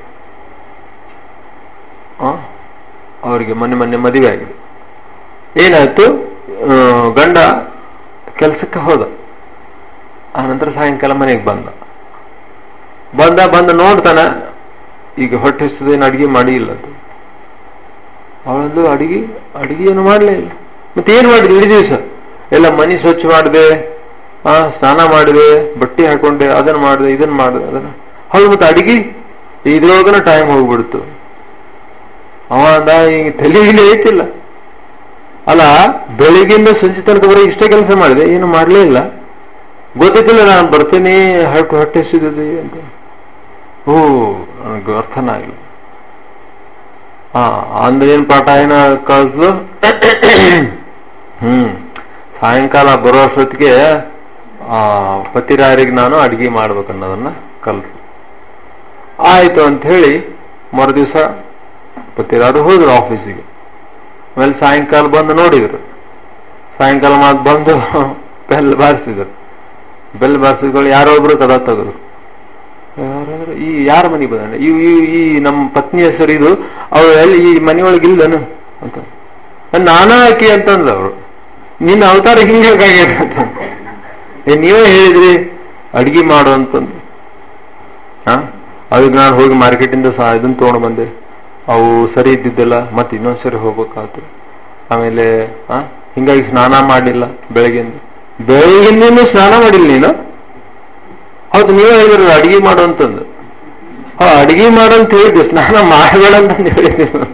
ಆ ಅವರಿಗೆ ಮೊನ್ನೆ ಮೊನ್ನೆ ಮದುವೆ ಆಗಿದೆ. ಏನಾಯ್ತು, ಗಂಡ ಕೆಲಸಕ್ಕೆ ಹೋದ. ಆ ನಂತರ ಸಾಯಂಕಾಲ ಮನೆಗೆ ಬಂದ ಬಂದ ಬಂದ ನೋಡ್ತಾನ, ಈಗ ಹೊಟ್ಟೆ ಹಸಿದೇನು ಅಡಿಗೆ ಮಾಡಿ ಇಲ್ಲ. ಅವಳಂದು ಅಡಿಗೆ ಅಡಿಗೆ ಏನು ಮಾಡಲೇ ಇಲ್ಲ. ಮತ್ತೆ ಏನ್ ಮಾಡಿದ್ವಿ ಇಡೀ ದಿವಸ? ಎಲ್ಲ ಮನೆ ಸ್ವಚ್ಛ ಮಾಡಿದೆ, ಆ ಸ್ನಾನ ಮಾಡಿದೆ, ಬಟ್ಟೆ ಹಾಕೊಂಡೆ, ಅದನ್ನ ಮಾಡಿದೆ, ಇದನ್ನ ಮಾಡಿದೆ, ಅದನ್ನ ಹೌದು. ಮತ್ತೆ ಅಡಿಗೆ ಇದ್ರೊಳಗನ ಟೈಮ್ ಹೋಗ್ಬಿಡ್ತು. ಅವ ಅಂದ, ಈಗ ತಲೆಗಿಲಿ ಐತಿಲ್ಲ ಅಲ್ಲ, ಬೆಳಿಗ್ಗೆಯಿಂದ ಸಂಜೆ ತನಕ ಬರೀ ಇಷ್ಟೇ ಕೆಲಸ ಮಾಡಿದೆ, ಏನು ಮಾಡ್ಲೇ ಇಲ್ಲ. ಗೊತ್ತಿಲ್ಲ ನಾನು ಬರ್ತೇನೆ, ಹೊಟ್ಟೆ ಹೊಟ್ಟೆ ಹಸಿದೆ ಅಂತ. ಓ ನನಗೆ ಅರ್ಥನ ಆಗಿಲ್ಲ. ಹಾ ಅಂದ್ರೆ ಏನ್ ಪಾಠ ಏನ ಕಳ್ದು ಹ್ಮ್ ಸಾಯಂಕಾಲ ಬರೋ ಅಷ್ಟೊತ್ತಿಗೆ ಆ ಪತಿರಾಯರಿಗೆ ನಾನು ಅಡಿಗೆ ಮಾಡ್ಬೇಕನ್ನೋದನ್ನ ಕಲ್ತು. ಆಯ್ತು ಅಂತ ಹೇಳಿ ಮರು ದಿವಸ ಪತಿರಾರು ಹೋದ್ರು ಆಫೀಸಿಗೆ. ಆಮೇಲೆ ಸಾಯಂಕಾಲ ಬಂದು ನೋಡಿದ್ರು. ಸಾಯಂಕಾಲ ಮಾತು ಬಂದು ಬೆಲ್ ಬಾರಿಸಿದ್ರು. ಬೆಲ್ ಬಾರಿಸಿದ್ಗಳು ಯಾರೋ ಒಬ್ರು ಕದ ತೆಗೆದ್ರು. ಯಾರಾದ್ರು ಈ ಯಾರ ಮನೆ ಬಂದ ಈ ಈ ನಮ್ಮ ಪತ್ನಿ ಹೆಸರು ಇದು, ಅವ್ರು ಎಲ್ಲಿ ಈ ಮನೆಯೊಳಗೆ ಇಲ್ಲನು ಅಂತ. ನಾನಾ ಆಕಿ ಅಂತಂದ ಅವರು. ನಿನ್ನ ಅವತಾರ ಹಿಂಗಾಗ್ಯದ ಅಂತ. ಏ ನೀವೇ ಹೇಳಿದ್ರಿ ಅಡ್ಗೆ ಮಾಡು ಅಂತಂದು. ಹಾ ಅದಕ್ಕೆ ನಾನು ಹೋಗಿ ಮಾರ್ಕೆಟಿಂದ ಸಹ ಇದನ್ನ ತಗೊಂಡು ಬಂದೆ. ಅವು ಸರಿ ಇದ್ದಿದ್ದೆಲ್ಲ ಮತ್ತೆ ಇನ್ನೊಂದ್ಸರಿ ಹೋಗ್ಬೇಕಾಯ್ತು. ಆಮೇಲೆ ಆ ಹಿಂಗಾಗಿ ಸ್ನಾನ ಮಾಡಲಿಲ್ಲ ಬೆಳಗ್ಗೆಂದು. ಬೆಳಗ್ಗಿಂದ ಸ್ನಾನ ಮಾಡಿಲ್ಲ ನೀನು? ಹೌದು, ನೀವೇ ಹೇಳಿದ್ರು ಅಡಿಗೆ ಮಾಡು ಅಂತಂದು. ಹಾ ಅಡಿಗೆ ಮಾಡು ಅಂತ ಹೇಳಿದ್ದೆ, ಸ್ನಾನ ಮಾಡಬೇಡ ಅಂತಂದು ಹೇಳಿದ್ರು.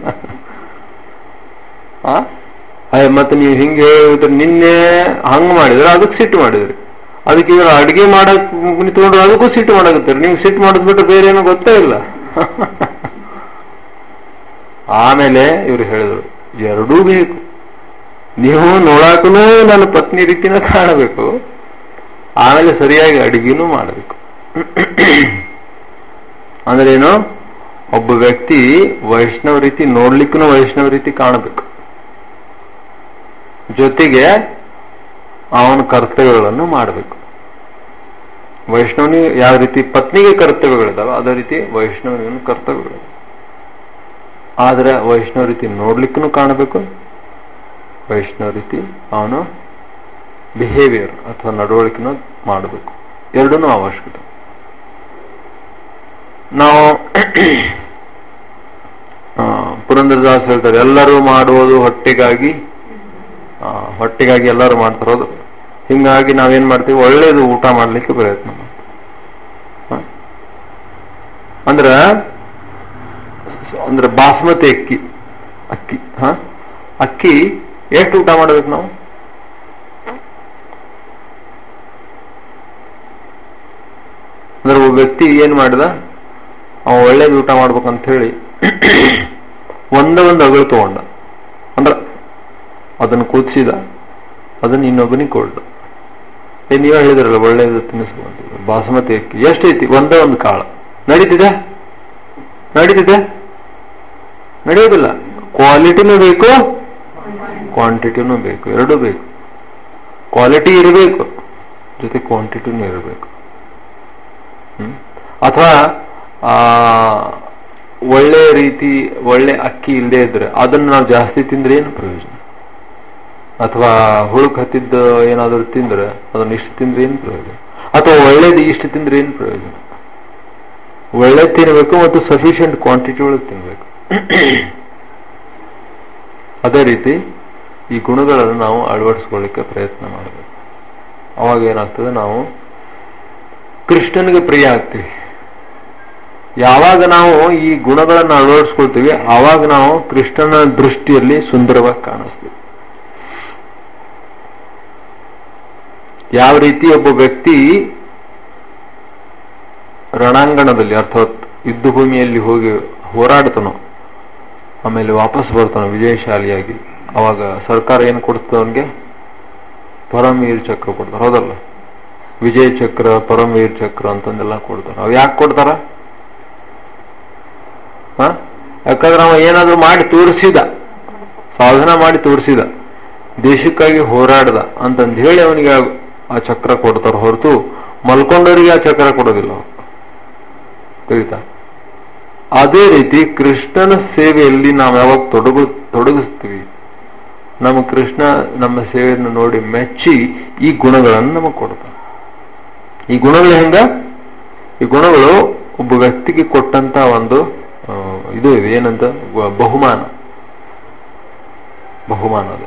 ಆ ಮತ್ತೆ ನೀವು ಹಿಂಗೆ ಹೇಳಿದ್ರೆ ನಿನ್ನೆ ಹಂಗ್ ಮಾಡಿದ್ರೆ ಅದಕ್ಕೆ ಸಿಟ್ಟು ಮಾಡಿದ್ರಿ. ಅದಕ್ಕೆ ಇವರು ಅಡಿಗೆ ಮಾಡಕ್ ನಿಂತ್ಕೊಂಡ್ರೆ ಅದಕ್ಕೂ ಸಿಟ್ಟು ಮಾಡಾಕತ್ತಾರೆ. ನಿಮ್ಗೆ ಸಿಟ್ಟು ಮಾಡೋದ್ ಬಿಟ್ಟು ಬೇರೆ ಏನೋ ಗೊತ್ತೇ ಇಲ್ಲ. ಆಮೇಲೆ ಇವ್ರು ಹೇಳಿದ್ರು ಎರಡೂ ಬೇಕು. ನೀವು ನೋಡಾಕೂ ನನ್ನ ಪತ್ನಿ ರೀತಿನ ಕಾಣಬೇಕು, ಆಮೇಲೆ ಸರಿಯಾಗಿ ಅಡಿಗೆನೂ ಮಾಡಬೇಕು. ಅಂದ್ರೆ ಏನು, ಒಬ್ಬ ವ್ಯಕ್ತಿ ವೈಷ್ಣವ ರೀತಿ ನೋಡ್ಲಿಕ್ಕೂ ವೈಷ್ಣವ ರೀತಿ ಕಾಣಬೇಕು, ಜೊತೆಗೆ ಅವನ ಕರ್ತವ್ಯಗಳನ್ನು ಮಾಡಬೇಕು. ವೈಷ್ಣವನಿಗೆ ಯಾವ ರೀತಿ ಪತ್ನಿಗೆ ಕರ್ತವ್ಯಗಳಿದಾವೆ ಅದೇ ರೀತಿ ವೈಷ್ಣವನಿಗೂ ಕರ್ತವ್ಯಗಳಿವೆ. ಆದ್ರೆ ವೈಷ್ಣವ ರೀತಿ ನೋಡ್ಲಿಕ್ಕೂ ಕಾಣಬೇಕು, ವೈಷ್ಣವ ರೀತಿ ಅವನು ಬಿಹೇವಿಯರ್ ಅಥವಾ ನಡವಳಿಕೆನೂ ಮಾಡಬೇಕು. ಎರಡೂ ಅವಶ್ಯಕತೆ. ನಾವು ಪುರಂದರದಾಸ್ ಹೇಳ್ತಾರೆ, ಎಲ್ಲರೂ ಮಾಡುವುದು ಹೊಟ್ಟೆಗಾಗಿ, ಹೊಟ್ಟೆಗಾಗಿ ಎಲ್ಲರೂ ಮಾಡ್ತಿರೋದು. ಹಿಂಗಾಗಿ ನಾವೇನ್ ಮಾಡ್ತೀವಿ, ಒಳ್ಳೇದು ಊಟ ಮಾಡ್ಲಿಕ್ಕೆ ಪ್ರಯತ್ನ ಮಾಡ್ತೀವಿ. ಅಂದ್ರ ಅಂದ್ರೆ ಬಾಸ್ಮತಿ ಅಕ್ಕಿ ಅಕ್ಕಿ ಹ ಅಕ್ಕಿ ಎಷ್ಟು ಊಟ ಮಾಡ್ಬೇಕು ನಾವು? ಅಂದ್ರೆ ಒಬ್ಬ ವ್ಯಕ್ತಿ ಏನ್ ಮಾಡಿದ, ಅವ ಒಳ್ಳೇದು ಊಟ ಮಾಡ್ಬೇಕಂತ ಹೇಳಿ ಒಂದೇ ಒಂದು ಅಗಳು ತಗೊಂಡ. ಅಂದ್ರ ಅದನ್ನು ಕುದಿಸಿದ, ಅದನ್ನ ಇನ್ನೊಬ್ಬನಿಗೆ ಕೊಡ್ಡ. ಏ ನೀವೇ ಹೇಳಿದ್ರಲ್ಲ ಒಳ್ಳೇದು ತಿನ್ನಿಸ್ಕೊಂತ. ಬಾಸುಮತಿ ಅಕ್ಕಿ ಎಷ್ಟೈತಿ? ಒಂದೇ ಒಂದು ಕಾಳು ನಡೀತಿದೆ? ನಡೀತಿದೆ? ನಡೆಯೋದಿಲ್ಲ. ಕ್ವಾಲಿಟಿನೂ ಬೇಕು, ಕ್ವಾಂಟಿಟಿನೂ ಬೇಕು, ಎರಡೂ ಬೇಕು. ಕ್ವಾಲಿಟಿ ಇರಬೇಕು, ಜೊತೆ ಕ್ವಾಂಟಿಟಿನೂ ಇರಬೇಕು. ಹ್ಮ್ ಅಥವಾ ಆ ಒಳ್ಳೆ ರೀತಿ ಒಳ್ಳೆ ಅಕ್ಕಿ ಇಲ್ಲದೆ ಇದ್ರೆ ಅದನ್ನ ನಾವು ಜಾಸ್ತಿ ತಿಂದ್ರೆ ಏನು ಪ್ರಯೋಜನ? ಅಥವಾ ಹುಳುಕ್ ಹತ್ತಿದ್ದ ಏನಾದ್ರು ತಿಂದ್ರೆ ಅದನ್ನ ಇಷ್ಟು ತಿಂದ್ರೆ ಏನು ಪ್ರಯೋಜನ? ಅಥವಾ ಒಳ್ಳೇದು ಇಷ್ಟು ತಿಂದ್ರೆ ಏನು ಪ್ರಯೋಜನ? ಒಳ್ಳೆ ತಿನ್ಬೇಕು ಮತ್ತು ಸಫಿಷಿಯಂಟ್ ಕ್ವಾಂಟಿಟಿ ಒಳಗೆ ತಿನ್ಬೇಕು. ಅದೇ ರೀತಿ ಈ ಗುಣಗಳನ್ನು ನಾವು ಅಳವಡಿಸ್ಕೊಳ್ಳಿಕ್ಕೆ ಪ್ರಯತ್ನ ಮಾಡಬೇಕು. ಅವಾಗ ಏನಾಗ್ತದೆ, ನಾವು ಕೃಷ್ಣನಿಗೆ ಪ್ರಿಯ ಆಗ್ತೀವಿ. ಯಾವಾಗ ನಾವು ಈ ಗುಣಗಳನ್ನು ಅಳವಡಿಸ್ಕೊಳ್ತೀವಿ ಆವಾಗ ನಾವು ಕೃಷ್ಣನ ದೃಷ್ಟಿಯಲ್ಲಿ ಸುಂದರವಾಗಿ ಕಾಣಿಸ್ತೀವಿ. ಯಾವ ರೀತಿ ಒಬ್ಬ ವ್ಯಕ್ತಿ ರಣಾಂಗಣದಲ್ಲಿ ಅರ್ಥಾತ್ ಯುದ್ಧ ಭೂಮಿಯಲ್ಲಿ ಹೋಗಿ ಹೋರಾಡ್ತಾನೋ ಆಮೇಲೆ ವಾಪಸ್ ಬರ್ತಾನೋ ವಿಜಯಶಾಲಿಯಾಗಿ, ಅವಾಗ ಸರ್ಕಾರ ಏನು ಕೊಡ್ತದೆ ಅವನಿಗೆ? ಪರಮವೀರ್ ಚಕ್ರ ಕೊಡ್ತಾರೆ, ಹೌದಲ್ಲ? ವಿಜಯ ಚಕ್ರ, ಪರಮವೀರ್ ಚಕ್ರ ಅಂತಂದೆಲ್ಲ ಕೊಡ್ತಾರೆ. ಅವ್ ಯಾಕೆ ಕೊಡ್ತಾರ? ಹ ಯಾಕಂದ್ರೆ ಅವ ಏನಾದ್ರು ಮಾಡಿ ತೋರಿಸಿದ, ಸಾಧನ ಮಾಡಿ ತೋರಿಸಿದ, ದೇಶಕ್ಕಾಗಿ ಹೋರಾಡ್ದ ಅಂತಂದು ಹೇಳಿ ಅವನಿಗೆ ಆ ಚಕ್ರ ಕೊಡ್ತಾರ ಹೊರತು ಮಲ್ಕೊಂಡವರಿಗೆ ಆ ಚಕ್ರ ಕೊಡೋದಿಲ್ಲ. ತಿಳಿತಾ? ಅದೇ ರೀತಿ ಕೃಷ್ಣನ ಸೇವೆಯಲ್ಲಿ ನಾವು ಯಾವಾಗ ತೊಡಗು ತೊಡಗಿಸ್ತೀವಿ ನಮ್ಮ ಕೃಷ್ಣ ನಮ್ಮ ಸೇವೆಯನ್ನು ನೋಡಿ ಮೆಚ್ಚಿ ಈ ಗುಣಗಳನ್ನು ನಮಗೆ ಕೊಡ್ತಾನೆ. ಈ ಗುಣಗಳು ಹೆಂಗ? ಈ ಗುಣಗಳು ಒಬ್ಬ ವ್ಯಕ್ತಿಗೆ ಕೊಟ್ಟಂತ ಒಂದು ಇದು ಇದೆ, ಏನಂತ ಬಹುಮಾನ. ಬಹುಮಾನ ಅದು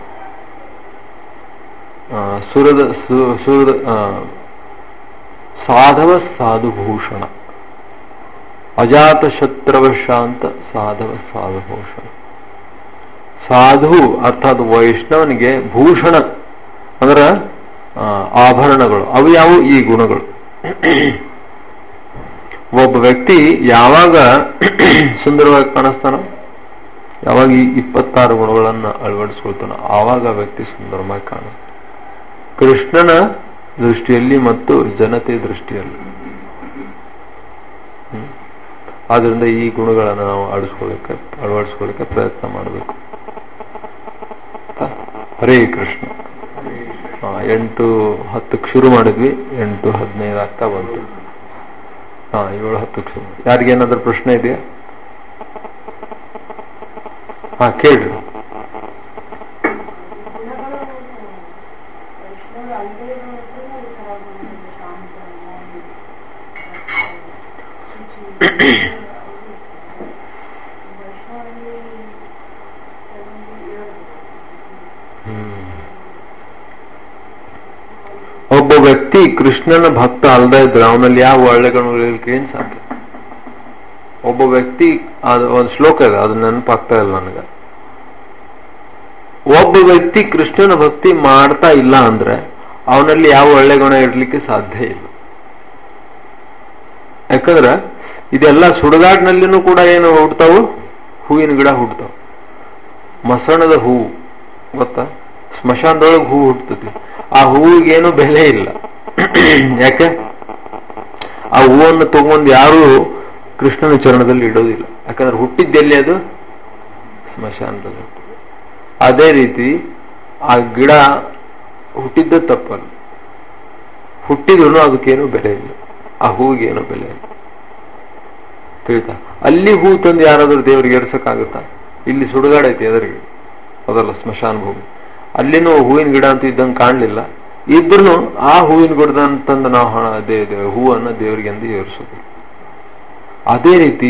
ಸುರದ ಸುರದ ಸಾಧವ ಸಾಧುಭೂಷಣ, ಅಜಾತ ಶತ್ರವ ಶಾಂತ ಸಾಧವ ಸಾಧುಭೂಷಣ. ಸಾಧು ಅರ್ಥಾತ್ ವೈಷ್ಣವನಿಗೆ ಭೂಷಣ ಅಂದ್ರೆ ಆಭರಣಗಳು. ಅವು ಯಾವುವು? ಈ ಗುಣಗಳು. ಒಬ್ಬ ವ್ಯಕ್ತಿ ಯಾವಾಗ ಸುಂದರವಾಗಿ ಕಾಣಿಸ್ತಾನೋ, ಯಾವಾಗ ಈ ಇಪ್ಪತ್ತಾರು ಗುಣಗಳನ್ನು ಅಳವಡಿಸ್ಕೊಳ್ತಾನೋ ಆವಾಗ ವ್ಯಕ್ತಿ ಸುಂದರವಾಗಿ ಕಾಣಿಸ್ತಾನೆ. ಕೃಷ್ಣನ ದೃಷ್ಟಿಯಲ್ಲಿ ಮತ್ತು ಜನತೆ ದೃಷ್ಟಿಯಲ್ಲಿ. ಆದ್ರಿಂದ ಈ ಗುಣಗಳನ್ನು ನಾವು ಅಳಿಸ್ಕೊಳ್ಳಿಕ್ಕೆ ಅಳವಡಿಸ್ಕೊಳ್ಳಿಕ್ಕೆ ಪ್ರಯತ್ನ ಮಾಡಬೇಕು. ಹರೇ ಕೃಷ್ಣ. ಎಂಟು ಹತ್ತಕ್ಕೆ ಶುರು ಮಾಡಿದ್ವಿ, ಎಂಟು ಹದಿನೈದು ಆಗ್ತಾ ಬಂತು. ಹಾ ಏಳು ಹತ್ತಕ್ಕೆ ಶುರು. ಯಾರಿಗೇನಾದ್ರೂ ಪ್ರಶ್ನೆ ಇದೆಯಾ? ಹಾ ಕೇಳಿ. ಒಬ್ಬ ವ್ಯಕ್ತಿ ಕೃಷ್ಣನ ಭಕ್ತ ಅಲ್ಲದೆ ಇದ್ರೆ ಅವನಲ್ಲಿ ಯಾವ ಒಳ್ಳೆ ಗುಣಗಳು ಇರ್ಲಿಕ್ಕೆ ಏನ್ ಸಾಧ್ಯ? ಒಬ್ಬ ವ್ಯಕ್ತಿ, ಅದು ಒಂದು ಶ್ಲೋಕ ಇದೆ, ಅದು ನೆನಪಾಗ್ತಾ ಇಲ್ಲ ನನಗೆ. ಒಬ್ಬ ವ್ಯಕ್ತಿ ಕೃಷ್ಣನ ಭಕ್ತಿ ಮಾಡ್ತಾ ಇಲ್ಲ ಅಂದ್ರೆ ಅವನಲ್ಲಿ ಯಾವ ಒಳ್ಳೆ ಗುಣ ಇರ್ಲಿಕ್ಕೆ ಸಾಧ್ಯ ಇಲ್ಲ. ಯಾಕಂದ್ರೆ ಇದೆಲ್ಲ ಸುಡುಗಾಡಿನಲ್ಲಿನೂ ಕೂಡ ಏನು ಹುಡ್ತಾವು? ಹೂವಿನ ಗಿಡ ಹುಡ್ತಾವ. ಮಸಣದ ಹೂವು ಗೊತ್ತಾ? ಸ್ಮಶಾನದೊಳಗೆ ಹೂವು ಹುಡ್ತತಿ. ಆ ಹೂವಿಗೇನು ಬೆಲೆ ಇಲ್ಲ. ಯಾಕೆ? ಆ ಹೂವನ್ನು ತಗೊಂಡು ಯಾರು ಕೃಷ್ಣನ ಚರಣದಲ್ಲಿ ಇಡೋದಿಲ್ಲ. ಯಾಕಂದ್ರೆ ಹುಟ್ಟಿದ್ದೆಲ್ಲಿ? ಅದು ಸ್ಮಶಾನದಲ್ಲಿ. ಅದೇ ರೀತಿ ಆ ಗಿಡ ಹುಟ್ಟಿದ್ದ ತಪ್ಪಲ್ಲ, ಹುಟ್ಟಿದ್ರು ಅದಕ್ಕೇನು ಬೆಲೆ ಇಲ್ಲ, ಆ ಹೂವಿಗೇನು ಬೆಲೆ ಇಲ್ಲ. ತಿಳಿತಾ? ಅಲ್ಲಿ ಹೂ ತಂದು ಯಾರಾದ್ರೂ ದೇವರಿಗೆ ಏರ್ಸಕ್ಕಾಗುತ್ತಾ? ಇಲ್ಲಿ ಸುಡುಗಾಡೈತಿ ಎದುರಿಗೆ, ಅದಲ್ಲ ಸ್ಮಶಾನ ಭೂಮಿ. ಅಲ್ಲಿನೂ ಹೂವಿನ ಗಿಡ ಅಂತೂ ಇದ್ದಂಗೆ ಕಾಣಲಿಲ್ಲ. ಇದ್ರೂ ಆ ಹೂವಿನ ಗಿಡದ ಅಂತಂದು ನಾವು ಹಣ ದೇ ಹೂವನ್ನ ದೇವರಿಗೆ ಎಂದು ಏರಿಸೋದು. ಅದೇ ರೀತಿ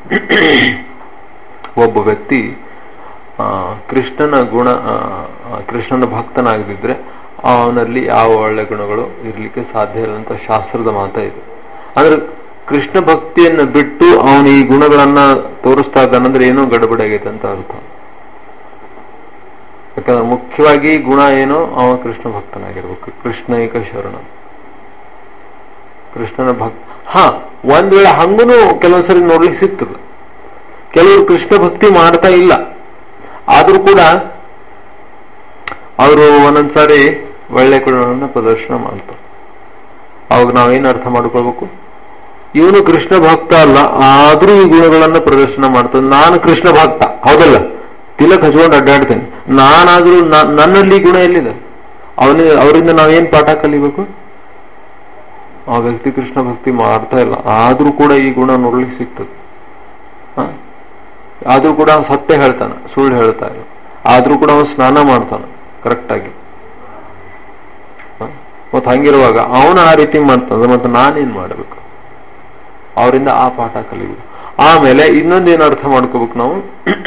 ಒಬ್ಬ ವ್ಯಕ್ತಿ ಆ ಕೃಷ್ಣನ ಗುಣ ಕೃಷ್ಣನ ಭಕ್ತನಾಗದಿದ್ರೆ ಅವನಲ್ಲಿ ಯಾವ ಒಳ್ಳೆ ಗುಣಗಳು ಇರ್ಲಿಕ್ಕೆ ಸಾಧ್ಯ ಇಲ್ಲ ಅಂತ ಶಾಸ್ತ್ರದ ಮಾತ ಇದೆ. ಅಂದ್ರೆ ಕೃಷ್ಣ ಭಕ್ತಿಯನ್ನು ಬಿಟ್ಟು ಅವನು ಈ ಗುಣಗಳನ್ನ ತೋರಿಸ್ತಾ ಇದ್ದಾನಂದ್ರೆ ಏನೋ ಗಡಬಡಿ ಆಗೈತೆ ಅಂತ ಅರ್ಥ. ಯಾಕಂದ್ರೆ ಮುಖ್ಯವಾಗಿ ಗುಣ ಏನೋ, ಅವ ಕೃಷ್ಣ ಭಕ್ತನಾಗಿರ್ಬೇಕು. ಕೃಷ್ಣ ಏಕ ಶರಣ, ಕೃಷ್ಣನ ಭಕ್ತ. ಹಾ, ಒಂದ್ ವೇಳೆ ಹಂಗೂ ಕೆಲವೊಂದ್ಸರಿ ನೋಡ್ಲಿಕ್ಕೆ ಸಿಗ್ತದೆ. ಕೆಲವರು ಕೃಷ್ಣ ಭಕ್ತಿ ಮಾಡ್ತಾ ಇಲ್ಲ, ಆದ್ರೂ ಕೂಡ ಅವರು ಒಂದೊಂದ್ಸಾರಿ ಒಳ್ಳೆ ಗುಣಗಳನ್ನ ಪ್ರದರ್ಶನ ಮಾಡ್ತಾರೆ. ಅವಾಗ ನಾವೇನ್ ಅರ್ಥ ಮಾಡ್ಕೊಳ್ಬೇಕು? ಇವನು ಕೃಷ್ಣ ಭಕ್ತ ಅಲ್ಲ, ಆದ್ರೂ ಈ ಗುಣಗಳನ್ನ ಪ್ರದರ್ಶನ ಮಾಡ್ತಾನೆ. ನಾನು ಕೃಷ್ಣ ಭಕ್ತ, ಹೌದಲ್ಲ, ತಿಲಕ್ ಹಚ್ಕೊಂಡು ಅಡ್ಡಾಡ್ತೇನೆ, ನಾನಾದ್ರೂ ನನ್ನಲ್ಲಿ ಗುಣ ಎಲ್ಲಿದೆ? ಅವನಿಗೆ ಅವರಿಂದ ನಾವೇನ್ ಪಾಠ ಕಲಿಬೇಕು? ಆ ವ್ಯಕ್ತಿ ಕೃಷ್ಣ ಭಕ್ತಿ ಮಾಡ್ತಾ ಇಲ್ಲ, ಆದ್ರೂ ಕೂಡ ಈ ಗುಣ ನೋಡ್ಲಿಕ್ಕೆ ಸಿಗ್ತದೆ. ಹ ಆದ್ರೂ ಕೂಡ ಅವನು ಸತ್ಯ ಹೇಳ್ತಾನೆ, ಸುಳ್ಳು ಹೇಳ್ತಾ ಇಲ್ಲ. ಆದ್ರೂ ಕೂಡ ಅವನು ಸ್ನಾನ ಮಾಡ್ತಾನೆ ಕರೆಕ್ಟ್ ಆಗಿ. ಮತ್ ಹಂಗಿರುವಾಗ ಅವನು ಆ ರೀತಿ ಮಾಡ್ತಾನೆ, ಮತ್ತೆ ನಾನೇನ್ ಮಾಡ್ಬೇಕು? ಅವರಿಂದ ಆ ಪಾಠ ಕಲಿಬೇಕು. ಆಮೇಲೆ ಇನ್ನೊಂದೇನು ಅರ್ಥ ಮಾಡ್ಕೋಬೇಕು ನಾವು,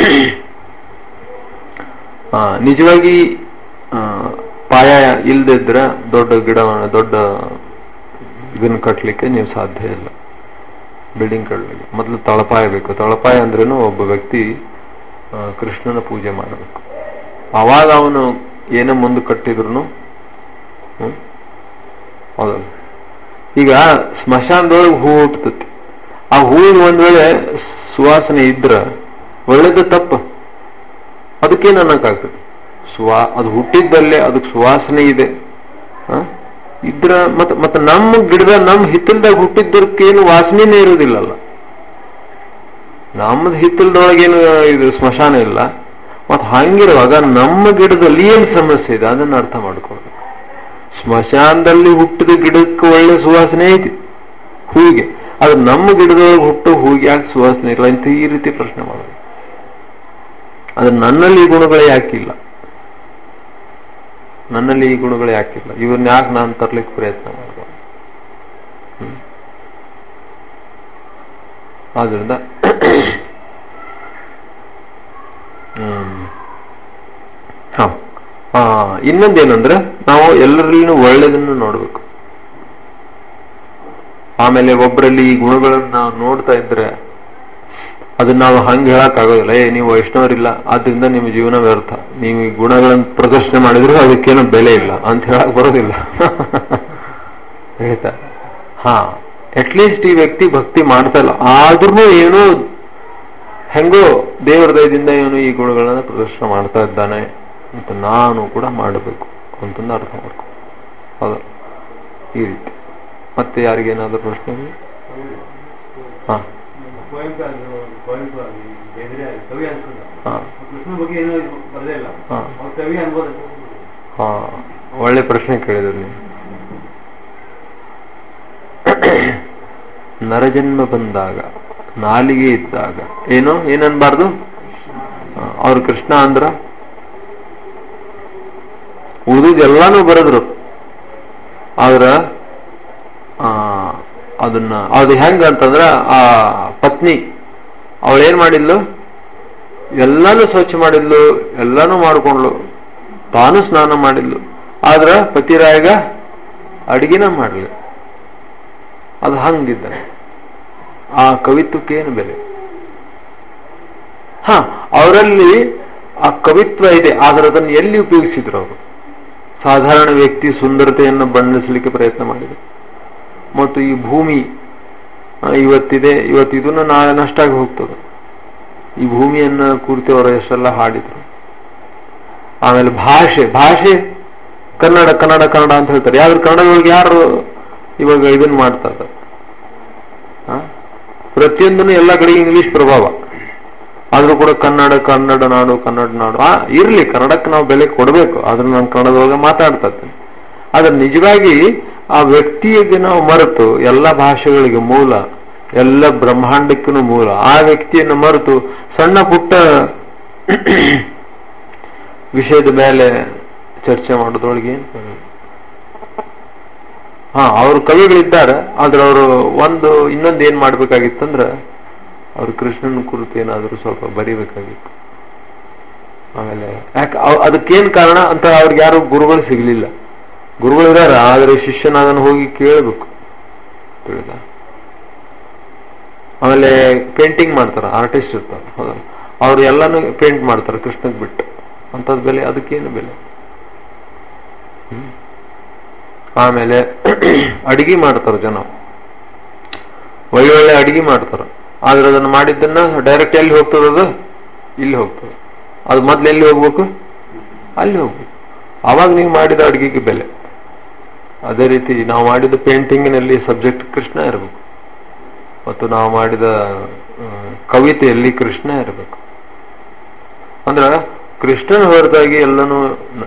ಆ ನಿಜವಾಗಿ ಆ ಪಾಯ ಇಲ್ದಿದ್ರೆ ದೊಡ್ಡ ಗಿಡವನ್ನು ದೊಡ್ಡ ಇದನ್ನು ಕಟ್ಟಲಿಕ್ಕೆ ನೀವು ಸಾಧ್ಯ ಇಲ್ಲ. ಬಿಲ್ಡಿಂಗ್ ಕಟ್ಟಲಿಕ್ಕೆ ಮೊದಲು ತಳಪಾಯ ಬೇಕು. ತಳಪಾಯ ಅಂದ್ರೇನು ಒಬ್ಬ ವ್ಯಕ್ತಿ ಕೃಷ್ಣನ ಪೂಜೆ ಮಾಡಬೇಕು. ಅವಾಗ ಅವನು ಏನೇ ಮುಂದೆ ಕಟ್ಟಿದ್ರು ಹ್ಮ್ ಹೌದಲ್ಲ. ಈಗ ಸ್ಮಶಾನದೊಳಗೆ ಹೂ ಹುಟ್ಟುತ್ತೆ. ಆ ಹೂವಿನ ಒಂದ್ ವೇಳೆ ಸುವಾಸನೆ ಇದ್ರ ಒಳ್ಳೇದು ತಪ್ಪ? ಅದಕ್ಕೇನು ಅನ್ನಕ್ಕಾಗ್ತದೆ? ಸುವಾ ಅದು ಹುಟ್ಟಿದ್ದಲ್ಲೇ ಅದಕ್ಕೆ ಸುವಾಸನೆ ಇದೆ ಇದ್ರ ಮತ್ ಮತ್ತೆ ನಮ್ಮ ಗಿಡದ ನಮ್ಮ ಹಿತ್ತಲ್ದಾಗ ಹುಟ್ಟಿದ್ದಕ್ಕೇನು ವಾಸನೆನೇ ಇರೋದಿಲ್ಲಲ್ಲ. ನಮ್ಮದು ಹಿತ್ತಲದೊಳಗೇನು ಇದು ಸ್ಮಶಾನ ಇಲ್ಲ. ಮತ್ ಹಂಗಿರುವಾಗ ನಮ್ಮ ಗಿಡದಲ್ಲಿ ಏನ್ ಸಮಸ್ಯೆ ಇದೆ ಅದನ್ನ ಅರ್ಥ ಮಾಡ್ಕೊಳ್ಬೇಕು. ಸ್ಮಶಾನದಲ್ಲಿ ಹುಟ್ಟಿದ ಗಿಡಕ್ಕೆ ಒಳ್ಳೆ ಸುವಾಸನೆ ಐತಿ ಹೂವಿಗೆ, ಅದು ನಮ್ಮ ಗಿಡದೊಳಗೆ ಹುಟ್ಟು ಹೂವಿಗೆ ಯಾಕೆ ಸುವಾಸನೆ ಇಲ್ಲ ಅಂತ ಈ ರೀತಿ ಪ್ರಶ್ನೆ ಮಾಡೋದು. ಅದು ನನ್ನಲ್ಲಿ ಈ ಗುಣಗಳೇ ಯಾಕಿಲ್ಲ, ನನ್ನಲ್ಲಿ ಈ ಗುಣಗಳು ಯಾಕಿಲ್ಲ, ಇವನ್ನ ಯಾಕೆ ನಾನು ತರ್ಲಿಕ್ಕೆ ಪ್ರಯತ್ನ ಮಾಡ್ಬೋದು? ಹ್ಮ್ ಆದ್ರಿಂದ ಹ್ಮ್ ಹ ಇನ್ನೊಂದೇನಂದ್ರೆ ನಾವು ಎಲ್ಲರಲ್ಲಿನೂ ಒಳ್ಳೆದನ್ನು ನೋಡ್ಬೇಕು. ಆಮೇಲೆ ಒಬ್ಬರಲ್ಲಿ ಈ ಗುಣಗಳನ್ನ ನಾವು ನೋಡ್ತಾ ಇದ್ರೆ ಅದನ್ನ ನಾವು ಹಂಗೆ ಹೇಳಕ್ ಆಗೋದಿಲ್ಲ. ಏ ನೀವು ವೈಷ್ಣವರಿಲ್ಲ ಆದ್ರಿಂದ ನಿಮ್ಮ ಜೀವನ ವ್ಯರ್ಥ, ನೀವು ಈ ಗುಣಗಳನ್ನ ಪ್ರದರ್ಶನ ಮಾಡಿದ್ರು ಅದಕ್ಕೇನು ಬೆಲೆ ಇಲ್ಲ ಅಂತ ಹೇಳಕ್ ಬರೋದಿಲ್ಲ. ಹೇಳ್ತಾ ಹಾ ಅಟ್ಲೀಸ್ಟ್ ಈ ವ್ಯಕ್ತಿ ಭಕ್ತಿ ಮಾಡ್ತಾ ಇಲ್ಲ, ಆದ್ರೂ ಏನೋ ಹೆಂಗೋ ದೇವರ ದಯದಿಂದ ಏನು ಈ ಗುಣಗಳನ್ನ ಪ್ರದರ್ಶನ ಮಾಡ್ತಾ ಇದ್ದಾನೆ ಅಂತ ನಾನು ಕೂಡ ಮಾಡಬೇಕು ಅಂತಂದು ಅರ್ಥ ಮಾಡ್ಕೊ. ಹೌದಾ? ಈ ರೀತಿ. ಮತ್ತೆ ಯಾರಿಗೇನಾದ್ರೂ ಪ್ರಶ್ನೆ? ಹಾ ಹಾ ಒಳ್ಳೆ ಪ್ರಶ್ನೆ ಕೇಳಿದ್ರು ನೀವು. ನರಜನ್ಮ ಬಂದಾಗ, ನಾಲಿಗೆ ಇದ್ದಾಗ ಏನು ಏನನ್ಬಾರ್ದು? ಅವ್ರು ಕೃಷ್ಣ ಅಂದ್ರ ಉಳಿದೆಲ್ಲಾನು ಬರೆದ್ರು. ಆದ್ರ ಆ ಅದನ್ನ ಅದು ಹೆಂಗ ಅಂತಂದ್ರ ಆ ಪತ್ನಿ ಅವಳೇನ್ ಮಾಡಿದ್ಲು? ಎಲ್ಲಾನು ಸ್ವಚ್ಛ ಮಾಡಿದ್ಲು, ಎಲ್ಲಾನು ಮಾಡ್ಕೊಂಡ್ಲು, ತಾನು ಸ್ನಾನ ಮಾಡಿದ್ಲು. ಆದ್ರ ಪತಿರಾಯಗ ಅಡಿಗೆನ ಮಾಡ್ಲಿ. ಅದು ಹಂಗಿದ್ದ. ಆ ಕವಿತ್ವಕ್ಕೇನು ಬೆಲೆ? ಹಾ ಅವರಲ್ಲಿ ಆ ಕವಿತ್ವ ಇದೆ, ಆದ್ರೆ ಅದನ್ನು ಎಲ್ಲಿ ಉಪಯೋಗಿಸಿದ್ರು ಅವರು? ಸಾಧಾರಣ ವ್ಯಕ್ತಿ ಸುಂದರತೆಯನ್ನು ಬಣ್ಣಿಸಲಿಕ್ಕೆ ಪ್ರಯತ್ನ ಮಾಡಿದರು. ಮತ್ತು ಈ ಭೂಮಿ ಇವತ್ತಿದೆ, ಇವತ್ತು ಇದನ್ನು ನಾಳೆ ನಷ್ಟ ಆಗಿ ಹೋಗ್ತದೆ. ಈ ಭೂಮಿಯನ್ನ ಕುರಿತು ಅವರು ಎಷ್ಟೆಲ್ಲ ಹಾಡಿದ್ರು. ಆಮೇಲೆ ಭಾಷೆ ಭಾಷೆ ಕನ್ನಡ ಕನ್ನಡ ಕನ್ನಡ ಅಂತ ಹೇಳ್ತಾರೆ. ಯಾವ್ದು ಕನ್ನಡದೊಳಗೆ ಯಾರು ಇವಾಗ ಇದನ್ನ ಮಾಡ್ತಾ ಇದ್ದಾರೆ? ಪ್ರತಿಯೊಂದನ್ನು ಎಲ್ಲ ಕಡೆಗೆ ಇಂಗ್ಲಿಷ್ ಪ್ರಭಾವ. ಆದ್ರೂ ಕೂಡ ಕನ್ನಡ ಕನ್ನಡ ನಾಡು ಕನ್ನಡ ನಾಡು ಆ ಇರ್ಲಿ, ಕನ್ನಡಕ್ಕೆ ನಾವು ಬೆಲೆ ಕೊಡಬೇಕು. ಆದ್ರೂ ನಾನು ಕನ್ನಡದೊಳಗೆ ಮಾತಾಡ್ತಾ ಇದ್ದೇನೆ. ಆದ್ರೆ ನಿಜವಾಗಿ ಆ ವ್ಯಕ್ತಿಗೆ ನಾವು ಮರೆತು, ಎಲ್ಲ ಭಾಷೆಗಳಿಗೆ ಮೂಲ, ಎಲ್ಲ ಬ್ರಹ್ಮಾಂಡಕ್ಕೂ ಮೂಲ ಆ ವ್ಯಕ್ತಿಯನ್ನು ಮರೆತು ಸಣ್ಣ ಪುಟ್ಟ ವಿಷಯದ ಮೇಲೆ ಚರ್ಚೆ ಮಾಡೋದ್ರೊಳಗೆ ಏನು? ಹಾ ಅವರು ಕವಿಗಳಿದ್ದಾರೆ, ಆದ್ರೆ ಅವರು ಒಂದು ಇನ್ನೊಂದು ಏನ್ ಮಾಡ್ಬೇಕಾಗಿತ್ತಂದ್ರ ಅವ್ರು ಕೃಷ್ಣನ ಕುರಿತು ಏನಾದ್ರು ಸ್ವಲ್ಪ ಬರಿಬೇಕಾಗಿತ್ತು. ಆಮೇಲೆ ಯಾಕೆ ಅದಕ್ಕೇನ್ ಕಾರಣ ಅಂತ ಅವ್ರಿಗೆ ಯಾರು ಗುರುಗಳು ಸಿಗ್ಲಿಲ್ಲ. ಗುರುಗಳು ಇದಾರ, ಆದ್ರೆ ಶಿಷ್ಯನ ಅದನ್ನು ಹೋಗಿ ಕೇಳಬೇಕು. ತಿಳಿದ? ಆಮೇಲೆ ಪೇಂಟಿಂಗ್ ಮಾಡ್ತಾರ, ಆರ್ಟಿಸ್ಟ್ ಇರ್ತಾರ, ಹೌದಾ? ಅವ್ರು ಎಲ್ಲಾನು ಪೇಂಟ್ ಮಾಡ್ತಾರೆ ಕೃಷ್ಣಗ್ ಬಿಟ್ಟು. ಅಂತದ್ ಬೆಲೆ ಅದಕ್ಕೇನು ಬೆಲೆ? ಹ್ಮ್ ಆಮೇಲೆ ಅಡಿಗೆ ಮಾಡ್ತಾರ ಜನ, ಒಳ್ಳೊಳ್ಳೆ ಅಡಿಗೆ ಮಾಡ್ತಾರ. ಆದ್ರೆ ಅದನ್ನ ಮಾಡಿದ್ದನ್ನ ಡೈರೆಕ್ಟ್ ಎಲ್ಲಿ ಹೋಗ್ತದ? ಇಲ್ಲಿ ಹೋಗ್ತದೆ. ಅದು ಮೊದ್ಲು ಎಲ್ಲಿ ಹೋಗ್ಬೇಕು? ಅಲ್ಲಿ ಹೋಗ್ಬೇಕು. ಅವಾಗ ನೀವು ಮಾಡಿದ ಅಡಿಗೆಗೆ ಬೆಲೆ. ಅದೇ ರೀತಿ ನಾವು ಮಾಡಿದ ಪೇಂಟಿಂಗಿನಲ್ಲಿ ಸಬ್ಜೆಕ್ಟ್ ಕೃಷ್ಣ ಇರಬೇಕು, ಮತ್ತು ನಾವು ಮಾಡಿದ ಕವಿತೆಯಲ್ಲಿ ಕೃಷ್ಣ ಇರಬೇಕು. ಅಂದ್ರ ಕೃಷ್ಣನ ಹೊರತಾಗಿ ಎಲ್ಲನೂ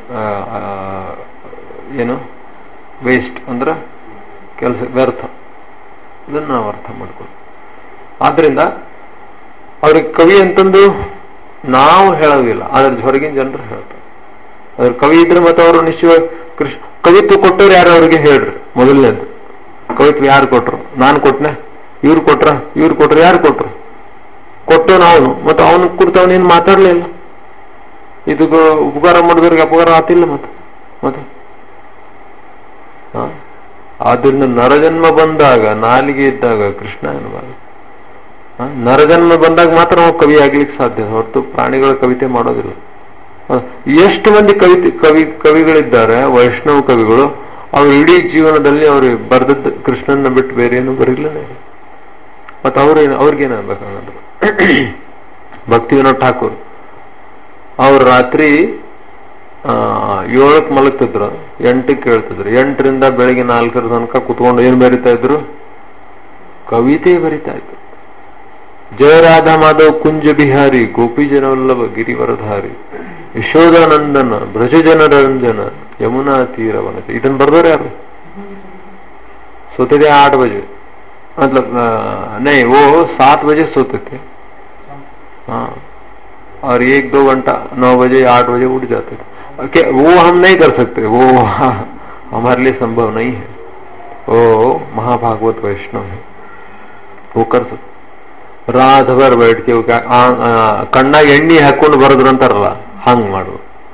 ಏನು ವೇಸ್ಟ್, ಅಂದ್ರ ಕೆಲಸ ವ್ಯರ್ಥ. ಇದನ್ನ ನಾವು ಅರ್ಥ ಮಾಡ್ಕೊಳ್ಳಿ. ಆದ್ರಿಂದ ಅವ್ರಿಗೆ ಕವಿ ಅಂತಂದು ನಾವು ಹೇಳೋದಿಲ್ಲ, ಅದ್ರ ಹೊರಗಿನ ಜನರು ಹೇಳ್ತಾರೆ. ಅದ್ರ ಕವಿ ಇದ್ರೆ ಮತ್ತೆ ಅವರು ನಿಶ್ಚಯ ಕೃಷ್ಣ ಕವಿತ್ವ ಕೊಟ್ಟವ್ರು ಯಾರು ಅವ್ರಿಗೆ ಹೇಳ್ರಿ. ಮೊದಲನೇದು ಕವಿತ್ವ ಯಾರು ಕೊಟ್ರು? ನಾನು ಕೊಟ್ನೆ, ಇವ್ರು ಕೊಟ್ರ, ಇವ್ರು ಕೊಟ್ರು, ಯಾರು ಕೊಟ್ರು? ಕೊಟ್ಟವನು ಅವನು. ಮತ್ತೆ ಅವನ ಕುರಿತು ಅವನೇನು ಮಾತಾಡ್ಲಿಲ್ಲ. ಇದು ಉಪಕಾರ ಮಾಡಿದವ್ರಿಗೆ ಅಪಕಾರ ಆತಿಲ್ಲ ಮತ್ತೆ ಮತ್ತೆ ಹ ಆದ್ರಿಂದ ನರಜನ್ಮ ಬಂದಾಗ, ನಾಲಿಗೆ ಇದ್ದಾಗ ಕೃಷ್ಣ ಎನ್ನಬಾರದು. ನರಜನ್ಮ ಬಂದಾಗ ಮಾತ್ರ ನಾವು ಕವಿ ಆಗ್ಲಿಕ್ಕೆ ಸಾಧ್ಯ, ಹೊರತು ಪ್ರಾಣಿಗಳ ಕವಿತೆ ಮಾಡೋದಿಲ್ಲ. ಎಷ್ಟು ಮಂದಿ ಕವಿತೆ ಕವಿ ಕವಿಗಳಿದ್ದಾರೆ, ವೈಷ್ಣವ ಕವಿಗಳು, ಅವ್ರು ಇಡೀ ಜೀವನದಲ್ಲಿ ಅವ್ರು ಬರೆದದ್ದು ಕೃಷ್ಣನ ಬಿಟ್ಟು ಬೇರೆ ಏನು ಬರೀಲನೇ. ಮತ್ತೆ ಅವ್ರೇನು ಅವ್ರಿಗೇನಾಗಬೇಕಾಗಂದ್ರೆ ಭಕ್ತಿ ವಿನೋದ್ ಠಾಕೂರ್ ಅವ್ರು ರಾತ್ರಿ ಆ ಏಳಕ್ಕೆ ಮಲಗ್ತಿದ್ರು, ಎಂಟಕ್ಕೆ ಕೇಳ್ತಿದ್ರು. ಎಂಟರಿಂದ ಬೆಳಿಗ್ಗೆ ನಾಲ್ಕರ ತನಕ ಕುತ್ಕೊಂಡು ಏನ್ ಬರಿತಾ ಇದ್ರು? ಕವಿತೆ ಬರಿತಾ ಇದ್ರು. ಜಯ ರಾಧಾ ಮಾಧವ್ ಕುಂಜ ಬಿಹಾರಿ ಗೋಪಿ ಜನವಲ್ಲಭ ಗಿರಿವರಧಾರಿ ಯಶೋಧಾನಂದನ ಬ್ರಜ ಜನರಂಜನ ಯಮುನಾ ತೀರವನ. ಇದನ್ನ ಬರ್ದವ್ರು ಯಾರು? सोते थे आठ बजे, मतलब नहीं वो सात बजे सोते थे हाँ, और एक दो घंटा नौ बजे आठ बजे उठ जाते थे. okay, वो हम नहीं कर सकते, वो हमारे लिए संभव नहीं है. वो महाभागवत वैष्णव है, वो कर सकते. ರಾತ್ ಭರ್ बैठके ಕಣ್ಣಾಗ ಎಣ್ಣೆ ಹಾಕೊಂಡು ಬರದ್ರು ಅಂತಾರಲ್ಲ, ಹಂಗ್ ಮಾಡುದು.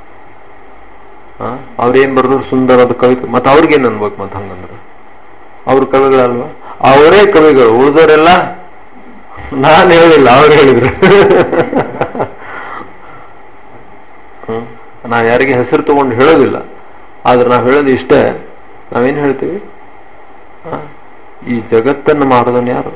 ಹ ಅವ್ರೇನ್ ಬರೆದ್ರು ಸುಂದರದ ಕವಿತೆ. ಮತ್ತ ಅವ್ರಿಗೇನ್ ಅನ್ಬೇಕು? ಮತ್ ಹಂಗಂದ್ರೆ ಅವ್ರ ಕವಿಗಳಲ್ವಾ? ಅವರೇ ಕವಿಗಳು, ಉಳಿದವರೆಲ್ಲ ನಾನ್ ಹೇಳಿಲ್ಲ, ಅವ್ರು ಹೇಳಿದ್ರು. ಹ್ಮ್ ನಾ ಯಾರಿಗೆ ಹೆಸರು ತಗೊಂಡು ಹೇಳೋದಿಲ್ಲ, ಆದ್ರೆ ನಾವ್ ಹೇಳೋದು ಇಷ್ಟೇ. ನಾವೇನ್ ಹೇಳ್ತೀವಿ? ಈ ಜಗತ್ತನ್ನು ಮಾಡೋದನ್ನ ಯಾರು?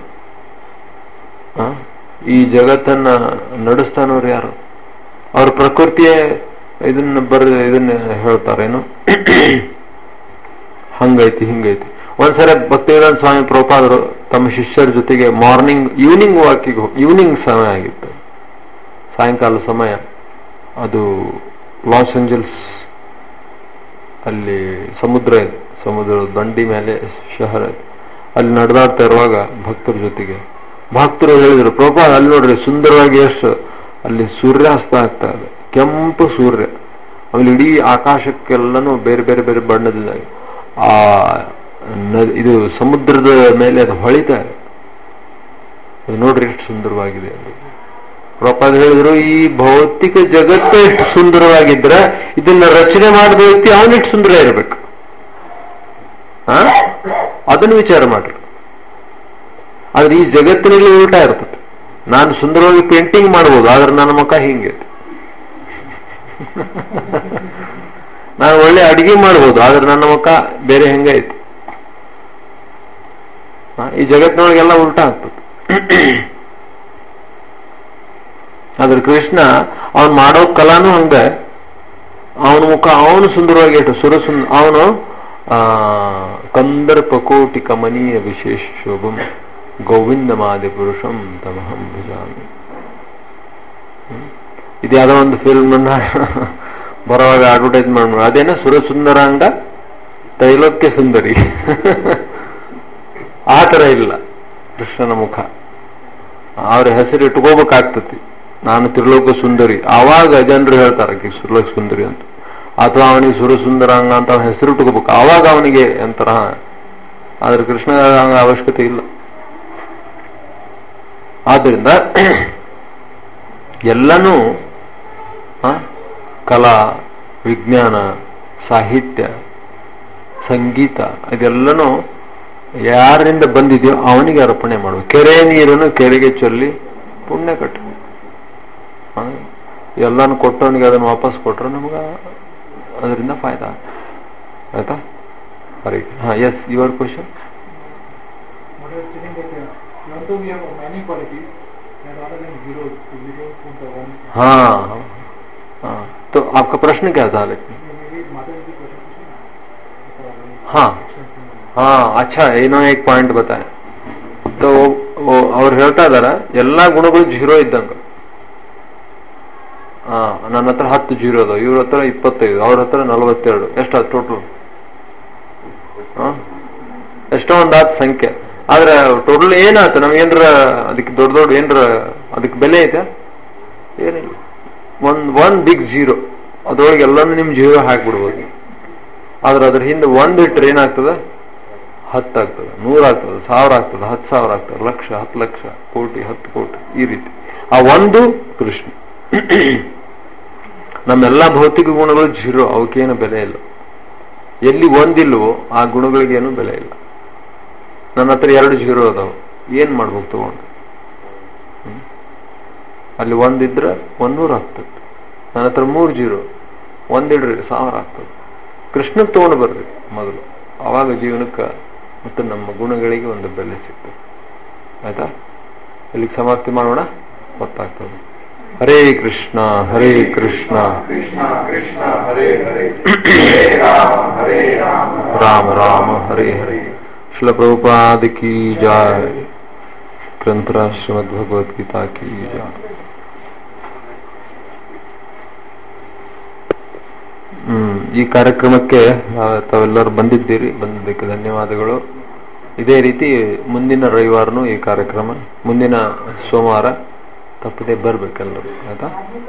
ಈ ಜಗತ್ತನ್ನ ನಡೆಸ್ತಾನವ್ರು ಯಾರು? ಅವ್ರ ಪ್ರಕೃತಿಯೇ ಇದನ್ನ ಬರ ಇದನ್ನ ಹೇಳ್ತಾರೇನು? ಹಂಗೈತಿ ಹಿಂಗೈತಿ. ಒಂದ್ಸರಿ ಭಕ್ತಿವೇದಾಂತ ಸ್ವಾಮಿ ಪ್ರಭುಪಾದರು ತಮ್ಮ ಶಿಷ್ಯರ ಜೊತೆಗೆ ಮಾರ್ನಿಂಗ್ ಈವ್ನಿಂಗ್ ವಾಕಿಗೆ ಈವ್ನಿಂಗ್ ಸಮಯ ಆಗಿತ್ತು, ಸಾಯಂಕಾಲ ಸಮಯ. ಅದು ಲಾಸ್ ಏಂಜಲ್ಸ್ ಅಲ್ಲಿ ಸಮುದ್ರ ಇದೆ, ಸಮುದ್ರದ ದಂಡಿ ಮೇಲೆ ಶಹರ ಇದೆ. ಅಲ್ಲಿ ನಡೆದಾಡ್ತಾ ಇರುವಾಗ ಭಕ್ತರ ಜೊತೆಗೆ ಭಕ್ತರು ಹೇಳಿದ್ರು, ಪ್ರಭುಪಾದ ಅಲ್ಲಿ ನೋಡ್ರಿ ಸುಂದರವಾಗಿ ಎಷ್ಟು ಅಲ್ಲಿ ಸೂರ್ಯಾಸ್ತ ಆಗ್ತಾ ಇದೆ, ಕೆಂಪು ಸೂರ್ಯ. ಆಮೇಲೆ ಇಡೀ ಆಕಾಶಕ್ಕೆಲ್ಲನೂ ಬೇರೆ ಬೇರೆ ಬೇರೆ ಬಣ್ಣದಿಂದ ಆ ಇದು ಸಮುದ್ರದ ಮೇಲೆ ಅದು ಹೊಳಿತಾ ಇದೆ. ಅದು ನೋಡ್ರಿ ಎಷ್ಟು ಸುಂದರವಾಗಿದೆ ಅಂತ ಪ್ರಭುಪಾದ ಹೇಳಿದ್ರು. ಈ ಭೌತಿಕ ಜಗತ್ತು ಎಷ್ಟು ಸುಂದರವಾಗಿದ್ರೆ ಇದನ್ನ ರಚನೆ ಮಾಡಿದ ವ್ಯಕ್ತಿ ಅವನಿಷ್ಟು ಸುಂದರ ಇರಬೇಕು. ಹ ಅದನ್ನು ವಿಚಾರ ಮಾಡ್ರಿ. ಆದ್ರೆ ಈ ಜಗತ್ತಿನಲ್ಲಿ ಉಲ್ಟಾ ಇರ್ತದೆ. ನಾನು ಸುಂದರವಾಗಿ ಪೇಂಟಿಂಗ್ ಮಾಡ್ಬೋದು, ಆದ್ರೆ ನನ್ನ ಮುಖ ಹಿಂಗೆ. ನಾನು ಒಳ್ಳೆ ಅಡಿಗೆ ಮಾಡ್ಬೋದು, ಆದ್ರೆ ನನ್ನ ಮುಖ ಬೇರೆ ಹೆಂಗೈತಿ. ಈ ಜಗತ್ತಿನೊಳಗೆಲ್ಲ ಉಲ್ಟಾ ಆಗ್ತದೆ. ಆದ್ರೆ ಕೃಷ್ಣ ಅವನ್ ಮಾಡೋ ಕಲಾನು ಹಂಗ, ಅವನ ಮುಖ ಅವನು ಸುಂದರವಾಗಿ ಇಟ್ಟು ಸುರ ಸುಂದ ಅವನು ಆ ಕಂದರ್ಪ ಕೋಟಿ ಕಮನೀಯ ವಿಶೇಷ ಶೋಭಂ ಗೋವಿಂದ ಮಾದಿ ಪುರುಷಂ ತಮಹಂ ಭಜಾಮಿ. ಇದು ಯಾವ್ದೋ ಒಂದು ಫಿಲ್ಮ್ ಅನ್ನ ಬರೋವಾಗ ಅಡ್ವರ್ಟೈಸ್ ಮಾಡ್ಬೋದು. ಅದೇನ ಸುರ ಸುಂದರಾಂಗ ತೈಲೋಕ್ಯ ಸುಂದರಿ. ಆ ತರ ಇಲ್ಲ ಕೃಷ್ಣನ ಮುಖ. ಅವ್ರ ಹೆಸರು ಇಟ್ಕೋಬೇಕಾಗ್ತತಿ, ನಾನು ತ್ರಿಲೋಕ ಸುಂದರಿ. ಆವಾಗ ಜನರು ಹೇಳ್ತಾರೆ ತ್ರಿಲೋಕ ಸುಂದರಿ ಅಂತ. ಅಥವಾ ಅವನಿಗೆ ಸುರ ಸುಂದರಾಂಗ ಅಂತ ಅವನ ಹೆಸರು ಇಟ್ಕೋಬೇಕು, ಆವಾಗ ಅವನಿಗೆ ಎಂತರ. ಆದ್ರೆ ಕೃಷ್ಣ ಹಂಗ ಅವಶ್ಯಕತೆ ಇಲ್ಲ. ಆದ್ದರಿಂದ ಎಲ್ಲನೂ ಕಲಾ, ವಿಜ್ಞಾನ, ಸಾಹಿತ್ಯ, ಸಂಗೀತ ಇದೆಲ್ಲನೂ ಯಾರಿಂದ ಬಂದಿದೆಯೋ ಅವನಿಗೆ ಅರ್ಪಣೆ ಮಾಡುವ. ಕೆರೆ ನೀರನ್ನು ಕೆರೆಗೆ ಚೊಲ್ಲಿ ಪುಣ್ಯ ಕಟ್ಟ. ಎಲ್ಲಾನು ಕೊಟ್ಟವನಿಗೆ ಅದನ್ನು ವಾಪಸ್ ಕೊಟ್ರೆ ನಮಗ ಅದರಿಂದ ಫಾಯ್ದಾ ಆಯ್ತಾ. ಹರಿ ಹಾ ಎಸ್ ಯುವರ್ ಕ್ವಶನ್. हाँ हाँ तो आपका प्रश्न क्या था? लेकिन हाँ हाँ अच्छा ಏನೋ एक ಪಾಯಿಂಟ್ बताए तो ಅವ್ರು ಹೇಳ್ತಾ ಇದಾರ ಎಲ್ಲಾ ಗುಣಗಳು ಜೀರೋ ಇದ್ದಂಗ. ಹಾ ನನ್ನ ಹತ್ರ ಹತ್ತು ಜೀರೋ ಅದಾವ, ಇವ್ರ ಹತ್ರ ಇಪ್ಪತ್ತೈದು, ಅವ್ರ ಹತ್ರ ನಲವತ್ತೆರಡು. ಎಷ್ಟಾದ ಟೋಟಲ್? ಎಷ್ಟೋ ಒಂದಾದ ಸಂಖ್ಯೆ. ಆದ್ರೆ ಟೋಟಲ್ ಏನಾಯ್ತು ನಮ್ಗೇನ್ರ ಅದಕ್ಕೆ ದೊಡ್ಡ ದೊಡ್ಡ ಏನ್ರ ಅದಕ್ಕೆ ಬೆಲೆ ಐತೆ? ಏನಿಲ್ಲ. ಒಂದ್ ಒನ್ ಬಿಗ್ ಜೀರೋ, ಅದ್ರೊಳಗೆ ಎಲ್ಲಾನು ನಿಮ್ ಜೀರೋ ಹಾಕ್ಬಿಡ್ಬೋದು. ಆದ್ರೆ ಅದ್ರ ಹಿಂದೆ ಒಂದ್ ಇಟ್ರೆ ಏನಾಗ್ತದೆ? ಹತ್ತು ಆಗ್ತದೆ, ನೂರ ಆಗ್ತದೆ, ಸಾವಿರ ಆಗ್ತದೆ, ಹತ್ತು ಸಾವಿರ ಆಗ್ತದೆ, ಲಕ್ಷ, ಹತ್ತು ಲಕ್ಷ, ಕೋಟಿ, ಹತ್ತು ಕೋಟಿ, ಈ ರೀತಿ. ಆ ಒಂದು ಕೃಷ್ಣ. ನಮ್ಮೆಲ್ಲಾ ಭೌತಿಕ ಗುಣಗಳು ಜೀರೋ, ಅವಕ್ಕೇನು ಬೆಲೆ ಇಲ್ಲ. ಎಲ್ಲಿ ಒಂದಿಲ್ವೋ ಆ ಗುಣಗಳಿಗೇನು ಬೆಲೆ ಇಲ್ಲ. ನನ್ನ ಹತ್ರ ಎರಡು ಜೀರೋ ಅದಾವ, ಏನ್ ಮಾಡ್ಬೇಕು ತಗೊಂಡು? ಅಲ್ಲಿ ಒಂದಿದ್ರೆ ಒಂದೂರ ಆಗ್ತದೆ. ನನ್ನ ಹತ್ರ ಮೂರು ಜೀರೋ, ಒಂದಿಡ್ರಿ ಸಾವಿರ ಆಗ್ತದೆ. ಕೃಷ್ಣಕ್ಕೆ ತಗೊಂಡು ಬರ್ರಿ ಮೊದಲು, ಅವಾಗ ಜೀವನಕ್ಕೆ ಮತ್ತು ನಮ್ಮ ಗುಣಗಳಿಗೆ ಒಂದು ಬೆಲೆ ಸಿಗ್ತದೆ. ಆಯ್ತಾ? ಇಲ್ಲಿಗೆ ಸಮಾಪ್ತಿ ಮಾಡೋಣ, ಗೊತ್ತಾಗ್ತದೆ. ಹರೇ ಕೃಷ್ಣ ಹರೇ ಕೃಷ್ಣ ಕೃಷ್ಣ ಕೃಷ್ಣ ಹರೇ ಹರೇ ಹರೇ ರಾಮ ರಾಮ ಹರೇ ಹರೇ. ಶ್ರೀಲ ಪ್ರಭುಪಾದ ಕಿ ಜಯ. ಗ್ರಂಥರಾಜ ಶ್ರೀಮದ್ ಭಗವದ್ಗೀತಾ ಕಿ ಜಯ. ಹ್ಮ್ ಈ ಕಾರ್ಯಕ್ರಮಕ್ಕೆ ತಾವೆಲ್ಲರೂ ಬಂದಿದ್ದೀರಿ, ಬಂದಿದ್ದಕ್ಕೆ ಧನ್ಯವಾದಗಳು. ಇದೇ ರೀತಿ ಮುಂದಿನ ರವಿವಾರನೂ ಈ ಕಾರ್ಯಕ್ರಮ, ಮುಂದಿನ ಸೋಮವಾರ ತಪ್ಪದೆ ಬರ್ಬೇಕೆಲ್ಲರೂ. ಆಯ್ತಾ?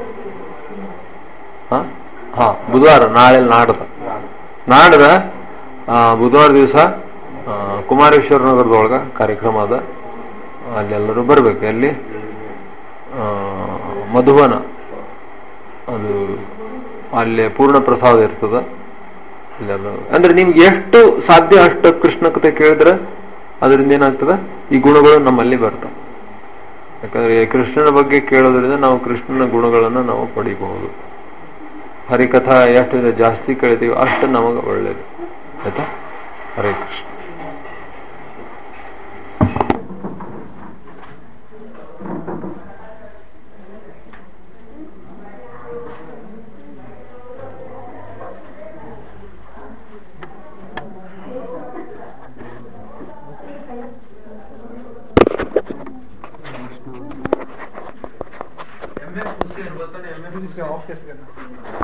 ಹಾ ಹಾ ಬುಧವಾರ, ನಾಳೆ ನಾಡ್ದ ನಾಡ್ದ ಬುಧವಾರ ದಿವಸ ಕುಮಾರೇಶ್ವರ ನಗರದೊಳಗ ಕಾರ್ಯಕ್ರಮ ಅದ. ಅಲ್ಲೆಲ್ಲರೂ ಬರ್ಬೇಕು. ಅಲ್ಲಿ ಮಧುವನ, ಅದು ಅಲ್ಲಿ ಪೂರ್ಣ ಪ್ರಸಾದ ಇರ್ತದ. ಅಲ್ಲೆಲ್ಲ ಅಂದ್ರೆ ನಿಮ್ಗೆ ಎಷ್ಟು ಸಾಧ್ಯ ಅಷ್ಟು ಕೃಷ್ಣ ಕಥೆ ಕೇಳಿದ್ರೆ ಅದರಿಂದ ಏನಾಗ್ತದ? ಈ ಗುಣಗಳು ನಮ್ಮಲ್ಲಿ ಬರ್ತವೆ. ಯಾಕಂದ್ರೆ ಕೃಷ್ಣನ ಬಗ್ಗೆ ಕೇಳೋದ್ರಿಂದ ನಾವು ಕೃಷ್ಣನ ಗುಣಗಳನ್ನು ನಾವು ಪಡಿಬಹುದು. ಹರಿಕಥಾ ಎಷ್ಟು ಜಾಸ್ತಿ ಕೇಳ್ತೀವಿ ಅಷ್ಟು ನಮಗೆ ಒಳ್ಳೇದು. ಆಯ್ತಾ? ಹರೇ ಕೃಷ್ಣ. एम एफ हुसैन वतन एम एफ जिसका ऑफिस करना